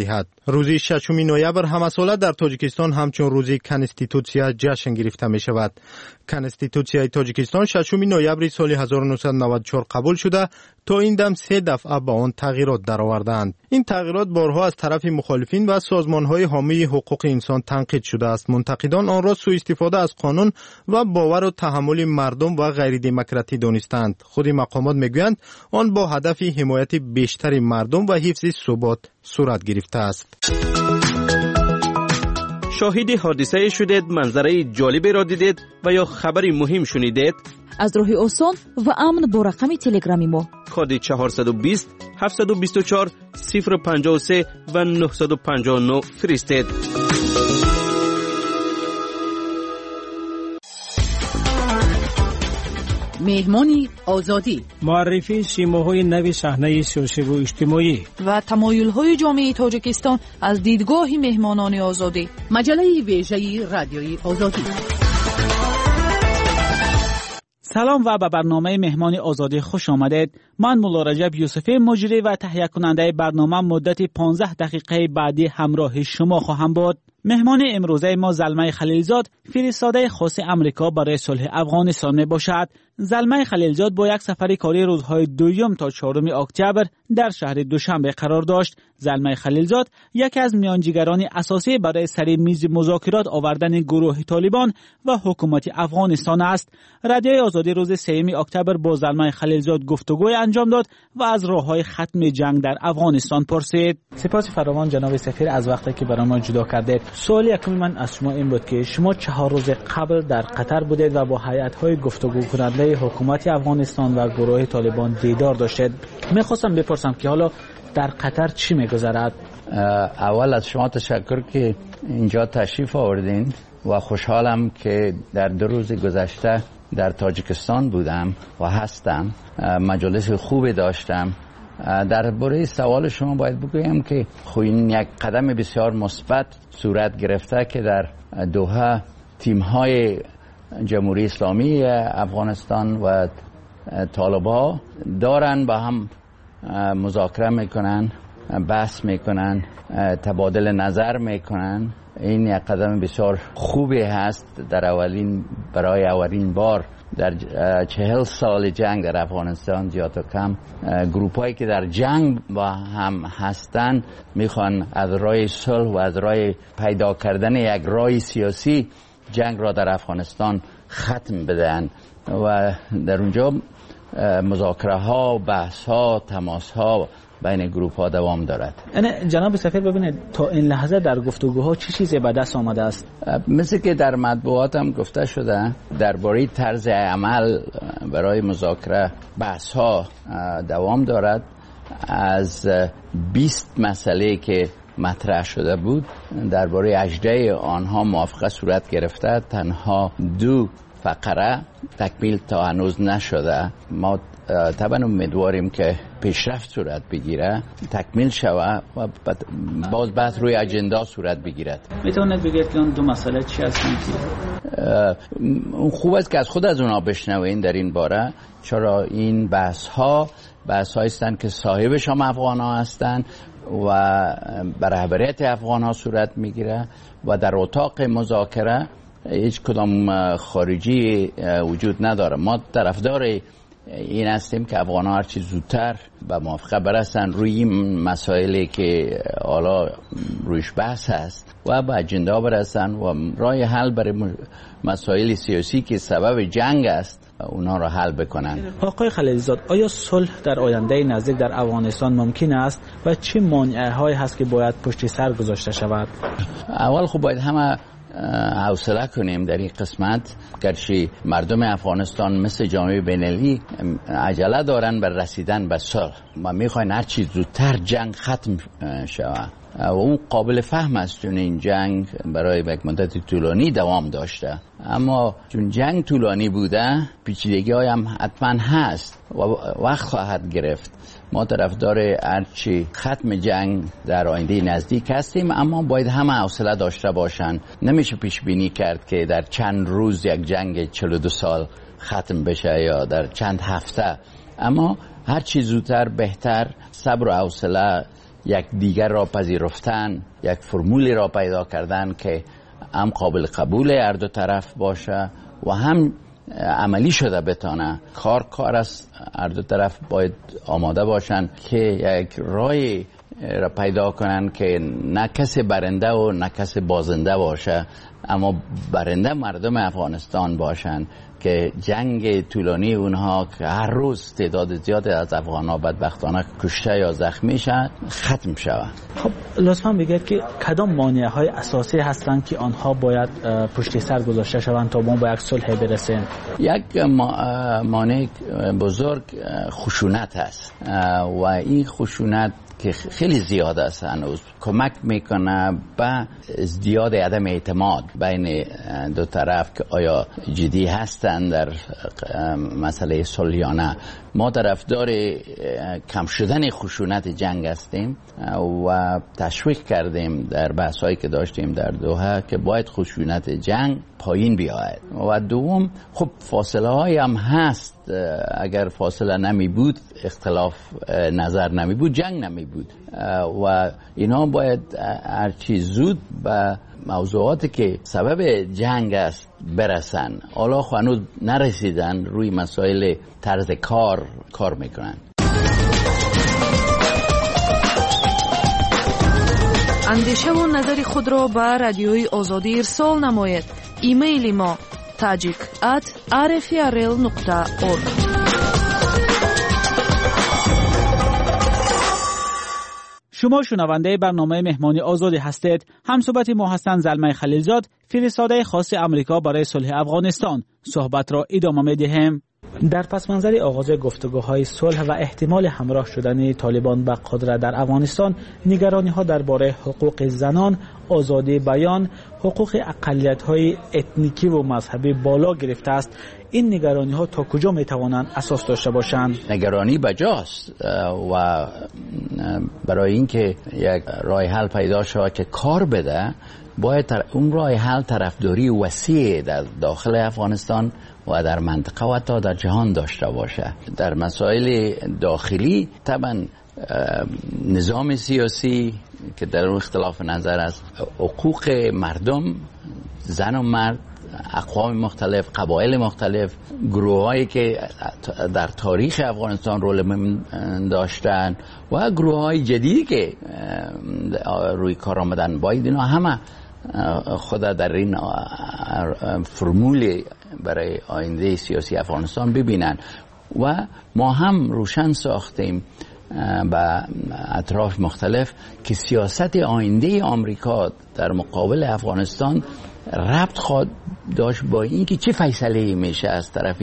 روزی 6 نوامبر همساله در تاجیکستان همچون روزی کنستیتوسیا جشن گرفته می شود. کنستیتوسیای تاجیکستان 6 نوامبر سال 1994 قبول شده تا این دم 3 دفعه با آن تغییرات درآوردند. این تغییرات بارها از طرف مخالفین و سازمان‌های حامی حقوق انسان تنقید شده است. منتقدان آن را سوء استفاده از قانون و باور و تحمل مردم و غیر دموکراتی دانستند. خود مقامات میگویند آن با هدف حمایت بیشتر مردم و حفظ ثبات صورت گرفته است. شاهد حادثه شدید، منظره جالبی را دیدید و یا خبری مهم شنیدید؟ از راه آسان و امن با رقم تلگرامی ما کد 420 724 053 و 959 فرستید. مهمانی آزادی، معرفی سیماهای نو صحنه سیاسی و اجتماعی و تمایل‌های جامعه تاجیکستان از دیدگاه مهمانان آزادی. مجله ویژه رادیوی آزادی. سلام و به برنامه مهمان آزادی خوش آمدید. من مولا رجب یوسفی مجری و تهیه کننده برنامه مدت 15 دقیقه بعدی همراه شما خواهم بود. مهمان امروزه ما زلمه خلیلزاد، فرستاده خاص امریکا برای صلح افغانستان می باشد. زلمه خلیلزاد با یک سفر کاری روزهای 2 تا 4 اکتبر در شهر دوشنبه قرار داشت. زلمه خلیلزاد یکی از میانجیگران اساسی برای سر میز مذاکرات آوردن گروه طالبان و حکومت افغانستان است. رادیوی آزادی روز 3 اکتبر با زلمه خلیلزاد گفتگوی انجام داد و از راههای ختم جنگ در افغانستان پرسید. سپاس فراوان جناب سفیر از وقتی که برای ما جدا کردید. سوال یکم من از شما این بود که شما 4 روز قبل در قطر بودید و با هیئت‌های گفتگو کننده حکومت افغانستان و گروه طالبان دیدار داشتید. می‌خواستم بپرسم که حالا در قطر چی می‌گذرد؟ اول از شما تشکر که اینجا تشریف آوردین و خوشحالم که در 2 روز گذشته در تاجیکستان بودم و هستم. مجالس خوبی داشتم. درباره سوال شما باید بگویم که این یک قدم بسیار مثبت صورت گرفته که در دوحه تیم‌های جمهوری اسلامی افغانستان و طالبان دارن با هم مذاکره میکنن، بحث میکنن، تبادل نظر میکنن. این یک قدم بسیار خوبی هست برای اولین بار در 40 سال جنگ در افغانستان زیاد و کم گروپ هایی که در جنگ با هم هستن میخوان از راه صلح و از راه پیدا کردن یک راه سیاسی جنگ را در افغانستان ختم بدن و در اونجا مذاکره ها، بحث ها، تماس ها بین گروپ ها دوام دارد. جناب سفیر ببینید تا این لحظه در گفتگوها چه چیزی به دست آمده است؟ مثل که در مطبوعات هم گفته شده درباره طرز عمل برای مذاکره بحث ها دوام دارد. از 20 مسئله که مطرح شده بود درباره 18 آنها موافقه صورت گرفته، تنها 2 فقره تکمیل تا هنوز نشده. ما طبعا امیدواریم که پیشرفت صورت بگیره، تکمیل شود و باز بعد روی اجندا صورت بگیرد. میتونید بگید که اون 2 مسئله چی هستند؟ خوب است که از خود از اونا بشنوین در این باره، چرا این بحث ها هستند که صاحبش هم افغان ها هستند و بر رهبریت افغان ها صورت میگیره و در اتاق مذاکره هیچ کدام خارجی وجود نداره. ما طرفدار این هستیم که افغان ها هرچی زودتر به موافقه برسن روی این مسائلی که حالا رویش بحث هست و به اجندا برسن و راه حل برای مسائل سیاسی که سبب جنگ است اونا را حل بکنن. آقای خلیلزاد، آیا صلح در آینده نزدیک در افغانستان ممکن است و چه مانع‌هایی هست که باید پشت سر گذاشته شود؟ اول خب باید همه حوصله کنیم در این قسمت، گرچه مردم افغانستان مثل جامعه بین‌المللی عجله دارن بر رسیدن به صلح و میخواین هر چیز زودتر جنگ ختم شود و اون قابل فهم است چون این جنگ برای یک مدت طولانی دوام داشته، اما چون جنگ طولانی بوده پیچیدگی‌های هم حتما هست و وقت خواهد گرفت. ما طرفدار هرچی ختم جنگ در آینده نزدیک هستیم، اما باید همه حوصله داشته باشن. نمیشه پیش بینی کرد که در چند روز یک جنگ 42 سال ختم بشه یا در چند هفته، اما هرچی زودتر بهتر. صبر و حوصله یک دیگر را پذیرفتن، یک فرمولی را پیدا کردن که هم قابل قبول هر دو طرف باشه و هم عملی شده بتانه. کار است. هر دو طرف باید آماده باشن که یک رای را پیدا کنن که نه کسی برنده و نه کسی بازنده باشه، اما برنده مردم افغانستان باشن که جنگ طولانی اونها که هر روز تعداد زیادی از افغان‌ها بدبختانه کشته یا زخمی شد ختم شود. خب لطفاً بگید که کدام مانع‌های اساسی هستند که آنها باید پشت سر گذاشته شوند تا ما به یک صلح برسیم؟ یک مانع بزرگ خشونت است و این خشونت که خیلی زیاد است هنوز کمک میکنه به ازدیاد عدم اعتماد بین دو طرف که آیا جدی هستند در مسئله صلحانه. ما طرفدار کم شدن خشونت جنگ هستیم و تشویق کردیم در بحثایی که داشتیم در دوحه که باید خشونت جنگ پایین بیاید. و دوم خب فاصله های هم هست. اگر فاصله نمی بود، اختلاف نظر نمی بود، جنگ نمی بود و اینا باید هرچی زود به موضوعاتی که سبب جنگ است برسن. حالا هنوز نرسیدن، روی مسائل طرز کار میکنن. اندیشه و نظر خود را به رادیوی آزادی ارسال نماید. ایمیل ما tajik@rfrl.org. شما شنونده برنامه مهمانی آزادی هستید. همصحبت ما هستند زلمه خلیلزاد، فرستاده خاص امریکا برای صلح افغانستان. صحبت را ادامه می‌دهیم. در پس منظر آغاز گفتگوهای صلح و احتمال همراه شدن طالبان به قدرت در افغانستان، نگرانی‌ها درباره حقوق زنان، آزادی بیان، حقوق اقلیت‌های اتنیکی و مذهبی بالا گرفته است. این نگرانی‌ها تا کجا می‌توانند اساس داشته باشند؟ نگرانی بجاست و برای اینکه یک راه حل پیدا شود که کار بده، باید اون راه حل طرفداری وسیع در داخل افغانستان و در منطقه و تا در جهان داشته باشه. در مسائل داخلی طبعا نظام سیاسی که در اون اختلاف نظر است، حقوق مردم، زن و مرد، اقوام مختلف، قبایل مختلف، گروهایی که در تاریخ افغانستان رول داشتن و گروههای جدیدی که روی کار آمدن، باید اینا همه خود در این فرمول برای آینده سیاسی افغانستان ببینن. و ما هم روشن ساختیم به اطراف مختلف که سیاست آینده آمریکا در مقابل افغانستان ربط خواهد داشت با اینکه چه فیصله میشه از طرف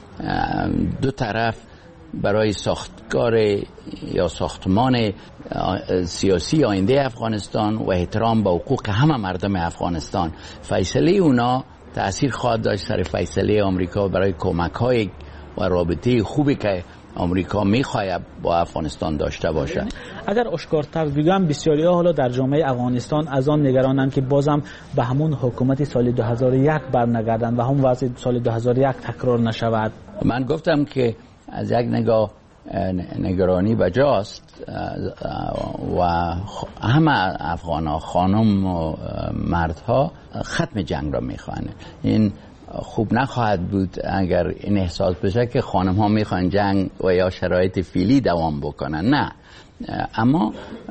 دو طرف برای ساختار یا ساختمان سیاسی آینده افغانستان و احترام به حقوق همه مردم افغانستان. فیصله اونا تأثیر خواهد داشت سر فیصله آمریکا برای کمک‌های و رابطه خوبی که آمریکا می‌خواهد با افغانستان داشته باشه. اگر اشکارتر بگم، بسیاری‌ها حالا در جامعه افغانستان از آن نگرانند که بازم به همون حکومت سال 2001 برنگردند و هم وضع سال 2001 تکرار نشود. من گفتم که از یک نگاه نگرانی بجاست و همه افغان‌ها، خانم و مردها، ختم جنگ را می‌خواهند. این خوب نخواهد بود اگر این احساس بشه که خانم ها میخوان جنگ و یا شرایط فعلی دوام بکنن. نه، اما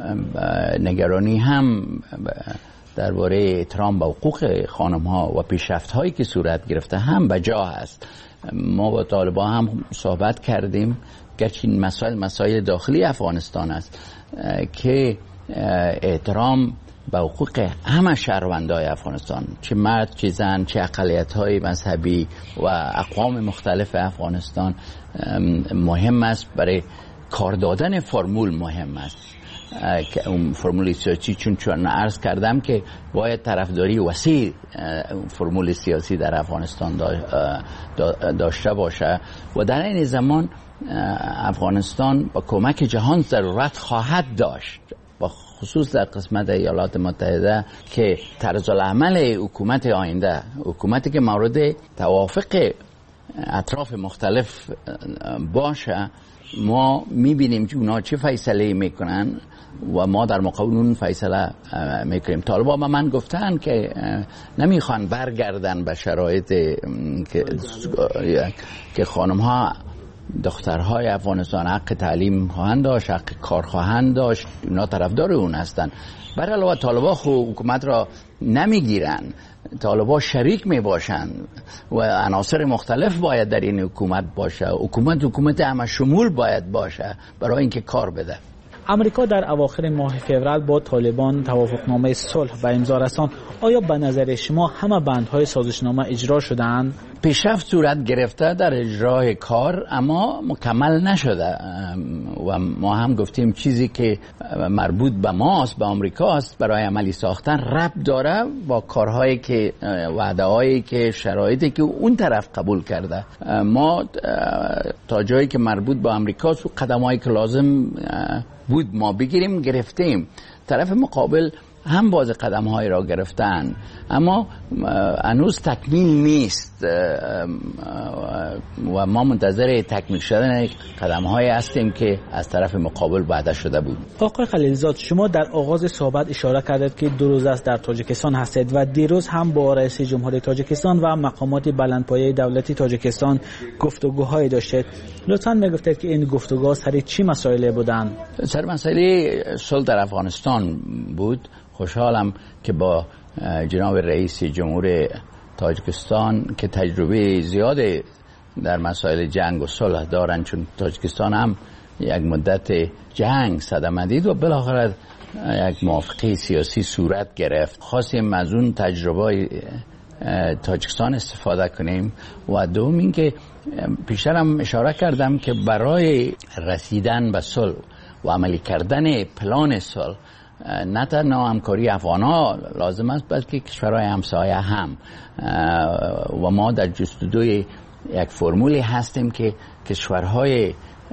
نگرانی هم درباره احترام به حقوق خانم ها و پیشرفت هایی که صورت گرفته هم بجا است. ما با طالبان هم صحبت کردیم، گرچه این مسائل داخلی افغانستان است که احترام به حقوق همه شهروندای افغانستان، چه مرد چه زن چه اقلیت‌های مذهبی و اقوام مختلف افغانستان مهم است. برای کار دادن فرمول مهم است که اون فرمول سیاسی، چون عرض کردم که باید طرفداری وسیع فرمول سیاسی در افغانستان داشته باشه و در این زمان افغانستان با کمک جهان ضرورت خواهد داشت، با خصوص در قسمت ایالات متحده، که طرز العمل حکومت آینده، حکومتی که مورد توافق اطراف مختلف باشه ما میبینیم که اونا چه فیصله میکنن و ما در مقابل اون فیصله میکنیم. طالبان به من گفتن که نمیخوان برگردن به شرایط که خانم ها دخترهای افغانستان حق تعلیم خواهند داشت، حق کار خواهند داشت. اونا طرفدار اون هستن. بر علاوه طالبان حکومت را نمیگیرن، طالبان شریک می باشن و عناصر مختلف باید در این حکومت باشه. حکومت همه شمول باید باشه برای اینکه کار بده. امریکا در اواخر ماه فوریه با طالبان توافقنامه صلح و امضا رساند. آیا به نظر شما همه بندهای سازشنامه اجرا شدند؟ پیشرفت صورت گرفته در اجرای کار، اما مکمل نشده و ما هم گفتیم چیزی که مربوط به ماست، به آمریکاست، برای عملی ساختن ربط داره با کارهایی که وعده‌هایی که شرایطی که اون طرف قبول کرده. ما تا جایی که مربوط به آمریکاست و قدم‌هایی که لازم بود ما بگیریم گرفتیم. طرف مقابل هم باز قدم‌های را گرفتن، اما هنوز تکمیل نیست و ما منتظر تکمیل شدن قدم‌هایی هستیم که از طرف مقابل وعده شده بود. آقای خلیلزاد، شما در آغاز صحبت اشاره کردید که 2 روز است در تاجیکستان هستید و دیروز هم با رئیس جمهوری تاجیکستان و مقامات بلندپایه دولتی تاجیکستان گفتگوهایی داشتید. لطفاً میگفتید که این گفتگوها سر چی مسائلی بودند؟ سر مسئله صلح در افغانستان بود. خوشحالم که با جناب رئیس جمهور تاجیکستان که تجربه زیاد در مسائل جنگ و صلح دارن، چون تاجیکستان هم یک مدت جنگ صدمه دید و بالاخره یک موافقه سیاسی صورت گرفت. خواستیم از اون تجربه تاجیکستان استفاده کنیم و دوم این که پیشتر هم اشاره کردم که برای رسیدن به صلح و عملی کردن پلان صلح نه تنها همکاری افغان‌ها لازم است بلکه کشورهای همسایه هم و ما در جستجوی یک فرمولی هستیم که کشورهای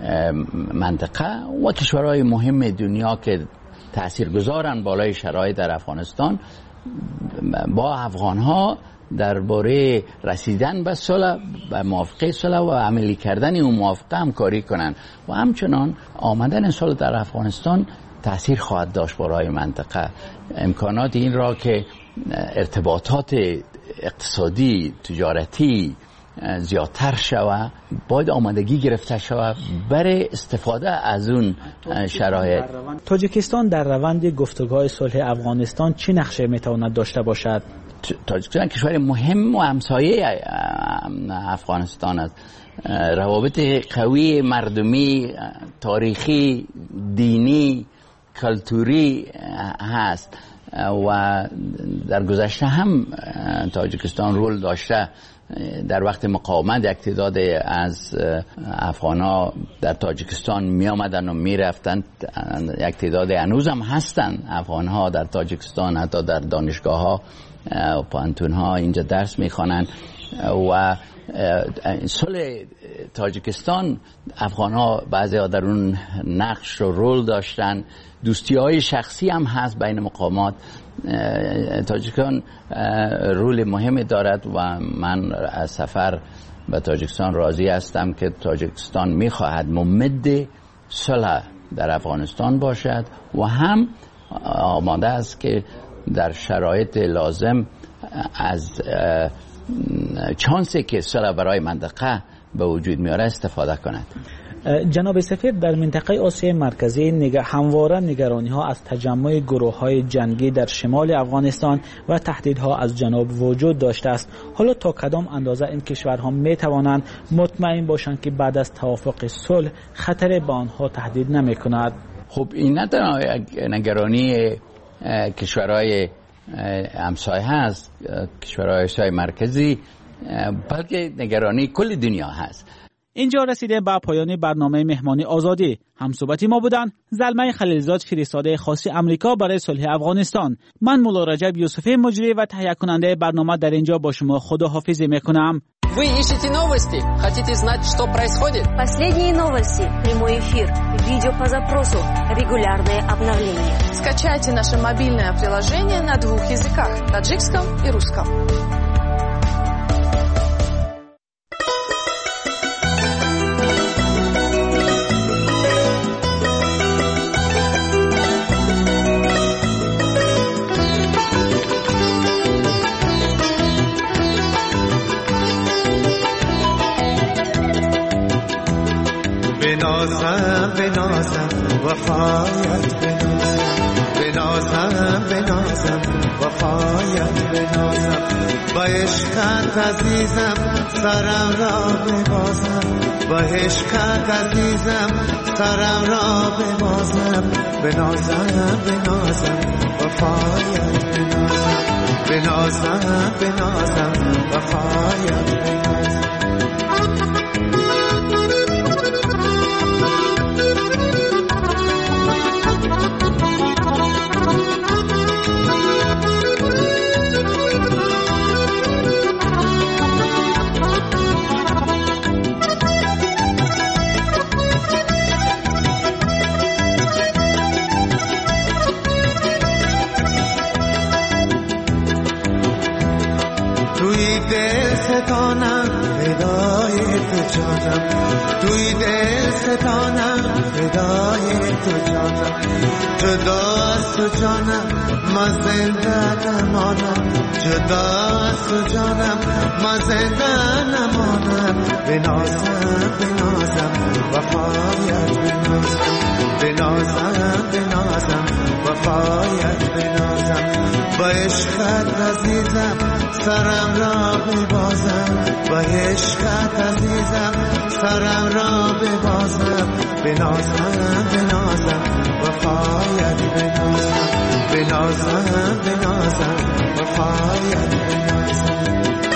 منطقه و کشورهای مهم دنیا که تاثیرگذارن بالای شرایط در افغانستان با افغان‌ها درباره رسیدن به صلح و موافقه صلح و عملی کردن اون موافقه همکاری کنن و همچنان آمدن صلح در افغانستان تأثیر خواهد داشت برای منطقه. امکانات این را که ارتباطات اقتصادی تجارتی زیادتر شود باید آمادگی گرفته شود برای استفاده از اون شرایط. تاجیکستان در روند گفتگوهای صلح افغانستان چه نقشه میتواند داشته باشد؟ تاجیکستان کشور مهم و همسایه افغانستان است. روابط قوی مردمی، تاریخی، دینی، کلتوری هست و در گذشته هم تاجیکستان رول داشته. در وقت مقاومت یک تعداد از افغان‌ها در تاجیکستان می آمدن و می رفتن. یک تعداد هنوز هم هستن افغان‌ها در تاجیکستان، حتی در دانشگاه‌ها و پانتون‌ها اینجا درس می خوانند و صلح تاجیکستان افغان‌ها بعضی‌ها در اون نقش و رول داشتن. دوستی‌های شخصی هم هست بین مقامات. تاجیکستان رول مهمی دارد و من از سفر به تاجیکستان راضی هستم که تاجیکستان می‌خواهد ممد صلح در افغانستان باشد و هم آماده است که در شرایط لازم از چانسی که صلح برای منطقه به وجود میاره استفاده کند. جناب سفیر، در منطقه آسیای مرکزی همواره نگرانی ها از تجمع گروه های جنگی در شمال افغانستان و تهدیدها از جنوب وجود داشته است. حالا تا کدام اندازه این کشورها می توانند مطمئن باشند که بعد از توافق صلح خطر به آنها تهدید نمی کند؟ خب این نه تنها نگرانی کشورهای همسایه هست، کشورهای آسیای مرکزی، بلکه نگرانی کل دنیا هست. اینجا رسیده به پایان برنامه مهمانی آزادی. همصحبتی ما بودن زلمه خلیلزاد، فرستاده خاص امریکا برای صلح افغانستان. من مولا رجب یوسفی مجری و تهیه کننده برنامه در اینجا با شما خداحافظی میکنم. Вы ищете новости? Хотите знать, что происходит? Последние новости, прямой эфир, видео по запросу, регулярные обновления. Скачайте наше мобильное приложение на 2 языках – таджикском и русском. بنازم بنازم وفایت بنازم بنازم وفایت بنازم با عشقت عزیزم سرم را ببازم با عشقت عزیزم سرم را ببازم بنازم بنازم وفایت بنازم بنازم وفایت بنازم توی دل ستانم فدای تو جانم توی دل ستانم فدای تو جانم جدا از تو جانم ما زنده نمانم جدا از تو جانم ما زنده نمانم بنازم بنازم وفایت بنازم بنازم وفایت بنازم با عشقت عزیزم سرم را ببازم با عشقت عزیزم سرم را ببازم بنازم بنازم وفایت بنازم بنازم وفایت بنازم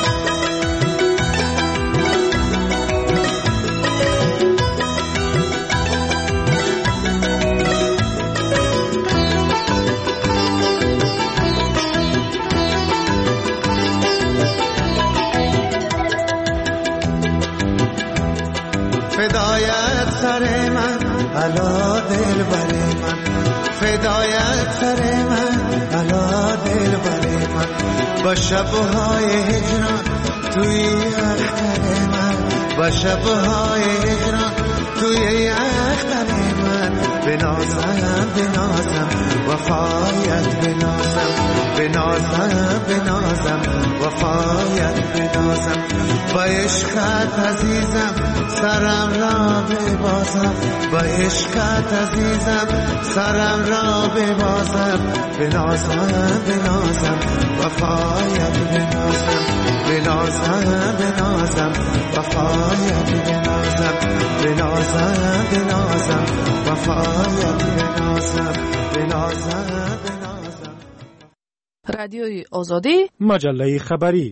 فدایت سر من علا دل بر من فدایت سر من علا دل بر من با شبهای هجران توی اختر من با شبهای هجران توی اختر من بنازم بنازم وفایت بنازم وفایت بنازم با عشقت عزیزم سرم را ببازم با عشقت عزیزم سرم را ببازم بنازم وفایت بنازم وفایت بنازم وفایت بنازم رادیوی آزادی مجله خبری.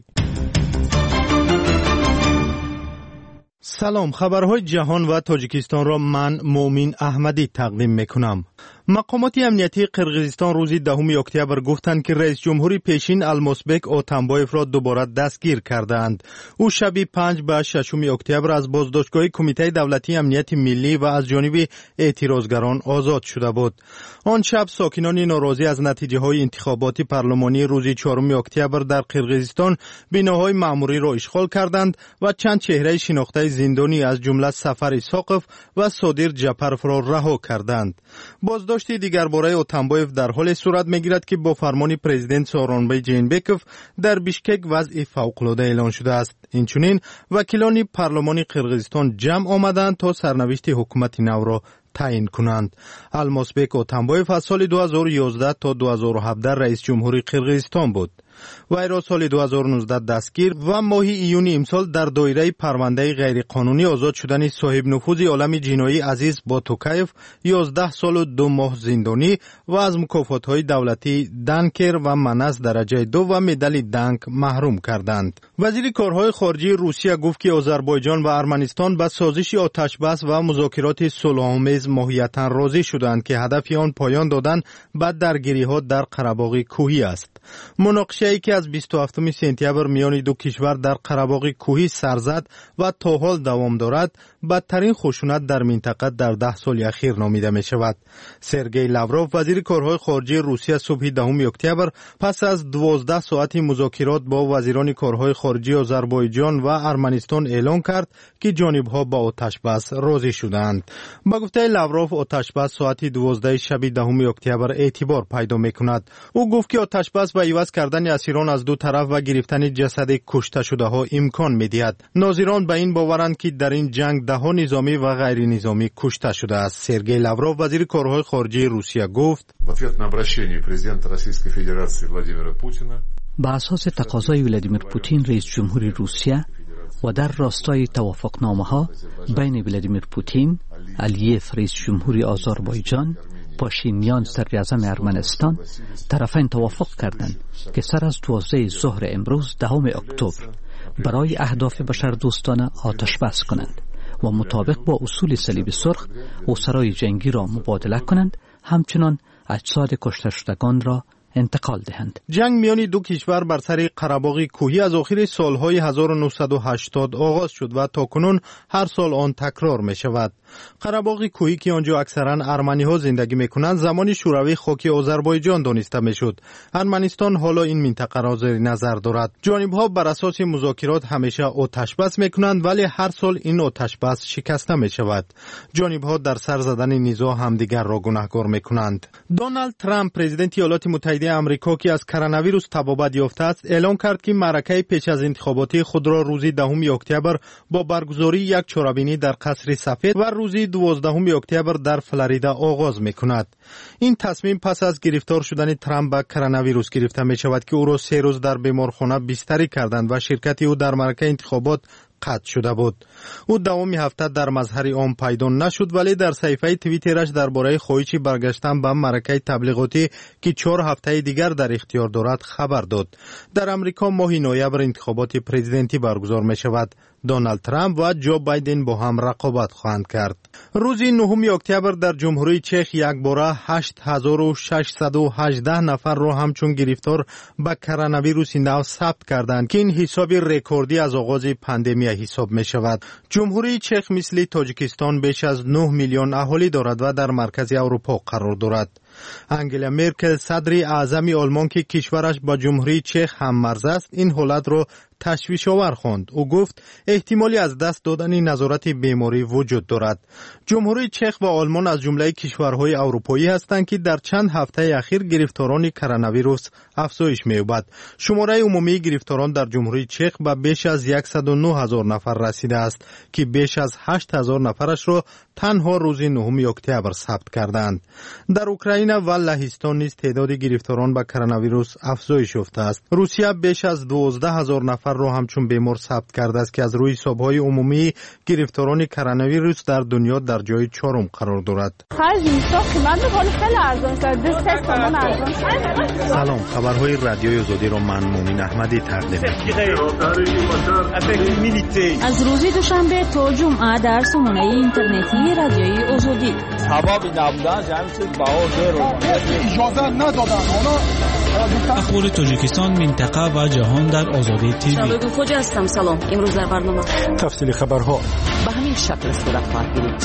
سلام، خبرهای جهان و تاجیکستان را من مومین احمدی تقدیم میکنم. مقامات امنیتی قرقیزستان روز 10 اکتبر گفتند که رئیس جمهوری پیشین المسبک اوتانبایف را دوباره دستگیر کردند. او شب 5 به 6 اکتبر از بازداشتگاه کمیته دولتی امنیت ملی و از جانب اعتراضگران آزاد شده بود. آن شب ساکنان ناراضی از نتیجه های انتخابات پارلمانی روز 4 اکتبر در قرقیزستان بناهای معموری را اشغال کردند و چند چهره شناخته زندانی از جمله سفر اسحاقов و صادر جعفرov را رها کردند. بازداشت دیگر باره اوتانبایف در حال صورت میگیرد که با فرمان پرزیدنت سورونبای جینبکوف در بیشکک وضع فوق‌العاده اعلان شده است. اینچنین وکیلان پارلمان قرقیزستان جمع آمدند تا سرنوشت حکومت نو را تعیین کنند. المسبک اوتانبایف از سال 2011 تا 2017 رئیس جمهوری قرقیزستان بود. وی را سال 2019 دستگیر و ماه ایون امسال در دایره پرونده غیرقانونی آزاد شدن صاحب نفوذ عالم جنایی عزیز باتوکایف 11 سال و 2 ماه زندانی و از مکافات‌های دولتی دنکر و منس درجه 2 و مدال دنک محروم کردند. وزیر کارهای خارجه روسیه گفت که آذربایجان و ارمنستان به سازش آتشبس و مذاکرات صلح‌آمیز ماهیتاً راضی شدند که هدف آن پایان دادن به درگیری‌ها در قره‌باغ کوهی است. مناقشه‌ای که از 27 سپتامبر میان دو کشور در قره‌باغ کوهی سر زد و تا حال دوام دارد، بدترین خشونت در منطقه در 10 سال اخیر نامیده می شود. سرگئی لاوروف وزیر کارهای خارجه روسیه صبح 10 اکتبر پس از 12 ساعت مذاکرات با وزیران کارهای خارجه آذربایجان و ارمنستان اعلان کرد که جانب‌ها با آتش‌بس راضی شدند. با گفته لاوروف آتش‌بس ساعت 12 شب 10 اکتبر اعتبار پیدا می‌کند. او گفت که آتش‌بس به عوض کردن اسیران از دو طرف و گرفتن جسد کشته شده ها امکان می‌دهد. ناظران به این باورند که در این جنگ ده‌ها نظامی و غیر نظامی کشته شده است. سرگئی لاوروف وزیر کارهای خارجه روسیه گفت به اساس تقاضای ولادیمیر پوتین رئیس جمهوری روسیه و در راستای توافقنامه‌ها بین ولادیمیر پوتین، الیف رئیس جمهوری آذربایجان، پاشینیان صدر اعظم ارمنستان، طرفین توافق کردند که سر از 12 ظهر امروز 10 اکتبر برای اهداف بشردوستانه آتش بس کنند و مطابق با اصول صلیب سرخ اسرای جنگی را مبادله کنند، همچنان اجساد کشته شدگان را انتقال دهند. جنگ میان دو کشور بر سر قره‌باغ کوهی از آخر سالهای 1980 آغاز شد و تاکنون هر سال آن تکرار می شود. قره‌باغ کوهی که آنجا اکثرا ارمنی ها زندگی می کنند زمان شوروی خاک آذربایجان دانسته می شد. ارمنستان حالا این منطقه را زیر نظر دارد. جانب ها بر اساس مذاکرات همیشه آتش بس می کنند، ولی هر سال این آتش بس شکسته می شود. جانب ها در سر زدن نزاع همدیگر را گناهکار می کنند. دونالد ترامپ پرزیدنت ایالات متحده امریکا که از کرونا ویروس تبابت یافته است اعلام کرد که معرکه پیش از انتخاباتی خود را روز 10 اکتبر با برگزاری یک چهاربینی در قصر سفید و روز 12 اکتبر در فلوریدا آغاز می‌کند. این تصمیم پس از گرفتار شدن ترامپ به کرونا ویروس گرفته می‌شود که او را 3 روز در بیمارخانه بستری کردند و شرکت او در معرکه انتخابات قطع شده بود. او دوام هفته در مظهر عام پیدا نشد، ولی در صفحه توییترش درباره خواهش برگشتن به معرکه تبلیغاتی که 4 هفته دیگر در اختیار دارد خبر داد. در امریکا ماه نوامبر انتخابات پرزیدنتی برگزار می شود. دونالد ترامپ و جو بایدن با هم رقابت خواهند کرد. روز 9 اکتبر در جمهوری چک یک باره 8618 نفر را همچون گرفتار به کرونا ویروس نو ثبت کردند که این حساب رکوردی از آغاز پاندمی حساب می شود. جمهوری چک مثل تاجیکستان بیش از 9 میلیون اهالی دارد و در مرکز اروپا قرار دارد. انگلا مرکل صدر اعظم آلمان که کشورش با جمهوری چک هم مرز است این حالت را تشویش آور خواند. او گفت احتمالی از دست دادن نظارت بیماری وجود دارد. جمهوری چک و آلمان از جمله کشورهای اروپایی هستند که در چند هفته اخیر گرفتاران کرونا ویروس افزایش می‌یابد. شماره عمومی گرفتاران در جمهوری چک به بیش از 109,000 نفر رسیده است که بیش از 8,000 نفرش را تنها روز 9 اکتبر ثبت کردند. در اوکراین و لهستان نیز تعداد گرفتاران به کرونا ویروس افزایش یافته است. روسیه بیش از 12,000 نفر را همچون بیمار ثبت کرده است که از روی حساب‌های عمومی گرفتاران کرونا ویروس در دنیا در جای 4 قرار دارد. سلام، خبرهای رادیوی آزادی را من مومن احمدی تقدیم می‌کنم. از روز دوشنبه تا جمعه در سامانه اینترنتی رادیوی آزادی. اخبار تاجیکستان، منطقه و جهان در آزادی تیوی. شبکه خوجا هستم. سلام. امروز در برنامه تفصیل خبرها به همین شکل صورت خواهد گرفت.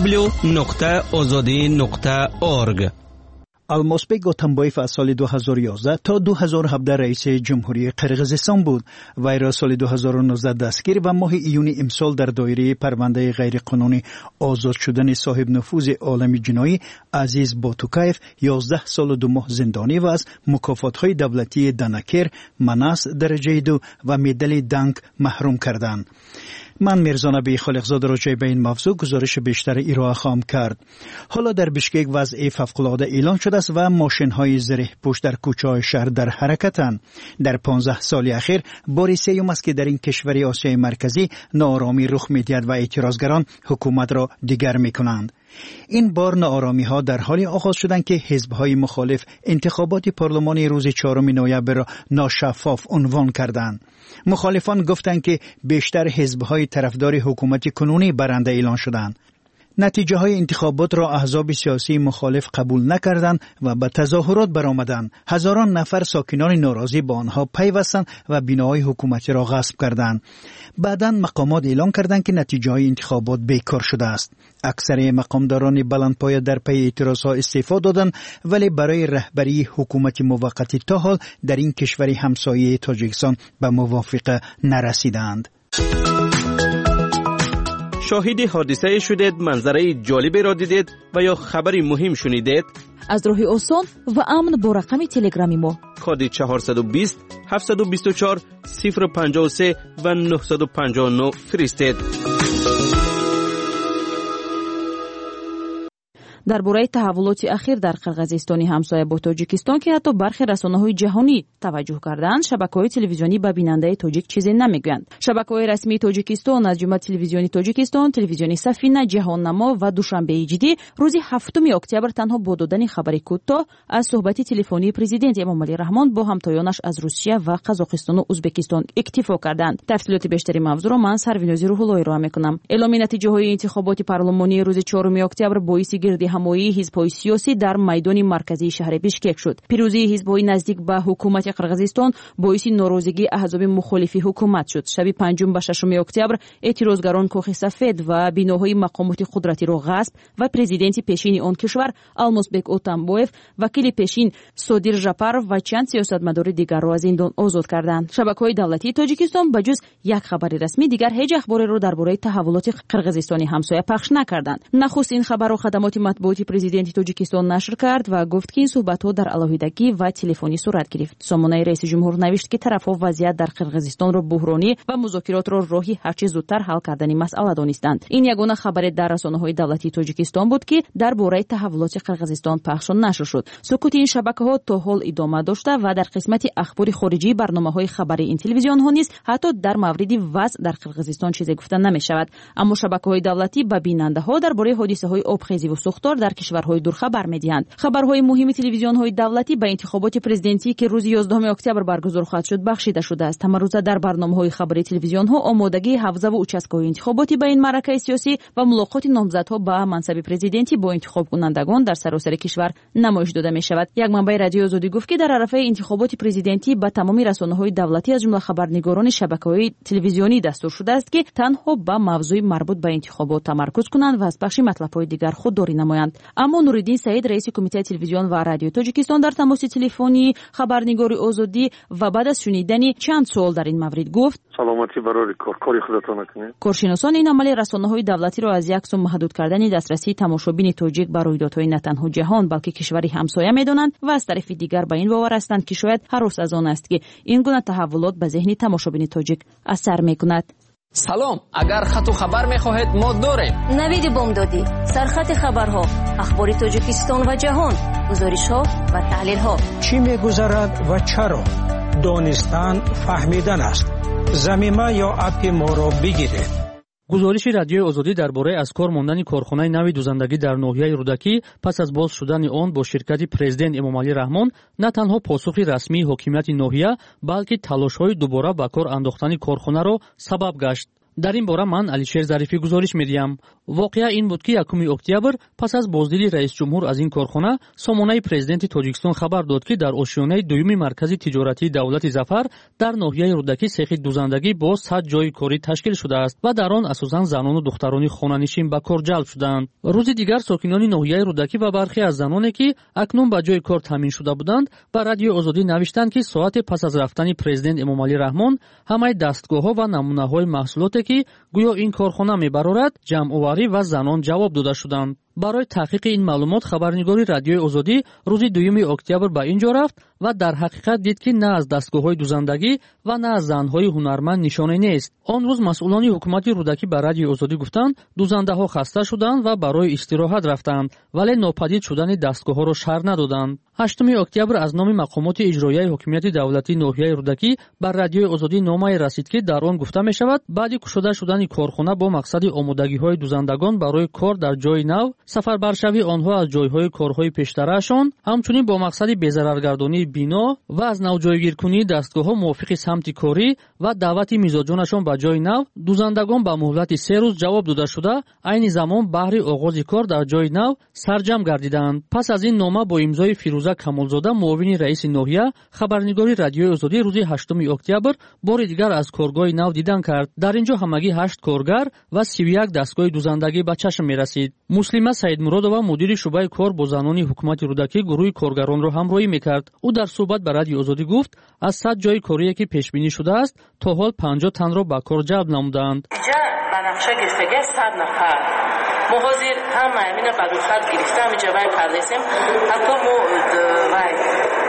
www.azadi.org. الماسبک اوتانبایف از سال 2011 تا 2017 رئیس جمهوری قرقیزستان بود. وی را سال 2019 دستگیر و ماه ایون امسال در دایره پرونده غیرقانونی آزاد شدن صاحب نفوذ عالمی جنایی عزیز باتوکایف 11 سال و 2 ماه زندانی و از مکافات‌های دولتی دنکر، مناس درجه 2 و مدال دنگ محروم کردند. من میرزا نبی خالقزاده راجع به این موضوع گزارش بیشتر ارائه خواهم کرد. حالا در بشکک وضع فوق‌العاده اعلان شده است و ماشین‌های زره پوش در کوچه‌های شهر در حرکتند. در 15 سال اخیر بار سوم است که در این کشور آسیای مرکزی ناآرامی رخ می‌دهد و اعتراضگران حکومت را دیگر می‌کنند. این بار ناآرامی‌ها در حالی آغاز شدند که حزب‌های مخالف انتخابات پارلمانی روز 4 نوامبر را ناشفاف عنوان کردند. مخالفان گفتند که بیشتر حزب‌های طرفدار حکومت کنونی برنده اعلان شدند. نتیجه های انتخابات را احزاب سیاسی مخالف قبول نکردند و به تظاهرات برآمدند. هزاران نفر ساکنان ناراضی با آنها پیوستند و بناهای حکومتی را غصب کردند. بعداً مقامات اعلام کردند که نتیجه های انتخابات بیکار شده است. اکثر مقامداران بلندپایه در پی اعتراضها استعفا دادند، ولی برای رهبری حکومت موقتی تا حال در این کشور همسایه تاجیکستان به موافقه نرسیدند. شاهد حادثه شدید، منظره جالبی را دیدید و یا خبری مهم شنیدید؟ از راه آسان و امن با رقم تلگرامی ما کد 420 724 053 و 959 فرستید. درباره تحولات اخیر در قرقیزستان همسایه با تاجیکستان که حتی برخی رسانه‌های جهانی توجه کردند، شبکه‌های تلویزیونی به بیننده تاجیک چیزی نمیگویند. شبکه‌های رسمی تاجیکستان از جمله تلویزیونی تاجیکستان، تلویزیونی سفینه، جهان‌نما و دوشنبه جدی روز 7 اکتبر تنها با دادن خبری کوتاه از صحبت تلفنی پرزیدنت امامعلی رحمان با همتایانش از روسیه و قزاقستان و ازبکستان اکتفا کردند. تفصیلات بیشتری موضوع را من سروینوزی روح‌اللهی را می‌کنم. اعلام نتیجه‌های انتخابات پارلمانی روز 4 اکتبر باعث گردهمایی حزب‌های سیاسی در میدان مرکزی شهر بیشکک شد. پیروزی حزب‌های نزدیک به حکومت قرقیزستان باعث ناراضگی احزاب مخالف حکومت شد. شب 5 و 6 اکتبر اعتراضگران کاخ سفید و بناهای مقامات قدرتی را غصب و پرزیدنت پیشین آن کشور المازبек اتنبویف، وکیل پیشین صادر ژاپارов و چند سیاستمدار دیگر را از زندان آزاد کردند. شبکه‌های دولتی تاجیکستان به جز یک خبر رسمی دیگر هیچ اخباری را درباره تحولات قرقیزستان همسایه پخش نکردند. نخستین خبر را خدمات مطبوعاتی پرزیدنت تاجیکستان نشر کرد و گفت که این صحبت‌ها در علاوه‌دگی و تلفنی صورت گرفت. سامانه رئیس جمهور نوشت که طرف‌ها وضعیت در قرقیزستان را بحرانی و مذاکرات را راهی هرچه زودتر حل کردن مسئله دانستند. این یگانه خبر در رسانه‌های دولتی تاجیکستان بود که درباره تحولات قرقیزستان پخش و نشر شد. سکوت این شبکه‌ها تا حال ادامه داشته و در قسمت اخبار خارجی برنامه‌های خبری این تلویزیون‌ها نیز حتی در مورد وضع در قرقیزستان چیزی گفته نمی‌شود. اما شبکه‌های دولتی به بیننده‌ها درباره حادثه‌های آبخیزی و سوختار در کشورهای دور خبر می‌دهند. خبرهای مهم تلویزیون‌های دولتی به انتخابات پرزیدنتی که روز 11 اکتبر برگزار خواهد شد بخشیده شده است. امروزه در برنامه‌های خبری تلویزیون‌ها آمادگی حوزه و участковый انتخاباتی به این معرکه سیاسی و ملاقات نامزدها به منصب پرزیدنتی با انتخاب کنندگان در سراسر کشور نمایش داده می‌شود. یک منبع رادیو آزادی گفت که در عرصه انتخابات پرزیدنتی به تمامی رسانه‌های دولتی از جمله خبرنگاران شبکه‌های تلویزیونی دستور شده است که تنها به موضوع مربوط به انتخابات تمرکز کنند و از بخش مطلب‌های دیگر خودداری نمایند. اما نورالدین سعید رئیس کمیته تلویزیون و رادیو تاجیکستان در تماس تلفنی خبرنگار آزادی و بعد از شنیدن چند سوال در این مورد گفت: سلامتی برای کاری خودتان کنید. کارشناسان این عمل رسانه‌های دولتی را از یک سو محدود کردن دسترسی تماشابین تاجیک به رویدادهای نه تنها جهان بلکه کشوری همسایه می‌دانند و از طرف دیگر به این باور هستند که شاید هراس از آن است که این گونه تحولات به ذهن تماشابین تاجیک اثر می‌کند. سلام، اگر خط و خبر می‌خواهید ما داریم. نوید بامدادی، سرخط خبرها، اخبار تاجیکستان و جهان، گزارش‌ها و تحلیل‌ها. چی می‌گذرد و چرا؟ دانستن فهمیدن است. زمینه یا اپ ما را بگیرید. گزارش رادیوی آزادی درباره از کار ماندن کارخانه نوی دوزندگی در ناحیه رودکی پس از باز شدن آن با شرکت پرزیدنت امامعلی رحمان نه تنها پاسخی رسمی حکومت ناحیه بلکه تلاش‌های دوباره به کار انداختن کارخانه را سبب گشت. در این باره من علیشیر ظریفی گزارش می‌دهم. واقعا این بود که 1 اکتبر پس از بازدیدی رئیس جمهور از این کارخانه، سامانه پرزیدنت تاجیکستان خبر داد که در آشیانه دوم مرکز تجارتی دولت ظفر در ناحیه رودکی سیخ دوزندگی با 100 جای کاری تشکیل شده است و در آن اساساً زنان و دختران خانه‌نشین به کار جلب شدند. روز دیگر ساکنان ناحیه رودکی و برخی از زنانی که اکنون به جای کار تامین شده بودند، به رادیو آزادی نوشتند که ساعت پس از رفتن پرزیدنت امامعلی رحمان، همه دستگاه‌ها و نمونه‌های محصولاتی که گویا این کارخانه می‌برد جمع‌آوری و زنان جواب داده شدند. برای تحقیق این معلومات خبرنگاری رادیوی آزادی روز 2 اکتبر به اینجا رفت و در حقیقت دید که نه از دستگاه‌های دوزندگی و نه از زن‌های هنرمند نشانه نیست. آن روز مسئولان حکومت رودکی به رادیوی آزادی گفتند دوزنده‌ها خسته شدند و برای استراحت رفتند، ولی ناپدید شدن دستگاه‌ها را شرح ندادند. 8 اکتبر از نام مقامات اجرایی حکومت دولتی ناحیه رودکی بر رادیوی آزادی نامه رسید که در آن گفته می‌شود بعد کشوده شدن کارخانه با مقصد آمادگی‌های دوزندگان برای کار در جای نو، سفربرشوی آنها از جای‌های کارهای پیشترشان، همچنین با مقصد بی‌ضررگردانی بنا و از نو جایگیر کنی دستگاه‌ها موافق سمت کاری و دعوت میزاجانشان به جای نو، دوزندگان به مهلت 3 روز جواب داده شده عین زمان بهر آغاز کار در جای نو سرجم گردیدند. پس از این نامه با امضای فیروزه کمالزاده معاون رئیس ناحیه خبرنگاری رادیوی آزادی روز 8 اکتبر بار دیگر از کارگاه نو دیدن کرد. در اینجا همگی 8 کارگر و 31 دستگاه دوزندگی به چشم می‌رسید. مسلمه سیدمرادова مدیر شعبه کار با زنان حکومت رودکی گروه کارگران را همراهی می‌کرد. او در صحبت به رادیو آزادی گفت از 100 جای کاری که پیش بینی شده است تا حال 50 تن را به کار جلب نمودند. اینجا بنفشه گرفتگی 100 نفر ما حاضر هم همین بدوخت گرفتم اینجا باید پردازیم حتی ما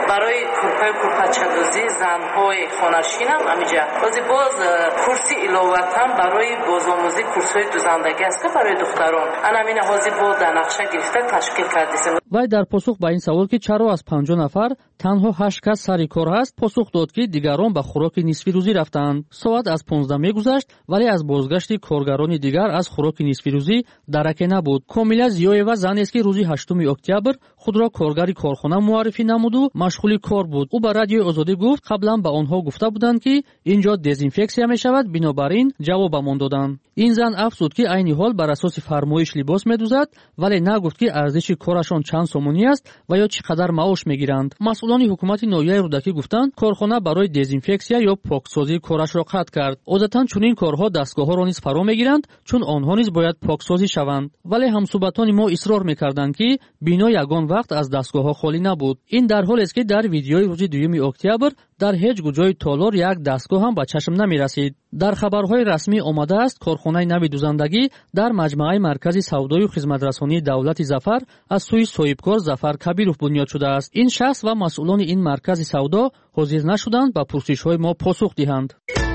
барои курпачадозӣ занҳои хонашинам амиҷа бози боз курси иловатан барои бозомӯзӣ курсҳои дузандагӣ аст барои духтарон анамина ҳозир бо дар нақша гирифта ташкил кардем. вай дар посух ба ин савол ки чаро аз 50 нафар танҳо 8 кас сари кор ҳаст посух дод ки дигарон ба хӯроки нисфирӯзӣ рафтанд. соат аз 15 мегузашт вале аз бозгашти коргарони дигар аз хӯроки нисфирӯзӣ дараке набуд. комила зиёева занест ки рӯзи 8 октябр худро коргари корхона муаррифӣ намуду машғули кор буд. ӯ ба радиои озодӣ гуфт қаблан ба онҳо гуфта буданд ки инҷо дезинфексия мешавад, бинобар ин ҷавобамон доданд. ин зан афзуд ки айни ҳол бар асоси фармоиш либос медӯзад вале нагуфт ки арзиши корашон чанд сомонӣ аст ва ё чӣ қадар маош мегиранд. масъулони ҳукумати ноҳияи рудакӣ гуфтанд корхона барои дезинфексия ё поксозии корашро қатъ кард. одатан чунин корҳо дастгоҳҳоро низ фаро мегиранд чун онҳо низ бояд поксозӣ шаванд. вале ҳамсуҳбатони мо исрор мекарданд ки бино ягон вақт аз дастгоҳҳо холӣ набуд. ин дар ҳолест ки дар видеои рӯзи 2 октябр дар ҳеҷ гуҷои Толор як дастгоҳ ҳам ба чашм намерасид. дар хабарҳои расмӣ омадааст корхонаи нави дузандагӣ дар маҷмаъаи маркази савдою хизматрасонии давлати Зафар аз сӯи соҳибкор Зафар Кабиров бунёд шудааст. ин шахс ва масъулони ин маркази савдо ҳозир нашуданд ба пурсишҳои мо посух диҳанд.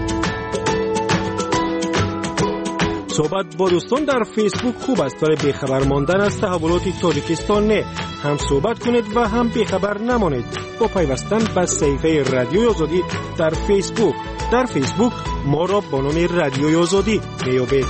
صحبت با دوستان در فیسبوک خوب است ولی بیخبر ماندن از تحولات تاجیکستان نه. هم صحبت کنید و هم بیخبر نمانید با پیوستن به صفحه رادیوی آزادی در فیسبوک ما را با نام رادیوی آزادی میابید.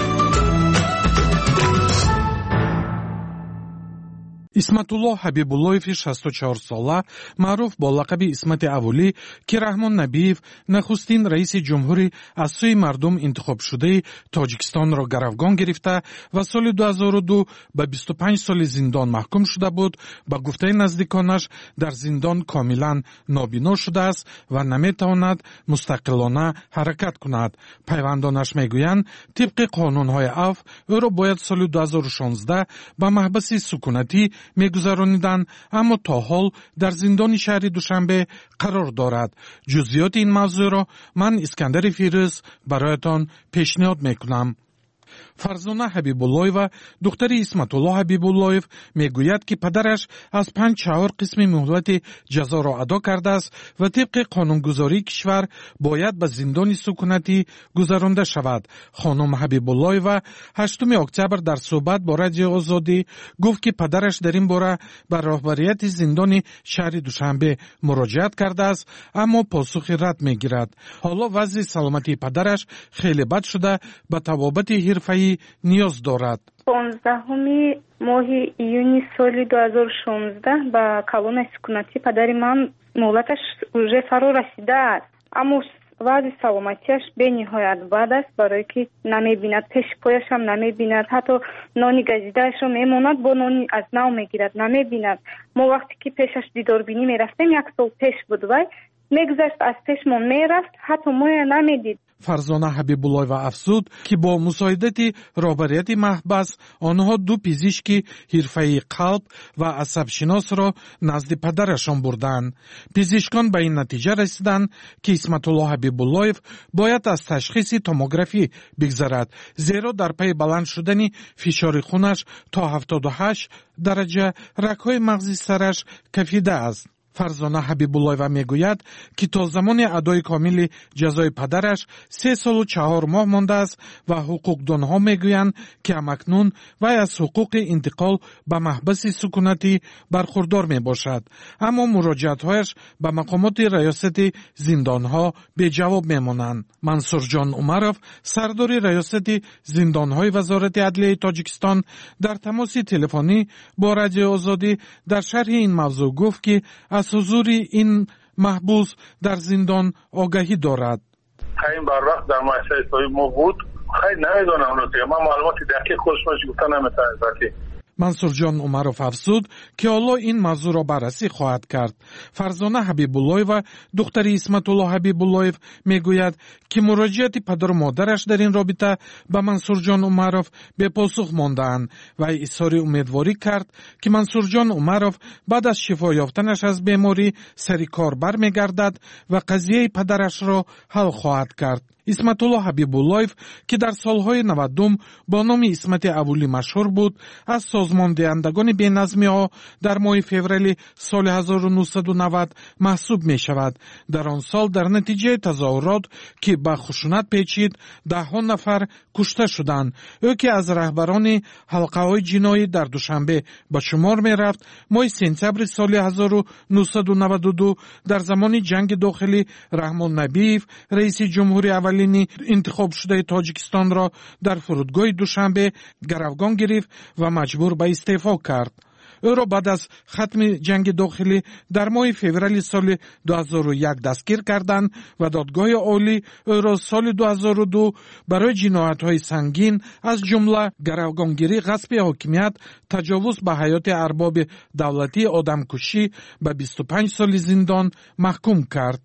исматуллоҳ ҳабибуллоеви 64 сола маъруф бо лақаби исмати аввалӣ ки раҳмон набиев нахустин раиси ҷумҳурӣ аз сӯи мардум интихобшудаи тоҷикистонро гаравгон гирифта ва соли 2002 ба 25 соли зиндон маҳкум шуда буд, ба гуфтаи наздиконаш дар зиндон комилан нобино шудааст ва наметавонад мустақилона ҳаракат кунад. пайвандонаш мегӯянд тибқи қонунҳои афв ӯро бояд соли 2016 ба маҳбаси сукунатӣ мегузарониданд, аммо то ҳол дар зиндони шаҳри Душанбе қарор дорад. ҷузъиёти ин мавзӯъро ман Искандари Фирӯз бароятон пешниҳод мекунам. фарзона ҳабибуллоева духтари исматуллоҳ ҳабибуллоев мегӯяд ки падараш аз 5-4 қисми муҳлати ҷазоро адо кардааст ва тибқи қонунгузории кишвар бояд ба зиндони сукунатӣ гузаронда шавад. хонум ҳабибуллоева 8 октябр дар суҳбат бо радиои озодӣ гуфт ки падараш дар ин бора ба роҳбарияти зиндони шаҳри Душанбе муроҷиат кардааст, аммо посухи рад мегирад. ҳоло вазъи саломатии падараш хеле бад шуда ба табобати ҳирфаӣ ниёз дорад. 15 моҳи июни соли 2016 ба колонаи сукунатӣ падари ман муҳлаташ уже фаро расидааст, аммо вазъи саломатиаш бениҳоят бад аст, барое ки намебинад, пеши пояшам намебинад, ҳатто нони газидаашро мемонад, бо нони аз нав мегирад, намебинад. мо вақте ки пешаш дидорбинӣ мерафтем, 1 сол пеш буд, вай мегузашт, аз пешмон мерафт, ҳатто моя намедид. фарзона ҳабибуллоева афзуд ки бо мусоидати роҳбарияти маҳбас онҳо 2 пизишки ҳирфаи қалб ва асабшиносро назди падарашон бурданд. пизишкон ба ин натиҷа расиданд ки исматуллоҳ ҳабибуллоев бояд аз ташхиси томографӣ бигзарад, зеро дар пайи баланд шудани фишори хунаш то 78 дараҷа рагҳои мағзи сараш кафида аст. фарзона ҳабибуллоева мегӯяд ки то замони адои комили ҷазои падараш 3 солу 4 моҳ мондааст ва ҳуқуқдонҳо мегӯянд ки ҳамакнун вай аз ҳуқуқи интиқол ба маҳбаси сукунатӣ бархурдор мебошад, аммо муроҷиатҳояш ба мақомоти раёсати зиндонҳо беҷавоб мемонанд. мансурҷон умаров, сардори раёсати зиндонҳои вазорати адлияи тоҷикистон, дар тамоси телефонӣ бо радиои озодӣ дар шарҳи ин мавзӯъ гуфт ки аз ҳузури ин маҳбус дар зиндон огаҳӣ дорад. این بر وقت در مؤسسه صاحب ما بود خیلی نمیدونم رو من معلومات دقیق خودش گفتن نمیتونم ذاتی мансурҷон умаров афзуд ки ҳоло ин мавзӯъро баррасӣ хоҳад кард. фарзона ҳабибуллоева духтари исматуллоҳ ҳабибуллоев мегӯяд ки муроҷиати падару модараш дар ин робита ба мансурҷон умаров бепосух мондаанд. вай изҳори умедворӣ кард ки мансурҷон умаров баъд аз шифо ёфтанаш аз беморӣ сари кор бармегардад ва қазияи падарашро ҳал хоҳад кард. исматулло ҳабибуллоев ки дар солҳои 90 бо номи исмати авулӣ машҳур буд, аз созмондиҳандагони беназмиҳо дар моҳи феврали соли 1990 маҳсуб мешавад. дар он сол дар натиҷаи тазоҳурот ки ба хушунат печид, даҳҳо нафар кушта шуданд. ӯ ки аз раҳбарони ҳалқаҳои ҷиноӣ дар душанбе ба шумор мерафт, моҳи сентябри соли 1992 дар замони ҷанги дохилӣ раҳмон набиев раиси ҷумҳури аввалини интихобшудаи тоҷикистонро дар фурудгоҳи душанбе гаравгон гирифт ва маҷбур ба истеъфо кард. ӯро баъд аз хатми ҷанги дохилӣ дар моҳи феврали соли 2001 дастгир карданд ва додгоҳи олӣ ӯро соли 2002 барои ҷиноятҳои сангин аз ҷумла гаравгонгирӣ, ғасби ҳокимият, таҷовуз ба ҳаёти арбоби давлатӣ, одамкушӣ ба 25 соли зиндон маҳкум кард.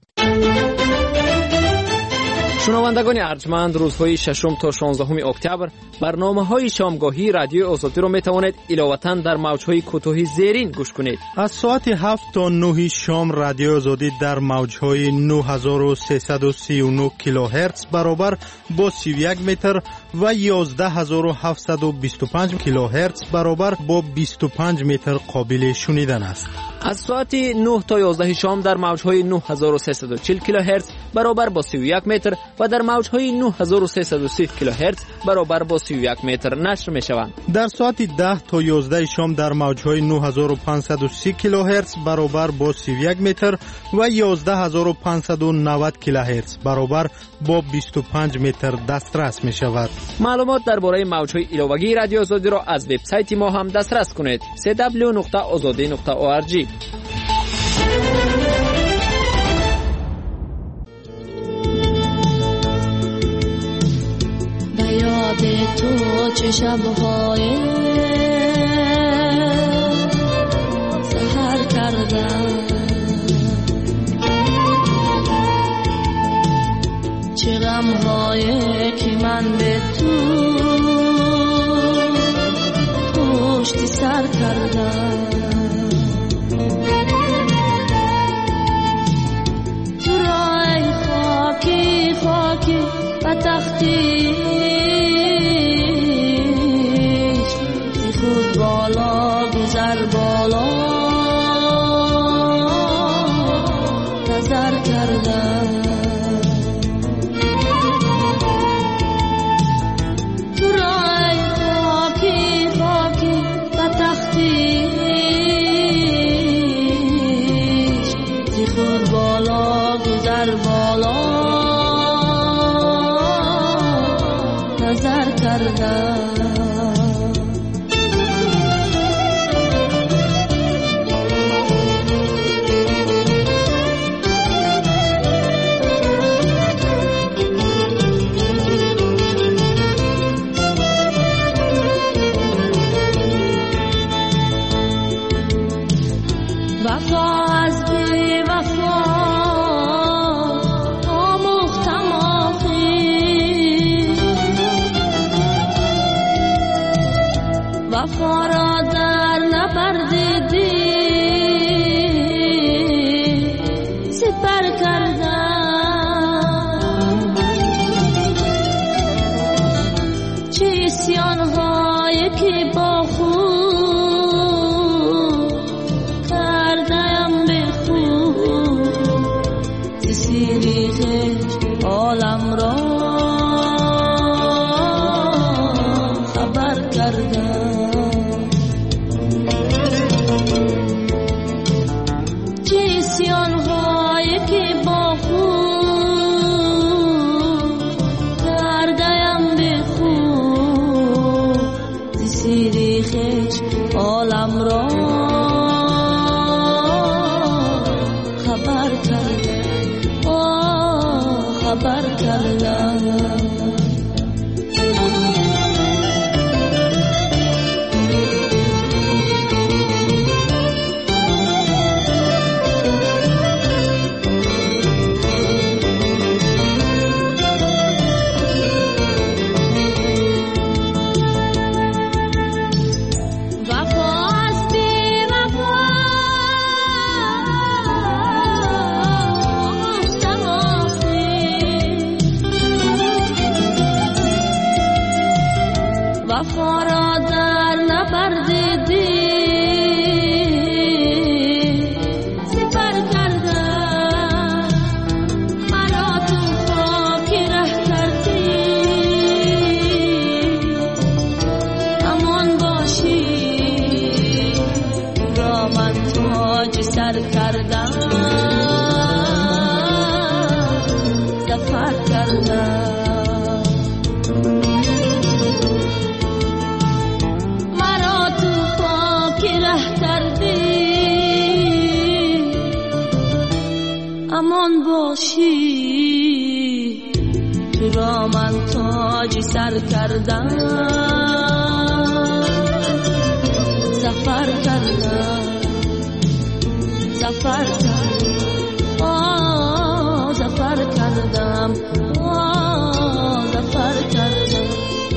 шунавандагони арҷманд, рӯзҳои 6 то 16 октябр барномаҳои шомгоҳии радиои озодиро метавонед иловатан дар мавҷҳои кӯтоҳи зерин гӯш кунед. аз соати 7 то 9 шом радиои озодӣ дар мавҷҳои 9339 килоҳерц баробар бо 31 метр ва 11725 килоҳерц баробар бо 25 метр қобили шунидан аст. аз соати 9 то 11 шом дар мавҷҳои 9340 килоҳерц баробар бо 31 метр ва дар мавҷҳои 9330 килоҳерц баробар бо 31 метр нашр мешаванд. дар соати 10 то 11 шом дар мавҷҳои 9530 килоҳерц баробар бо 31 метр ва 11590 килоҳерц баробар бо 25 метр дастрас мешавад. маълумот дар бораи мавҷҳои иловагии радиои озодиро аз вебсайти мо ҳам дастрас кунед: www.ozodi.org. یاد تو چه شب‌های سحر کردم، چه غم‌هایی که من به تو پشت سر کردم. تو رای خاکی خاکی و تختی خود بالا گذر بالا نظر کردم. تو رای خاکی خاکی و تختی خود بالا گذر بالا نظر کردم. وفا از بی وفا آموختم آخی، وفا را در نبردیدی سپر کردم. چه اسیان‌هایی که با خود عالم را خبر کردم. چه اسیان‌هایی که با خود کردم به خود زیر خشم عالم را خبر کردم. خبر کردم. کردم مرا تو خاک ره کردی امان باشی تو را من تاج سر کردم زفر کردم زفر کردم زفر کردم زفر کردم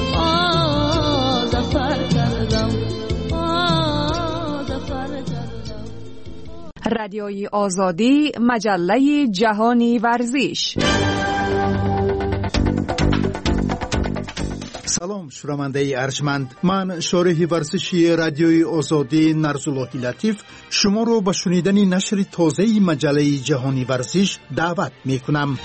زفر کردم زفر کردم. رادیوی آزادی، مجله جهانی ورزش. سلام شنونده ارجمند، من شارح ورزشی رادیوی آزادی نرزالله لطیف شما رو به شنیدن نشر تازه مجله جهانی ورزش دعوت می کنم.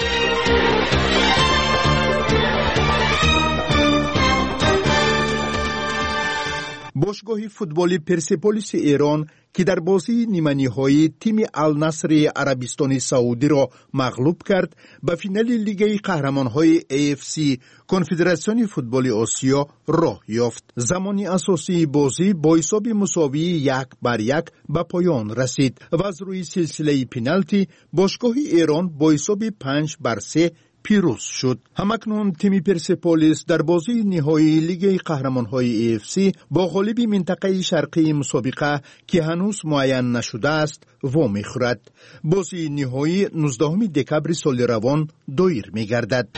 باشگاه فوتبالی پرسپولیس ایران که در بازی نیمه‌نهایی تیم النصر عربستان سعودی را مغلوب کرد، به فینال لیگ قهرمان‌های AFC کنفدراسیون فوتبال آسیا راه یافت. زمانی اساسی بازی با حساب مساوی 1-1 به پایان رسید و از روی سلسله پنالتی باشگاه ایران با حساب 5-3 پیروز شد. همکنون تیم پرسپولیس در بازی نهایی لیگ قهرمان‌های AFC با غالب منطقه شرقی مسابقه که هنوز معین نشده است وا می‌خورد. بازی نهایی 19 دکبر سال روان دایر می‌گردد.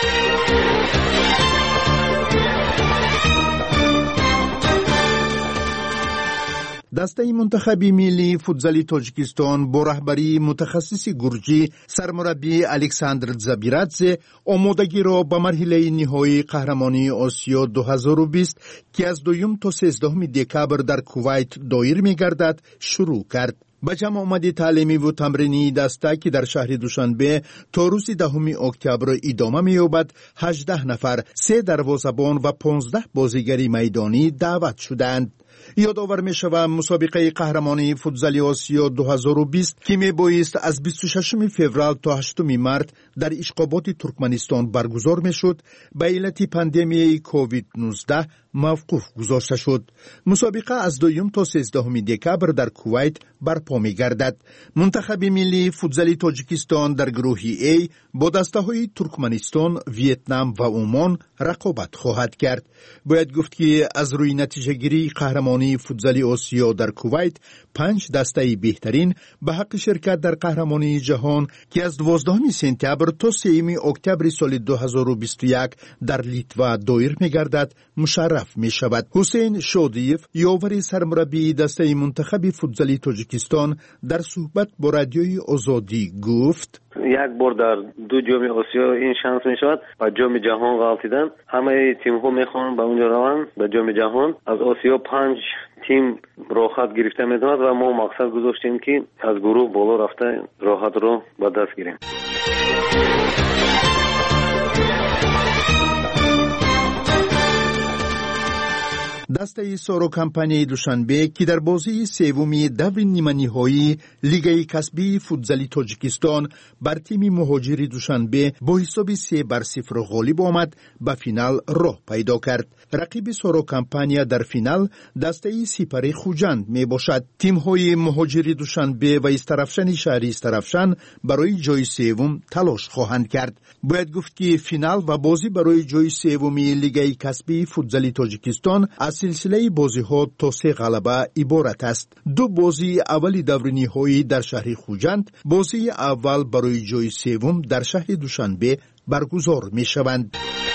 دسته منتخب ملی فوتبال تاجیکستان با رهبری متخصص گرجی سرمربی الکساندر زابیرادزه آمادگی را به مرحله نهایی قهرمانی آسیا 2020 که از 2 تا 13 دکبر در کویت دایر می‌گردد شروع کرد. به جمع آمد تعلیمی و تمرینی دسته که در شهر دوشنبه تا روز 10 اکتبر ادامه می‌یابد 18 نفر، 3 دروازه‌بان و 15 بازیگر میدانی دعوت شدند. یادآور می شود مسابقه قهرمانی فوتبال آسیا 2020 که می بایست از 26 فوریه تا 8 مارس در اشقابات ترکمنستان برگزار می شد، به علت پاندمی کووید 19 موقوف گذاشته شد. مسابقه از 2 تا 13 دکبر در کویت برپا می گردد. منتخب ملی فوتبال تاجیکستان در گروه A با دسته های ترکمنستان، ویتنام و عمان رقابت خواهد کرد. باید گفت که از روی نتیجه گیری قهرمانی فوتبال آسیا در کویت 5 دسته بهترین به حق شرکت در قهرمانی جهان که از 12 سپتامبر تا 3 اکتبر سال 2021 در لیتوا دایر می گردد مشرف می شود. حسین شادیف یاور سرمربی دسته منتخب فوتبال تاجیکستان در صحبت با رادیوی آزادی گفت: یک بار در 2 جام آسیا این شانس می شود و جام جهان غلطیدن. همه تیم ها می خوان به اونجا روند به جام جهان. از آسیا 5 تیم راحت گرفته می داند و ما مقصد گذاشتیم که از گروه بالا رفته راحت رو به دست گیریم. دسته سارو کمپانی دوشنبه که در بازی سومی دور نیمه‌نهایی لیگ کسبی فوتبال تاجیکستان بر تیم مهاجری دوشنبه با حساب 3-0 غالب آمد به فینال راه پیدا کرد. رقیب سارو کمپانی در فینال دسته سپر خوجند می باشد. تیم های مهاجری دوشنبه و استرافشن شهری استرافشن برای جای سوم تلاش خواهند کرد. باید گفت که فینال و بازی برای جای سومی لیگ کسبی فوتبال تاجیکستان از سلسله بازی ها تا 3 غلبه عبارت است. 2 بازی اولی دور نهایی در شهر خوجند، بازی اول برای جای سوم در شهر دوشنبه برگزار می شوند.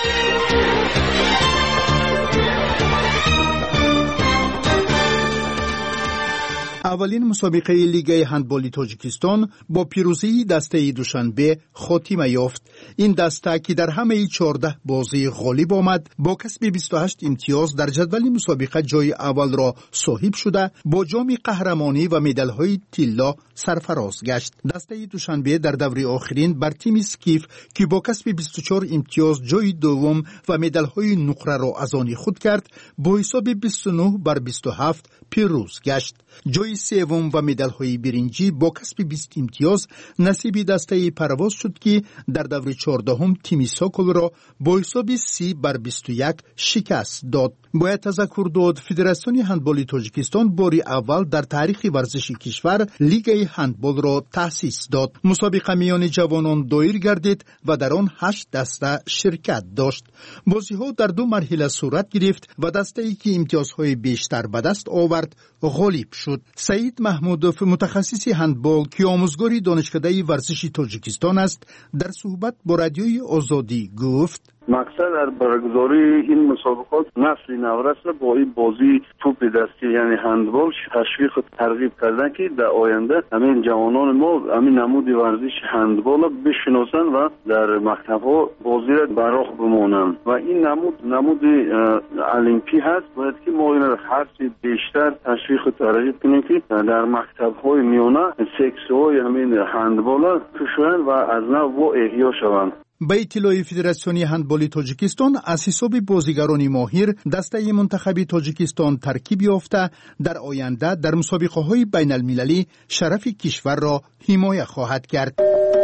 اولین مسابقه لیگ هندبال تاجیکستان با پیروزی دسته دوشنبه خاتمه یافت. این دسته که در همه 14 بازی غالب آمد با کسب 28 امتیاز در جدول مسابقه جای اول را صاحب شده، با جام قهرمانی و مدال‌های طلا سرفراز گشت. دسته دوشنبه در دوره آخرین بر تیم اسکیف که با کسب 24 امتیاز جای دوم و مدال‌های نقره را از آن خود کرد، با حساب 29-27 پیروز گشت. جای جای سوم و مدال‌های برنجی با کسب 20 امتیاز نصیب دسته پرواز شد که در دور 14 تیم سوکل را با حساب 30-21 شکست داد. باید تذکر داد فدراسیون هندبال تاجیکستان باری اول در تاریخ ورزش کشور لیگ هندبال را تأسیس داد. مسابقه میان جوانان دایر گردید و در آن 8 دسته شرکت داشت. بازی‌ها در 2 مرحله صورت گرفت و دسته‌ای که امتیازهای بیشتر به دست آورد غالب شد. سعید محمودوف متخصص هندبال که آموزگار دانشکده ورزش تاجیکستان است در صحبت با رادیوی آزادی گفت مقصد در برگزاری این مسابقات نسل نورس را با این بازی توپ دستی یعنی هندبال تشویق و ترغیب کردن که در آینده همین جوانان ما همین نمود ورزش هندبال را بشناسن و در مکتب‌ها بازی را براق بمانند و این نمود المپی هست. باید که ما این را هرچی بیشتر تشویق و ترغیب کنیم که در مکتب‌های میانه سکس‌های همین هندبال را کشوند و از نو احیا شوند. به اطلاع فدراسیون هندبال تاجیکستان از حساب بازیگران ماهر دسته منتخب تاجیکستان ترکیب یافته در آینده در مسابقه‌های بین المللی شرف کشور را حمایت خواهد کرد.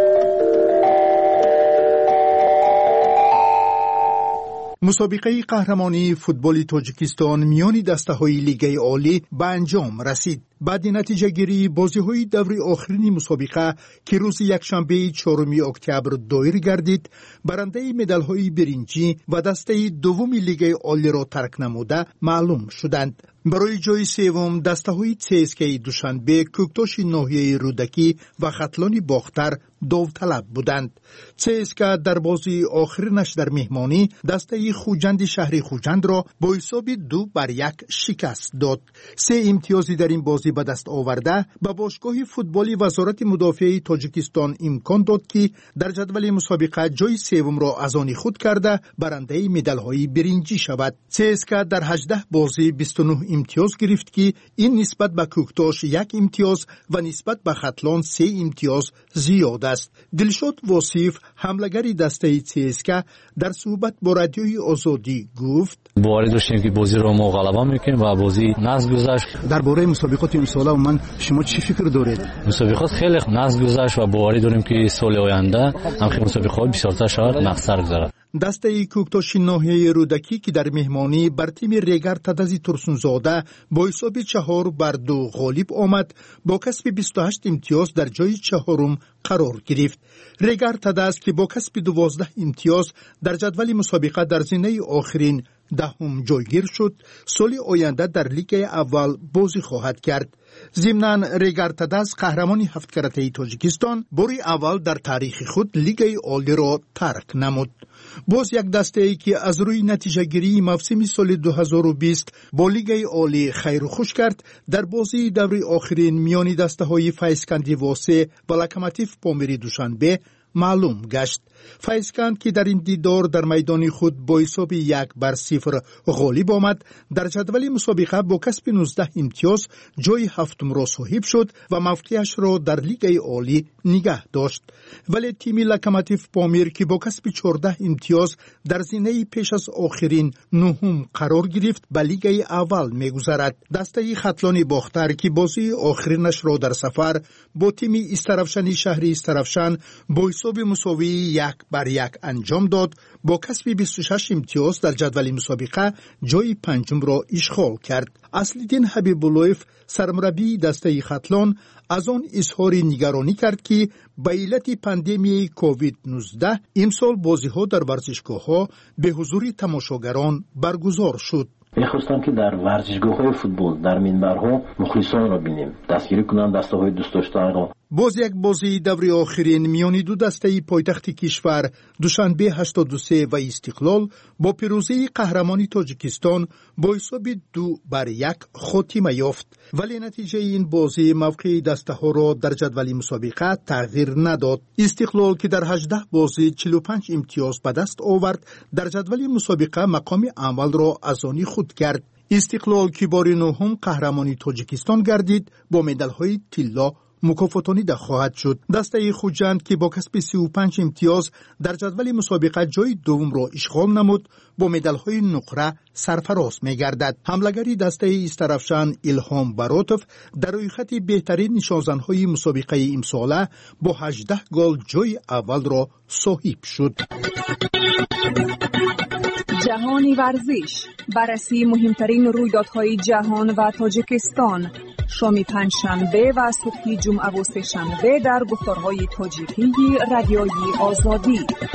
مسابقه قهرمانی فوتبال تاجیکستان میان دسته‌های لیگ عالی به انجام رسید. بعد نتیجه گیری بازی‌های دور آخرین مسابقه که روز یکشنبه 4 اکتبر دایر گردید، برنده مدال‌های برنجی و دسته دوم لیگ عالی را ترک نموده معلوم شدند. برای جای سوم دسته‌های CSKA دوشنبه، کوکتاش ناحیه رودکی و خطلان باختر داوطلب بودند. CSKA در بازی آخرینش در مهمانی دسته خوجند شهر خوجند را با حساب 2-1 شکست داد. 3 امتیازی در این بازی به دست آورده به باشگاه فوتبالی وزارت مدافع تاجیکستان امکان داد که در جدول مسابقه جای سوم را از آن خود کرده برنده مدال‌های برنجی شود. CSKA در 18 بازی 29 امتیاز گرفت که این نسبت به کوکتاش 1 امتیاز و نسبت به خطلان 3 امتیاز زیاد است. دلشاد واصف حمله‌گر دسته CSKA در صحبت با رادیوی آزادی گفت باور داشتیم که بازی را ما غلبه می‌کنیم و بازی نزد گذشت. درباره مسابقات امسال من شما چی فکر دارید؟ مسابقات خیلی نزد گذشت و باوری داریم که سال آینده هم مسابقات بسیارتر شود مقصر گذرد. دسته کوکتاش ناحیه رودکی که در مهمانی بر تیم ریگر تدازی ترسونزاده با حساب 4-2 غالب آمد، با کسب 28 امتیاز در جای 4 قرار گرفت. ریگر تداز که با کسب 12 امتیاز در جدول مسابقه در زینه آخرین 10 جایگیر شد، سال آینده در لیگ اول بازی خواهد کرد. ضمناً ریگر تداز قهرمانی 7 کرته تاجیکستان باری اول در تاریخ خود لیگ عالی را ترک نمود. باز یک دسته ای که از روی نتیجه گیری موسم سال 2020 با لیگ عالی خیر و خوش کرد، در بازی دور آخرین میان دسته های فیسکندی واسه و لکماتیف پامیری دوشنبه معلوم گشت. فیسکند که در این دیدار در میدان خود با حساب 1-0 غالب آمد، در جدول مسابقه با کسب 19 امتیاز جای 7 را صاحب شد و موقعش را در لیگ عالی نگه داشت. ولی تیم لکماتیف پامیر که با کسب 14 امتیاز در زینه پیش از آخرین 9 قرار گرفت به لیگ اول می‌گذرد. دسته خطلان باختر که بازی آخرینش را در سفر با تیم استرفشن شهر استرفشن با حساب مساوی 1-1 انجام داد، با کسب 26 امتیاز در جدول مسابقه جای 5 را اشغال کرد. اصلیدین حبیب‌اللهیف سرمربی دسته خطلان از آن اظهار نگرانی کرد که به علت پاندمی کووید 19 امسال بازی‌ها در ورزشگاه‌ها به حضور تماشاگران برگزار شد. می‌خواستم که در ورزشگاه‌های فوتبال در منبرها مخلصان را بینیم، دستگیری کنند دسته‌های دوست داشتنی را. باز یک بازی دور آخرین میان دو دسته پایتخت کشور دوشنبه 83 و استقلال با پیروزی قهرمانی تاجیکستان با حساب 2-1 خاتمه یافت، ولی نتیجه این بازی موقع دسته ها را در جدول مسابقه تغییر نداد. استقلال که در 18 بازی 45 امتیاز به دست آورد، در جدول مسابقه مقام اول را از آن خود کرد. استقلال که بار 9 قهرمانی تاجیکستان گردید با مدال های طلا مکافاتانیده خواهد شد. دسته خوجند که با کسب 35 امتیاز در جدول مسابقه جای دوم را اشغال نمود، با مدال‌های نقره سرفراز می‌گردد. حملگری دسته استرافشان ایلهام باروتوف در روی خط بهترین نشانزن‌های مسابقه امساله با 18 گل جای اول را صاحب شد. جهانی ورزش، بررسی مهمترین رویدادهای جهان و تاجیکستان، شام پنجشنبه و صبح جمعه و سه‌شنبه در گفتارهای تاجیکی رادیوی آزادی.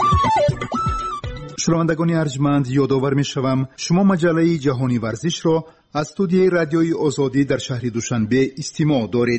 شنوندگان ارجمند، یادآور می‌شوم شما مجله جهانی ورزش را از استودیوی رادیوی آزادی در شهر دوشنبه استماع دارید.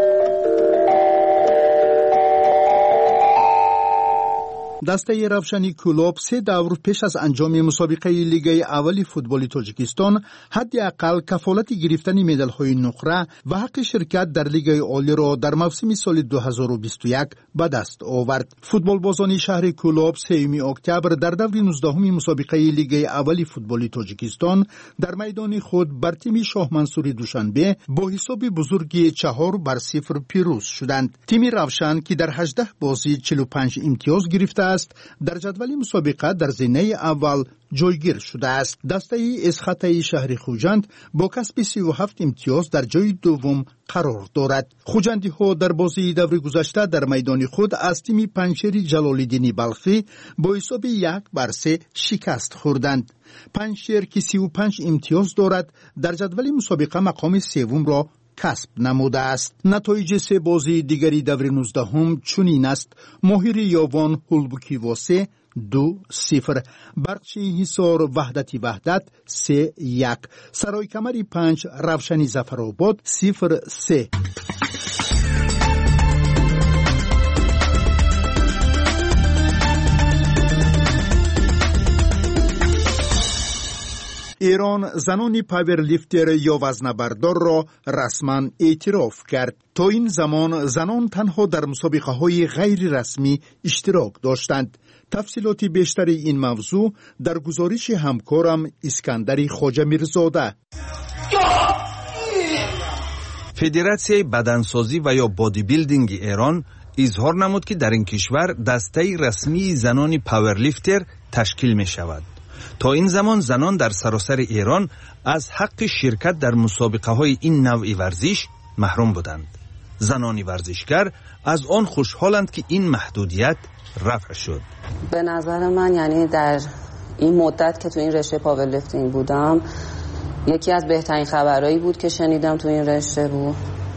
دسته روشنی کلوب 3 دور پیش از انجام مسابقه لیگ اول فوتبال تاجیکستان حداقل کفالت گرفتن مدال‌های نقره و حق شرکت در لیگ عالی را در موسم سال 2021 به دست آورد. فوتبال بازان شهر کلوب 3 اکتبر در دور 19 مسابقه لیگ اول فوتبال تاجیکستان در میدان خود بر تیم شاه منصور دوشنبه با حساب بزرگی 4-0 پیروز شدند. تیم روشن که در 18 بازی 45 امتیاز گرفته است، در جدول مسابقه در زینه اول جایگیر شده است. دسته اسخطه شهر خوجند با کسب 37 امتیاز در جای دوم قرار دارد. خوجندی ها در بازی دور گذشته در میدان خود از تیم پنجشیر جلال‌الدین بلخی با حساب 1-3 شکست خوردند. پنجشیر که 35 امتیاز دارد در جدول مسابقه مقام سوم را کسب نموده است. نتایج 3 بازی دیگری دور 19 چنین است: ماهر یاوان هولبوکی واسه 2-0، برقچی حصار وحدت 3-1، سرای کمری 5 روشنی ظفرآباد 0-3. ایران زنان پاورلیفتر یا وزنه‌بردار را رسما اعتراف کرد. تا این زمان زنان تنها در مسابقه‌های غیر رسمی اشتراک داشتند. تفصیلات بیشتر این موضوع در گزارش همکارم اسکندر خواجه میرزاده. فدراسیای بدنسازی و یا بادی بیلدینگ ایران اظهار نمود که در این کشور دسته رسمی زنان پاورلیفتر تشکیل می شود. تا این زمان زنان در سراسر ایران از حق شرکت در مسابقه های این نوع ورزش محروم بودند. زنان ورزشگر از آن خوشحالند که این محدودیت رفع شد. به نظر من یعنی در این مدت که تو این رشته پاورلیفتینگ بودم یکی از بهترین خبرایی بود که شنیدم تو این رشته بود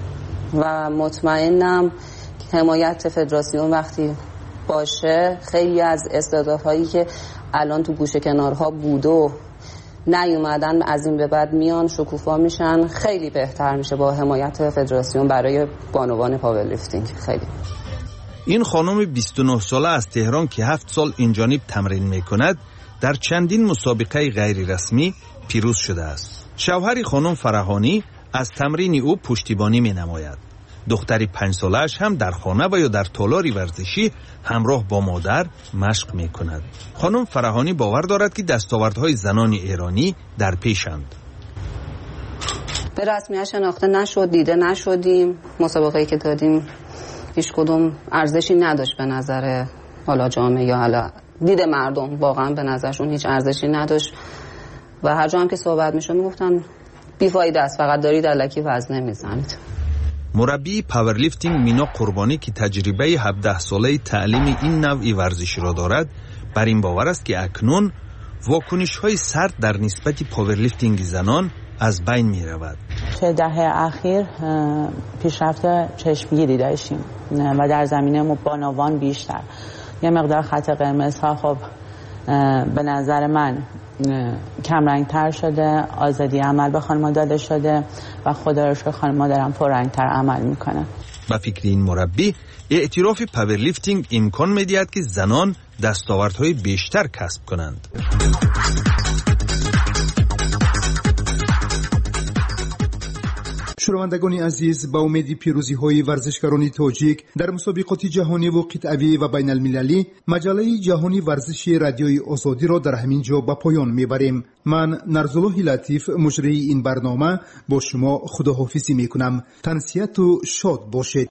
و مطمئنم حمایت فدراسیون وقتی باشه خیلی از استعدادهایی که الان تو گوشه کنارها بود و نیومدن از این به بعد میان شکوفا میشن، خیلی بهتر میشه با حمایت فدراسیون برای بانوان پاورلیفتینگ. خیلی این خانم 29 ساله از تهران که 7 سال اینجانب تمرین میکند در چندین مسابقه غیر رسمی پیروز شده است. شوهر خانم فرهانی از تمرین او پشتیبانی می نماید. دختری 5 سالش هم در خانه و یا در تالار ورزشی همراه با مادر مشق می کند. خانم فرهانی باور دارد که دستاوردهای زنان ایرانی در پیشند. به رسمیت شناخته نشد، دیده نشدیم. مسابقه‌ای که دادیم هیچ کدوم ارزشی نداشت به نظر حالا جامعه یا حالا دید مردم، واقعا به نظرشون هیچ ارزشی نداشت و هر جا هم که صحبت میشد میگفتن بیفایده است، فقط دارید الکی وزنه میزنید. مربی پاورلیفتینگ مینا قربانی که تجربه 17 ساله تعلیم این نوع ورزش را دارد بر این باور است که اکنون واکنش‌های سرد در نسبت پاورلیفتینگ زنان از بین می رود. چه دهه اخیر پیشرفت چشمگیری داشتیم و در زمینه بانوان بیشتر. یه مقدار خط قرمزها خب به نظر من کمرنگتر شده، آزادی عمل به خانم‌ها داده شده و خدا رو شکر خانم‌ها دارن پررنگتر عمل میکنن. با فکر این مربی اعتراف پاورلیفتینگ امکان می‌دهد که زنان دستاوردهای بیشتر کسب کنند. شنوندگان عزیز، با امید پیروزی‌های ورزشکاران تاجیک در مسابقات جهانی و قطعی و بین المللی، مجله جهانی ورزش رادیوی آزادی را در همین جا به پایان میبریم. من نرزالله لطیف مجری این برنامه با شما خداحافظی میکنم. تنسیت و شاد باشید.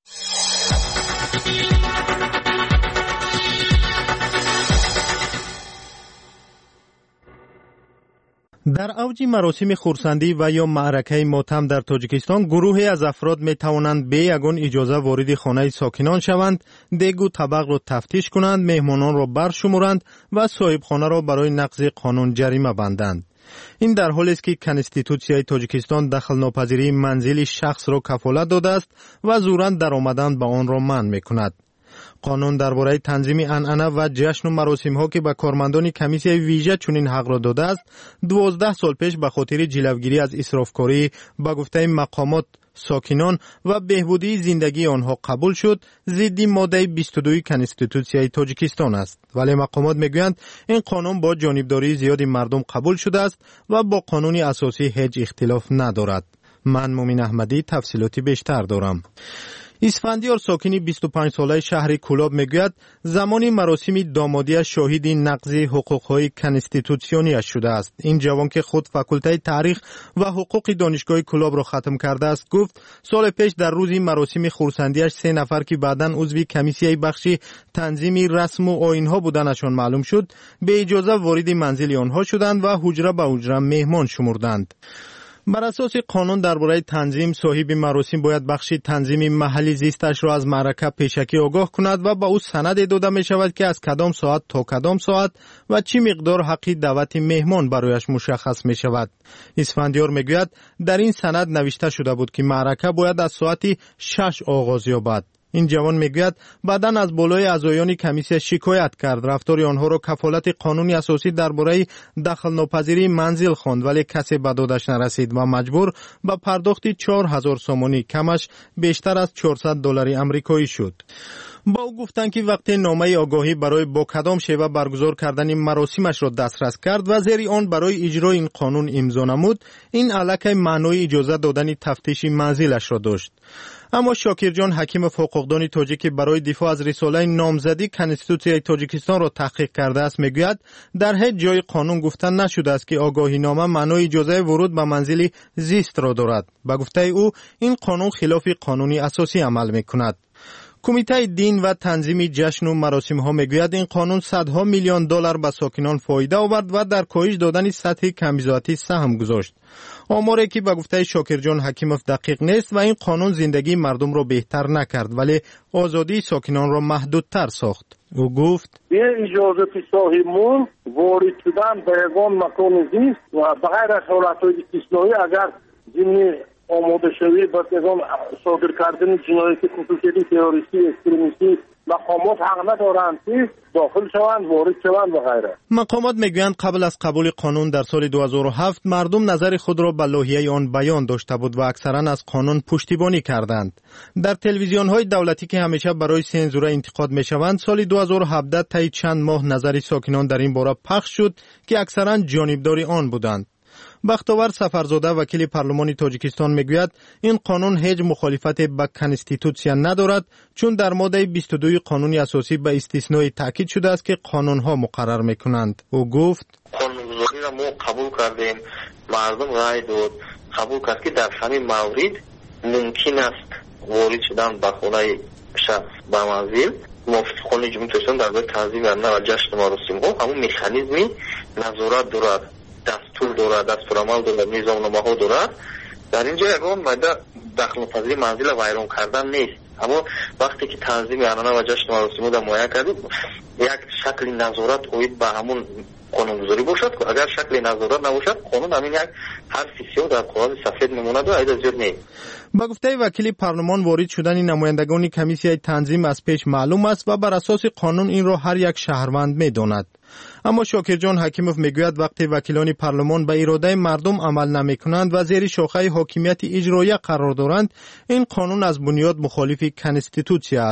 در اوج مراسم خرسندی و یا معرکه ماتم در تاجیکستان، گروهی از افراد می توانند به یگان اجازه وارد خانه ساکنان شوند، دیگ و طبق را تفتیش کنند، مهمانان را برشمارند و صاحب خانه را برای نقض قانون جریمه بندند. این در حالی است که کنستیتوسیای تاجیکستان دخل ناپذیری منزل شخص را کفالت داده است و زوراً در آمدن به آن را منع می‌کند. قانون درباره تنظیم عنعنه و جشن و مراسم ها که به کارمندان کمیسیون ویژه چنین حق را داده است، 12 سال پیش به خاطر جلوگیری از اسرافکاری به گفته مقامات ساکنان و بهبودی زندگی آنها قبول شد، ضد ماده 22 کنستیتوسیای تاجیکستان است. ولی مقامات میگویند این قانون با جانبداری زیادی مردم قبول شده است و با قانون اساسی هیچ اختلاف ندارد. من مومین احمدی تفصیلاتی بیشتر دارم. اسفندیار ساکنی 25 ساله شهر کلاب میگوید زمانی مراسم دامادی شاهد نقض حقوق‌های کنستیتوسیونی شده است. این جوان که خود فاکولته تاریخ و حقوق دانشگاه کلاب را ختم کرده است گفت سال پیش در روز مراسم خرسندیش 3 نفر که بعداً عضو کمیسیای بخش تنظیم رسم و آیین‌ها بودنشان معلوم شد، به اجازه وارد منزل آنها شدند و حجره به حجره مهمان شمردند. بر اساس قانون درباره تنظیم، صاحب مراسم باید بخش تنظیم محلی زیستش را از معرکه پیشکی آگاه کند و به او سند داده می شود که از کدام ساعت تا کدام ساعت و چی مقدار حق دعوت مهمان برایش مشخص می شود. اسفندیار می گوید در این سند نوشته شده بود که معرکه باید از ساعت 6 آغاز یابد. این جوان میگوید بعداً از بالای اعضایان کمیسیون شکایت کرد، رفتار آنها را کفالت قانونی اساسی درباره دخل ناپذیری منزل خواند، ولی کسی به دادش نرسید و مجبور به پرداخت 4000 سومانی، کمش بیشتر از $400 آمریکایی شد. با او گفتند که وقتی نامه آگاهی برای با کدام شیوه برگزار کردن مراسمش را دسترس کرد و زیر آن برای اجرای این قانون امضا نمود، این علاقه معنای اجازه دادن تفتیش منزلش را داشت. اما شاکرجان حکیم حقوقدان تاجیک برای دفاع از رساله نامزدی کنستیتوسیای تاجیکستان را تحقیق کرده است میگوید در هیچ جای قانون گفته نشده است که آگاهی نامه معنای اجازه ورود به منزل زیست را دارد. به گفته او این قانون خلاف قانونی اساسی عمل میکند. کمیته دین و تنظیم جشن و مراسم ها میگوید این قانون صدها میلیون دلار به ساکنان فایده آورد و در کاهش دادن سطح کمبزاتی سهم گذاشت. آماری که به گفته شاکرجان حکیموف دقیق نیست و این قانون زندگی مردم را بهتر نکرد ولی آزادی ساکنان را محدودتر ساخت. او گفت به اجازه صاحبمون وارد شدن به یگان مکان زیست و بغیر از حالتهای استثنایی اگر جنی آماده شوی با یگان صادر کردن جنایت خصوصی تروریستی اکستریمیستی مقامات حق ندارند که داخل شوند، وارد شوند و غیره. مقامات میگویند قبل از قبول قانون در سال 2007 مردم نظر خود را به لایحه آن بیان داشته بود و اکثرا از قانون پشتیبانی کردند. در تلویزیون های دولتی که همیشه برای سنزوره انتقاد میشوند، سال 2017 طی چند ماه نظر ساکنان در این باره پخش شد که اکثرا جانبدار آن بودند. بختاور سفرزاده وکیل پارلمان تاجیکستان میگوید این قانون هیچ مخالفت با کنستیتوسیون ندارد چون در ماده 22 قانون اساسی به استثنای تاکید شده است که قانونها مقرر میکنند. او گفت قانونگذاری را ما قبول کردیم، مردم رای داد قبول کرد که در همین مورد ممکن است وارد شدن به خانه شخص به منزل. موافق قانون جمهوری تاجیکستان درباره تنظیم عنعنه و جشن مراسم ها همون مکانیزمی نظارت دارد، دستور دارد، دستورالعمل دارد، نظامنامه ها دارد. در اینجا یگان ماده دخل ناپذیری منزل ویران کردن نیست، اما وقتی که تنظیم عنعنه و جشن مراسم را معین کردیم یک شکل نظارت اوید به همون قانونگذاری باشد. اگر شکل نظارت نباشد قانون همین یک حرف سیاه در کاغذ سفید میموند و ایده زیاد نیست. با گفته وکیل پارلمان وارد شدن نمایندگان کمیسیون تنظیم از پیش معلوم است و بر اساس قانون این را هر یک شهروند میداند. اما شاکرجان حکیموف میگوید وقتی وکیلان پارلمان به اراده مردم عمل نمیکنند و زیر شاخه حاکمیت اجرایی قرار دارند این قانون از بنیاد مخالف کنستیتوسیا است.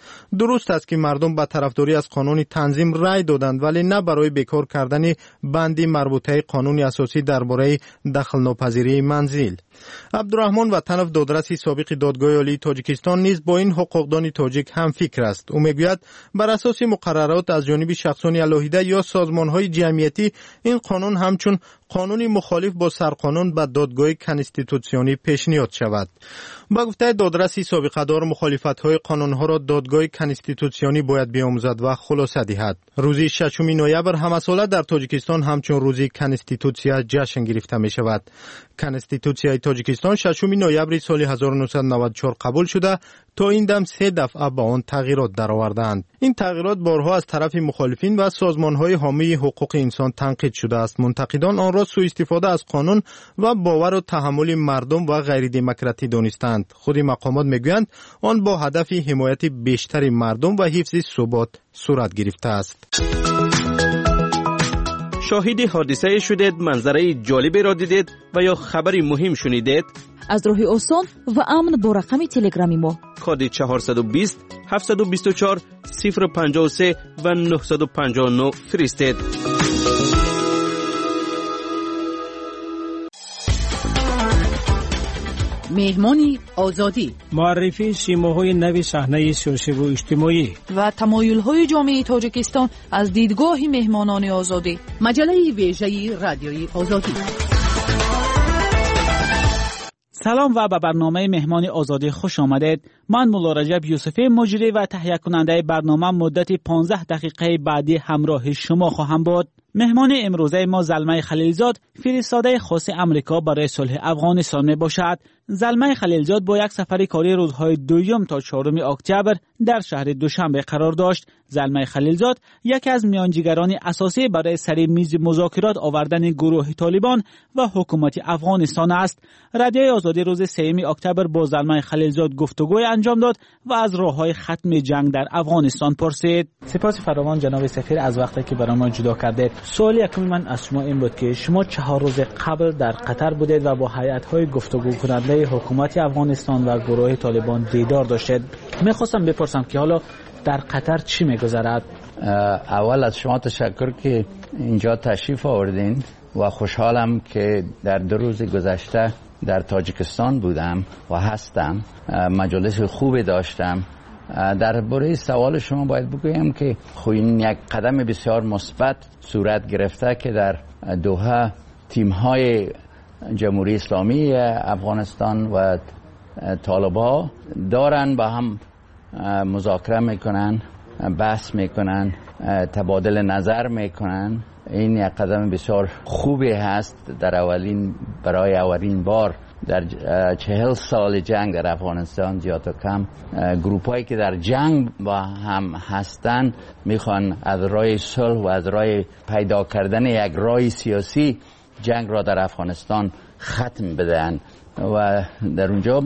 درست است که مردم به طرفداری از قانون تنظیم رای دادند، ولی نه برای بیکار کردن بندی مربوطه قانون اساسی درباره دخل ناپذیری منزل. عبدالرحمن وطنов دادرسی سابق دادگاه عالی تاجیکستان نیز با این حقوقدان تاجیک هم فکر است. او میگوید بر اساس مقررات از جانب شخصان علاهیده یا سازمان‌های جمعیتی این قانون همچون قانونی مخالف با سرقانون به دادگاه کنستیتوسیونی پیشنهاد شود. با گفته دادرسی سابقه‌دار مخالفت‌های قانون‌ها را دادگاه کنستیتوسیونی باید بیاموزد و خلاصه دهد. روز 6 نوامبر همساله در تاجیکستان همچون روز کنستیتوسیا جشن گرفته می‌شود. کنستیتوسیای تاجیکستان 6 نوامبر سال 1994 قبول شده تا این دم 3 دفعه با آن تغییرات درآوردند. این تغییرات بارها از طرف مخالفین و سازمان‌های حامی حقوق انسان تنقید شده است. منتقدان آن را سوء استفاده از قانون و باور و تحمل مردم و غیر دموکراتی دانستند. خود مقامات میگویند آن با هدف حمایت بیشتر مردم و حفظ ثبات صورت گرفته است. شاهد حادثه شدید، منظره جالبی را دیدید و یا خبری مهم شنیدید؟ از راه آسان و امن با رقم تلگرامی ما کد 420 724 053 و 959 فرستید. مهمانی آزادی، معرفی سیماهای نوی صحنه سیاسی و اجتماعی و تمایل‌های جامعه تاجیکستان از دیدگاه مهمانان آزادی. مجله ویژه رادیوی آزادی. سلام و به برنامه مهمان آزادی خوش آمدید. من مولا رجب یوسفی مجری و تهیه کننده برنامه مدت 15 دقیقه بعدی همراه شما خواهم بود. مهمان امروزه ما زلمه خلیلزاد، فرستاده خاص امریکا برای صلح افغانستان می باشد. زلمه خلیلزاد با یک سفر کاری روزهای 2 تا 4 اکتبر در شهر دوشنبه قرار داشت. زلمه خلیلزاد یکی از میانجیگران اساسی برای سر میز مذاکرات آوردن گروه طالبان و حکومت افغانستان است. رادیوی آزادی روز 3 اکتبر با زلمه خلیلزاد گفتگوی انجام داد و از راههای ختم جنگ در افغانستان پرسید. سپاس فراوان جناب سفیر از وقتی که برای ما جدا کردید. سوال یکم من از شما این بود که شما 4 روز قبل در قطر بودید و با هیئت‌های گفتگو کننده حکومت افغانستان و گروه طالبان دیدار داشتید. می‌خواستم بپرسم که حالا در قطر چی می‌گذرد؟ اول از شما تشکر که اینجا تشریف آوردین و خوشحالم که در 2 روز گذشته در تاجیکستان بودم و هستم. مجالس خوبی داشتم. درباره سوال شما باید بگویم که این یک قدم بسیار مثبت صورت گرفته که در دوحه تیم‌های جمهوری اسلامی افغانستان و طالبان دارن با هم مذاکره میکنن، بحث میکنن، تبادل نظر میکنن. این یک قدم بسیار خوبی هست برای اولین بار در 40 سال جنگ در افغانستان زیاد و کم گروپ هایی که در جنگ با هم هستن میخوان از راه صلح و از راه پیدا کردن یک راه سیاسی جنگ را در افغانستان ختم بدن و در اونجا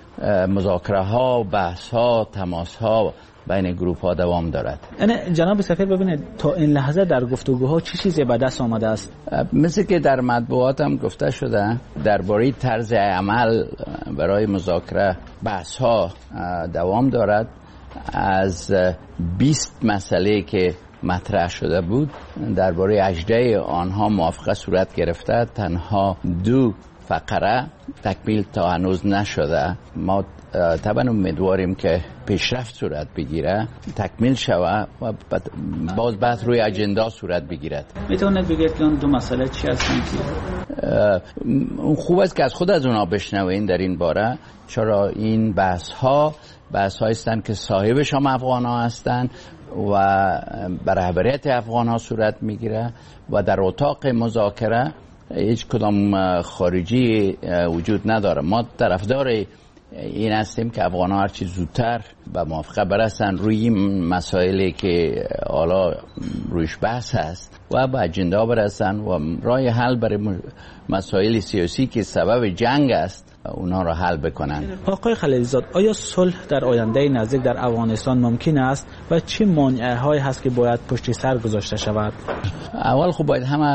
مذاکره ها، بحث ها، تماس ها بین گروپ ها دوام دارد. جناب سفیر ببینید تا این لحظه در گفتگوها چه چیزی به دست آمده است؟ مثل که در مطبوعات هم گفته شده درباره طرز عمل برای مذاکره بحث ها دوام دارد. از 20 مسئله که مطرح شده بود درباره 18 آنها موافقه صورت گرفته، تنها 2 فقره تکمیل تا هنوز نشده. ما طبعا امیدواریم که پیشرفت صورت بگیره، تکمیل شود و باز بعد روی اجندا صورت بگیرد. میتونید بگید که اون 2 مسئله چی هستند؟ خوب است که از خود از اونا بشنوین در این باره، چرا این بحث ها هستند که صاحبش هم افغان ها هستند و بر رهبریت افغان ها صورت میگیره و در اتاق مذاکره هیچ کدام خارجی وجود نداره. ما طرفدار این هستیم که افغان ها هرچی زودتر به موافقه برسن روی این مسائلی که حالا رویش بحث هست و به اجندا برسن و راه حل برای مسائل سیاسی که سبب جنگ است اونا را حل بکنن. آقای خلیلزاد، آیا صلح در آینده نزدیک در افغانستان ممکن است و چه مانعهایی هست که باید پشت سر گذاشته شود؟ اول خب باید همه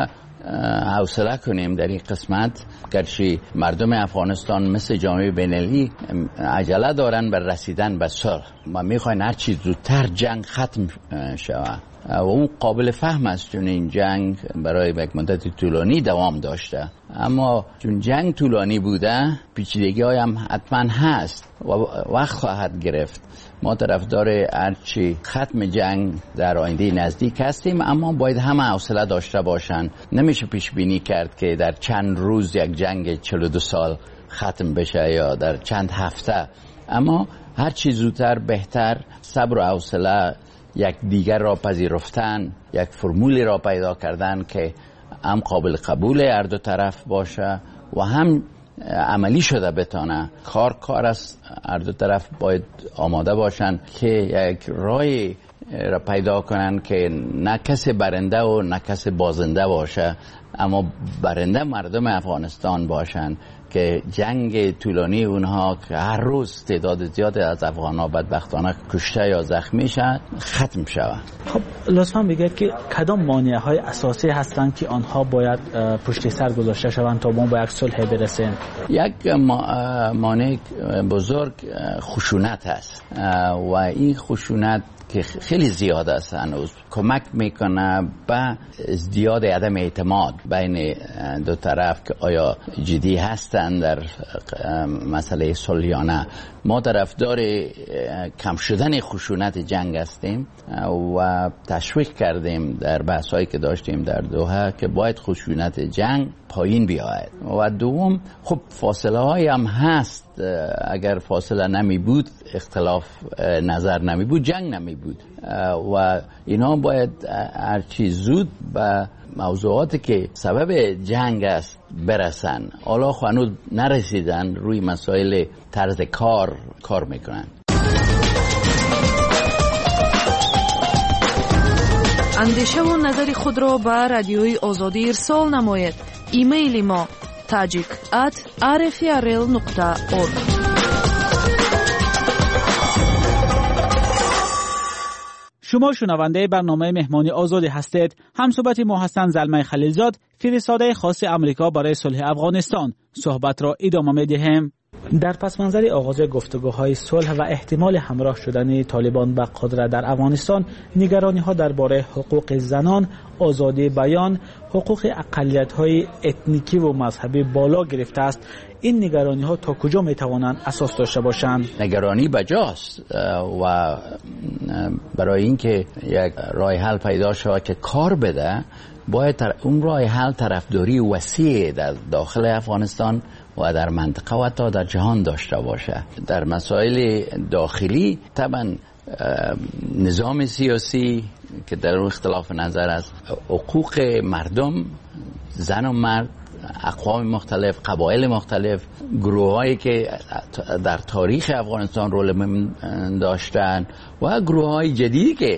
حوصله کنیم در این قسمت، گرچه مردم افغانستان مثل جامعه بین‌المللی عجله دارن بر رسیدن به صلح و میخواین هر چیز زودتر جنگ ختم شود و اون قابل فهم است، چون این جنگ برای یک مدت طولانی دوام داشته. اما چون جنگ طولانی بوده پیچیدگی های هم حتما هست و وقت خواهد گرفت. ما طرفدار هرچی ختم جنگ در آینده نزدیک هستیم، اما باید همه حوصله داشته باشن. نمیشه پیش بینی کرد که در چند روز یک جنگ 42 سال ختم بشه یا در چند هفته، اما هرچی زودتر بهتر. صبر و حوصله، یک دیگر را پذیرفتن، یک فرمولی را پیدا کردن که هم قابل قبول هر دو طرف باشه و هم عملی شده بتانه. کار است. هر دو طرف باید آماده باشن که یک رای را پیدا کنن که نه کسی برنده و نه کسی بازنده باشه، اما برنده مردم افغانستان باشن که جنگ طولانی اونها که هر روز تعداد زیاد از افغان‌ها بدبختانه کشته یا زخمی شد ختم شود. خب لطفاً بگید که کدام مانع‌های اساسی هستند که آنها باید پشت سر گذاشته شوند تا ما به یک صلح برسیم؟ یک مانع بزرگ خشونت است و این خشونت که خیلی زیاد است هنوز کمک میکنه به ازدیاد عدم اعتماد بین دو طرف که آیا جدی هستند در مسئله صلح یا نه. ما طرفدار کم شدن خشونت جنگ هستیم و تشویق کردیم در بحثایی که داشتیم در دوحه که باید خشونت جنگ پایین بیاید. و دوم خب فاصله های هم هست. اگر فاصله نمی بود، اختلاف نظر نمی بود، جنگ نمی بود و اینا باید هرچی زود به موضوعاتی که سبب جنگ است برسن. حالا هنوز نرسیدن، روی مسائل طرز کار میکنن. اندیشه و نظر خود را به رادیوی آزادی ارسال نماید. ایمیل ما tajik@rfrl.org. شما شنونده برنامه مهمانی آزادی هستید. همصحبت ما هستند زلمه خلیلزاد، فرستاده خاص امریکا برای صلح افغانستان. صحبت را ادامه می‌دهیم. در پس منظر آغاز گفتگوهای صلح و احتمال همراه شدن طالبان به قدرت در افغانستان، نگرانی‌ها درباره حقوق زنان، آزادی بیان، حقوق اقلیت‌های اتنیکی و مذهبی بالا گرفته است. این نگرانی‌ها تا کجا می‌توانند اساس داشته باشند؟ نگرانی بجاست و برای اینکه یک راه حل پیدا شود که کار بده، باید اون راه حل طرفداری وسیع در داخل افغانستان و در منطقه و تا در جهان داشته باشه. در مسائل داخلی طبعا نظام سیاسی که در اون اختلاف نظر است، حقوق مردم، زن و مرد، اقوام مختلف، قبایل مختلف، گروهایی که در تاریخ افغانستان رول داشتن و گروههای جدیدی که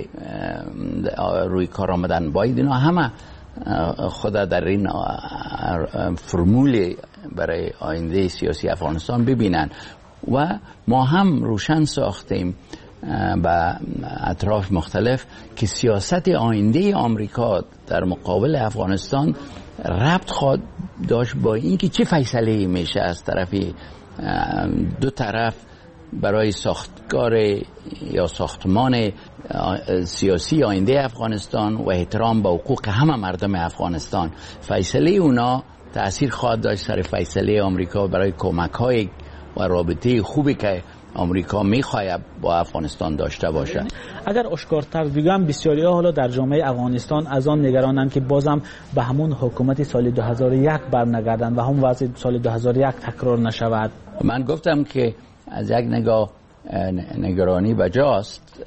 روی کار آمدن، باید اینا همه خود در این فرمول برای آینده سیاسی افغانستان ببینن. و ما هم روشن ساختیم به اطراف مختلف که سیاست آینده آمریکا در مقابل افغانستان ربط خواهد داشت با اینکه چه فیصله میشه از طرف دو طرف برای ساختار یا ساختمان سیاسی آینده افغانستان و احترام به حقوق همه مردم افغانستان. فیصله اونا تأثیر خواهد داشت سر فیصله آمریکا برای کمک‌های و رابطه خوبی که آمریکا می‌خواهد با افغانستان داشته باشه. اگر اشکارتر بگم، بسیاری‌ها حالا در جامعه افغانستان از آن نگرانند که بازم به همون حکومت سال 2001 برنگردند و هم وضع سال 2001 تکرار نشود. من گفتم که از یک نگاه نگرانی بجاست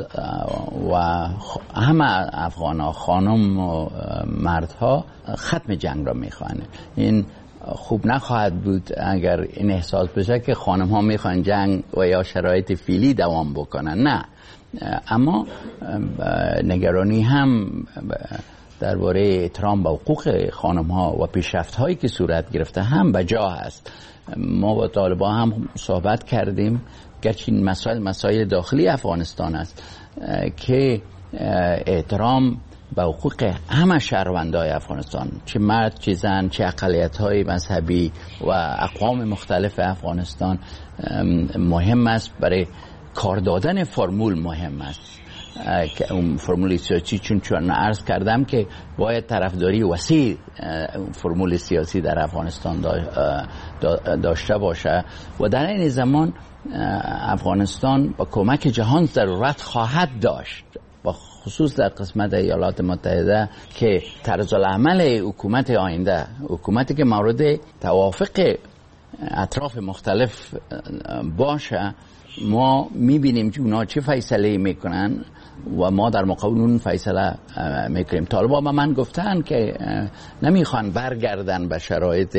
و همه افغان‌ها، خانم و مردها، ختم جنگ را می‌خواهند. این خوب نخواهد بود اگر این احساس بشه که خانم ها میخوان جنگ و یا شرایط فعلی دوام بکنن. نه، اما نگرانی هم درباره احترام به حقوق خانم ها و پیشرفت هایی که صورت گرفته هم بجا است. ما با طالبان هم صحبت کردیم، گرچه این مسائل داخلی افغانستان است که احترام به حقوق همه شهروندای افغانستان، چه مرد چه زن چه اقلیت‌های مذهبی و اقوام مختلف افغانستان مهم است. برای کار دادن فرمول مهم است که اون فرمول سیاسی، چون عرض کردم که باید طرفداری وسیع فرمول سیاسی در افغانستان داشته باشه و در این زمان افغانستان با کمک جهان ضرورت خواهد داشت، با خصوص در قسمت ایالات متحده، که طرز العمل حکومت آینده، حکومتی که مورد توافق اطراف مختلف باشه، ما میبینیم که اونا چه فیصله میکنن و ما در مقابل اون فیصله میکنیم. طالبان به من گفتن که نمیخوان برگردن به شرایط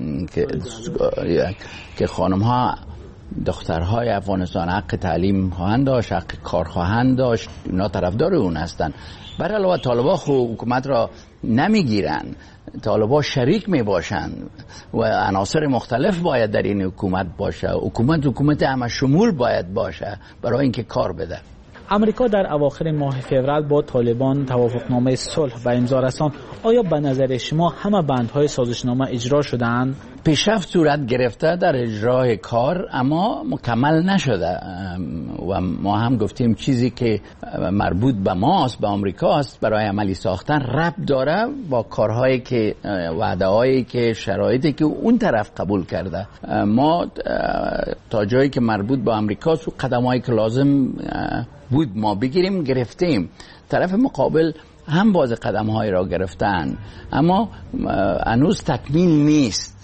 که خانم ها دخترهای افغانستان حق تعلیم خواهند داشت، حق کار خواهند داشت، اونا طرفدار اون هستن. بر علاوه طالبان حکومت را نمیگیرن، طالبان شریک میباشن و عناصر مختلف باید در این حکومت باشه. حکومت همه شمول باید باشه برای اینکه کار بده. امریکا در اواخر ماه فوریه با طالبان توافقنامه صلح و امضا رساند. آیا به نظر شما همه بندهای سازشنامه اجرا شدند؟ پیشرفت صورت گرفته در اجرای کار، اما مکمل نشده و ما هم گفتیم چیزی که مربوط به ماست، به آمریکاست، برای عملی ساختن ربط داره با کارهایی که وعده‌هایی که شرایطی که اون طرف قبول کرده. ما تا جایی که مربوط به آمریکاست و قدم‌هایی که لازم بود ما بگیریم گرفتیم. طرف مقابل هم باز قدم‌های را گرفتن، اما هنوز تکمیل نیست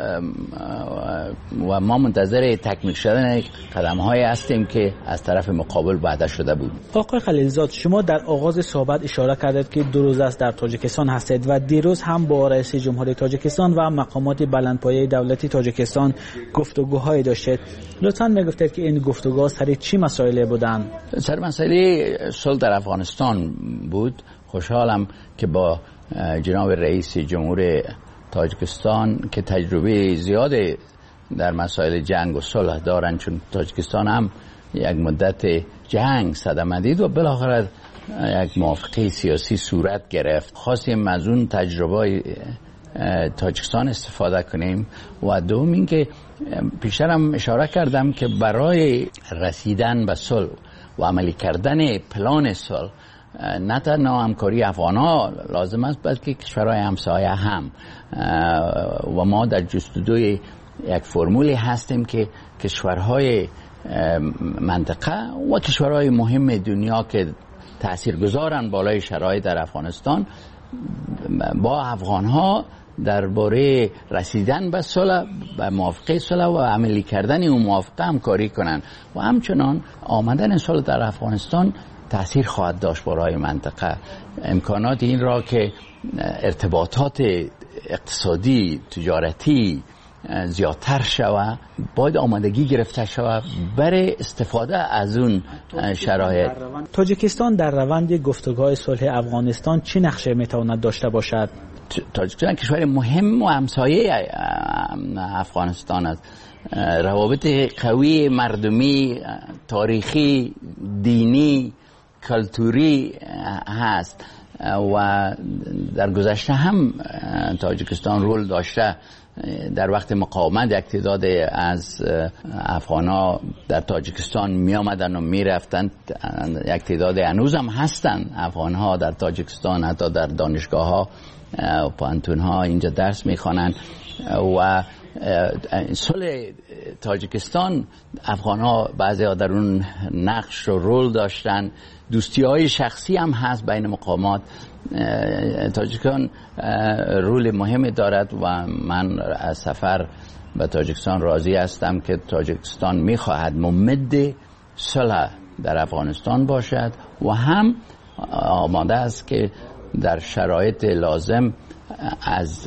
و ما منتظر تکمیل شدن قدم‌هایی هستیم که از طرف مقابل وعده شده بود. آقای خلیلزاد، شما در آغاز صحبت اشاره کردید که 2 روز است در تاجیکستان هستید و دیروز هم با رئیس جمهوری تاجیکستان و مقامات بلندپایه دولتی تاجیکستان گفتگوهایی داشتید. لطفاً میگفتید که این گفتگوها سر چی مسائلی بودند؟ سر مسئله صلح در افغانستان بود. خوشحالم که با جناب رئیس جمهور تاجیکستان که تجربه زیاد در مسائل جنگ و صلح دارن، چون تاجیکستان هم یک مدت جنگ صدمه دید و بالاخره یک موافقه سیاسی صورت گرفت. خواستیم از اون تجربه تاجیکستان استفاده کنیم و دوم این که پیشتر هم اشاره کردم که برای رسیدن به صلح و عملی کردن پلان صلح نه تنها همکاری افغان‌ها لازم است بلکه کشورهای همسایه هم، و ما در جستجوی یک فرمولی هستیم که کشورهای منطقه و کشورهای مهم دنیا که تاثیرگذارن بالای شرایط در افغانستان با افغان‌ها درباره رسیدن به صلح، به موافقه صلح و عملی کردن اون موافقه همکاری کنن و همچنان آمدن صلح در افغانستان تأثیر خواهد داشت برای منطقه. امکانات این را که ارتباطات اقتصادی تجارتی زیادتر شود، باید آمادگی گرفته شود برای استفاده از اون شرایط. تاجیکستان در روند گفتگوهای صلح افغانستان چه نقشه میتواند داشته باشد؟ تاجیکستان کشور مهم و همسایه افغانستان است. روابط قوی مردمی، تاریخی، دینی، کلتوری هست و در گذشته هم تاجیکستان رول داشته. در وقت مقاومت یک تعداد از افغان‌ها در تاجیکستان می آمدن و می رفتن، یک تعداد هنوز هم هستن افغان‌ها در تاجیکستان، حتی در دانشگاه‌ها و پانتون‌ها اینجا درس می خوانند. و صلح تاجیکستان افغان‌ها بعضی‌ها در اون نقش و رول داشتن. دوستی‌های شخصی هم هست بین مقامات. تاجیکستان رول مهمی دارد و من از سفر به تاجیکستان راضی هستم که تاجیکستان می‌خواهد ممد صلح در افغانستان باشد و هم آماده است که در شرایط لازم از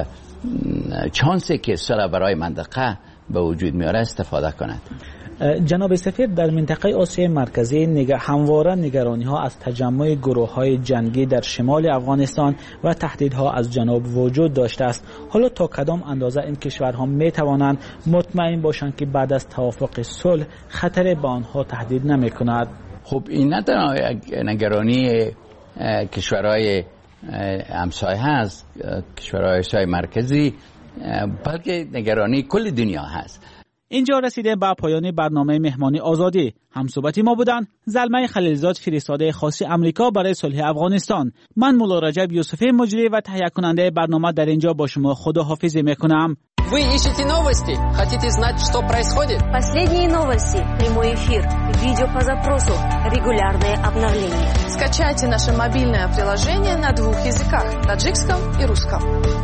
چانسی که صلح برای منطقه به وجود میاره استفاده کند. جناب سفیر، در منطقه آسیای مرکزی همواره نگرانی ها از تجمع گروه های جنگی در شمال افغانستان و تهدیدها از جنوب وجود داشته است. حالا تا کدام اندازه این کشورها می توانند مطمئن باشند که بعد از توافق صلح خطر به آنها تهدید نمی کند؟ خب این نه تنها یک نگرانی کشورهای همسایه هست، کشورهای آسیای مرکزی، بلکه نگرانی کل دنیا هست. اینجا رسیده به پایان برنامه مهمانی آزادی. همصحبتی ما بودن زلمه خلیلزاد، فرستاده خاص امریکا برای صلح افغانستان. من مولا رجب یوسفی مجری و تهیه کننده برنامه در اینجا با شما خداحافظی میکنم. Вы ищете новости? Хотите знать, что происходит? Последние новости, прямой эфир, видео по запросу, регулярные обновления. Скачайте наше мобильное приложение на 2 языках – таджикском и русском.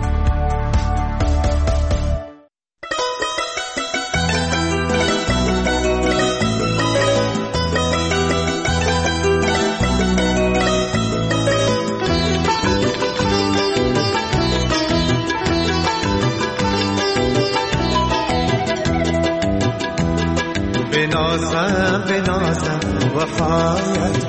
بنازم وفایت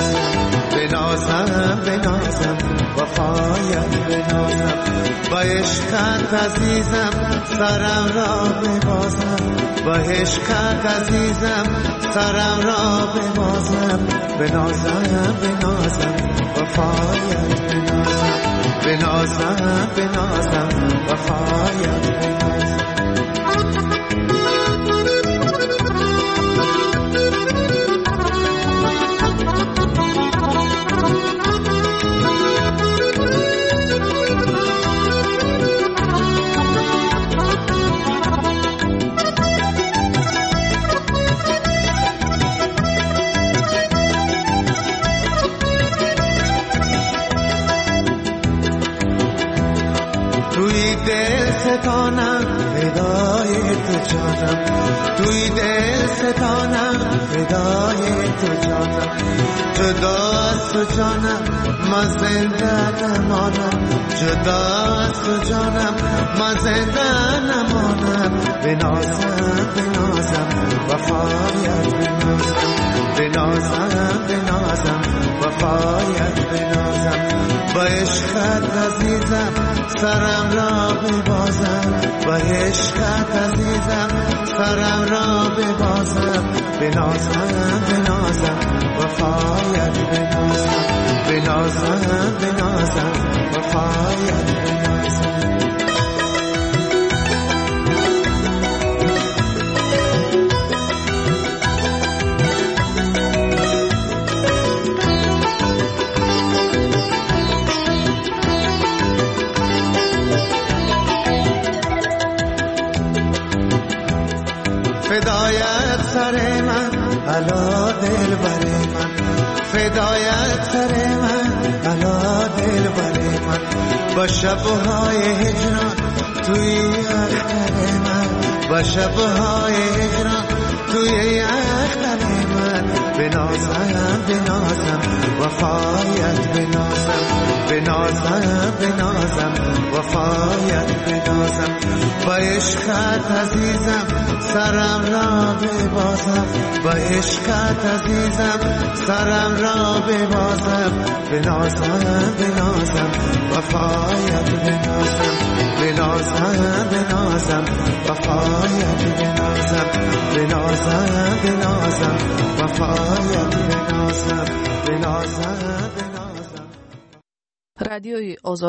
بنازم وفایت بنازم با عشقت عزیزم سرم را ببازم با عشقت عزیزم سرم را ببازم بنازم وفایت بنازم وفایت بنازم. توی دل ستانم فدای تو جانم، توی دل ستانم فدای تو جانم، جدا از تو جانم من زنده نمانم، جدا از تو جانم من زنده نمانم. بنازم وفایت بنازم وفایت بنازم با عشقت عزیزم سرم را ببازم با عشقت عزیزم سرم را ببازم بنازم وفایت بنازم وفایت بنازم. فدایت سر من علا دل بر من، فدایت سر من علا دل بر من با شبهای هجران توی اختر من، با شبهای هجران توی اختر من بنازم وفایت بنازم وفایت بنازم با عشقت عزیزم سرم را ببازم با عشقت عزیزم سرم را ببازم بنازم وفایت بنازم وفایت بنازم وفایت بنازم. رادیوی آزادی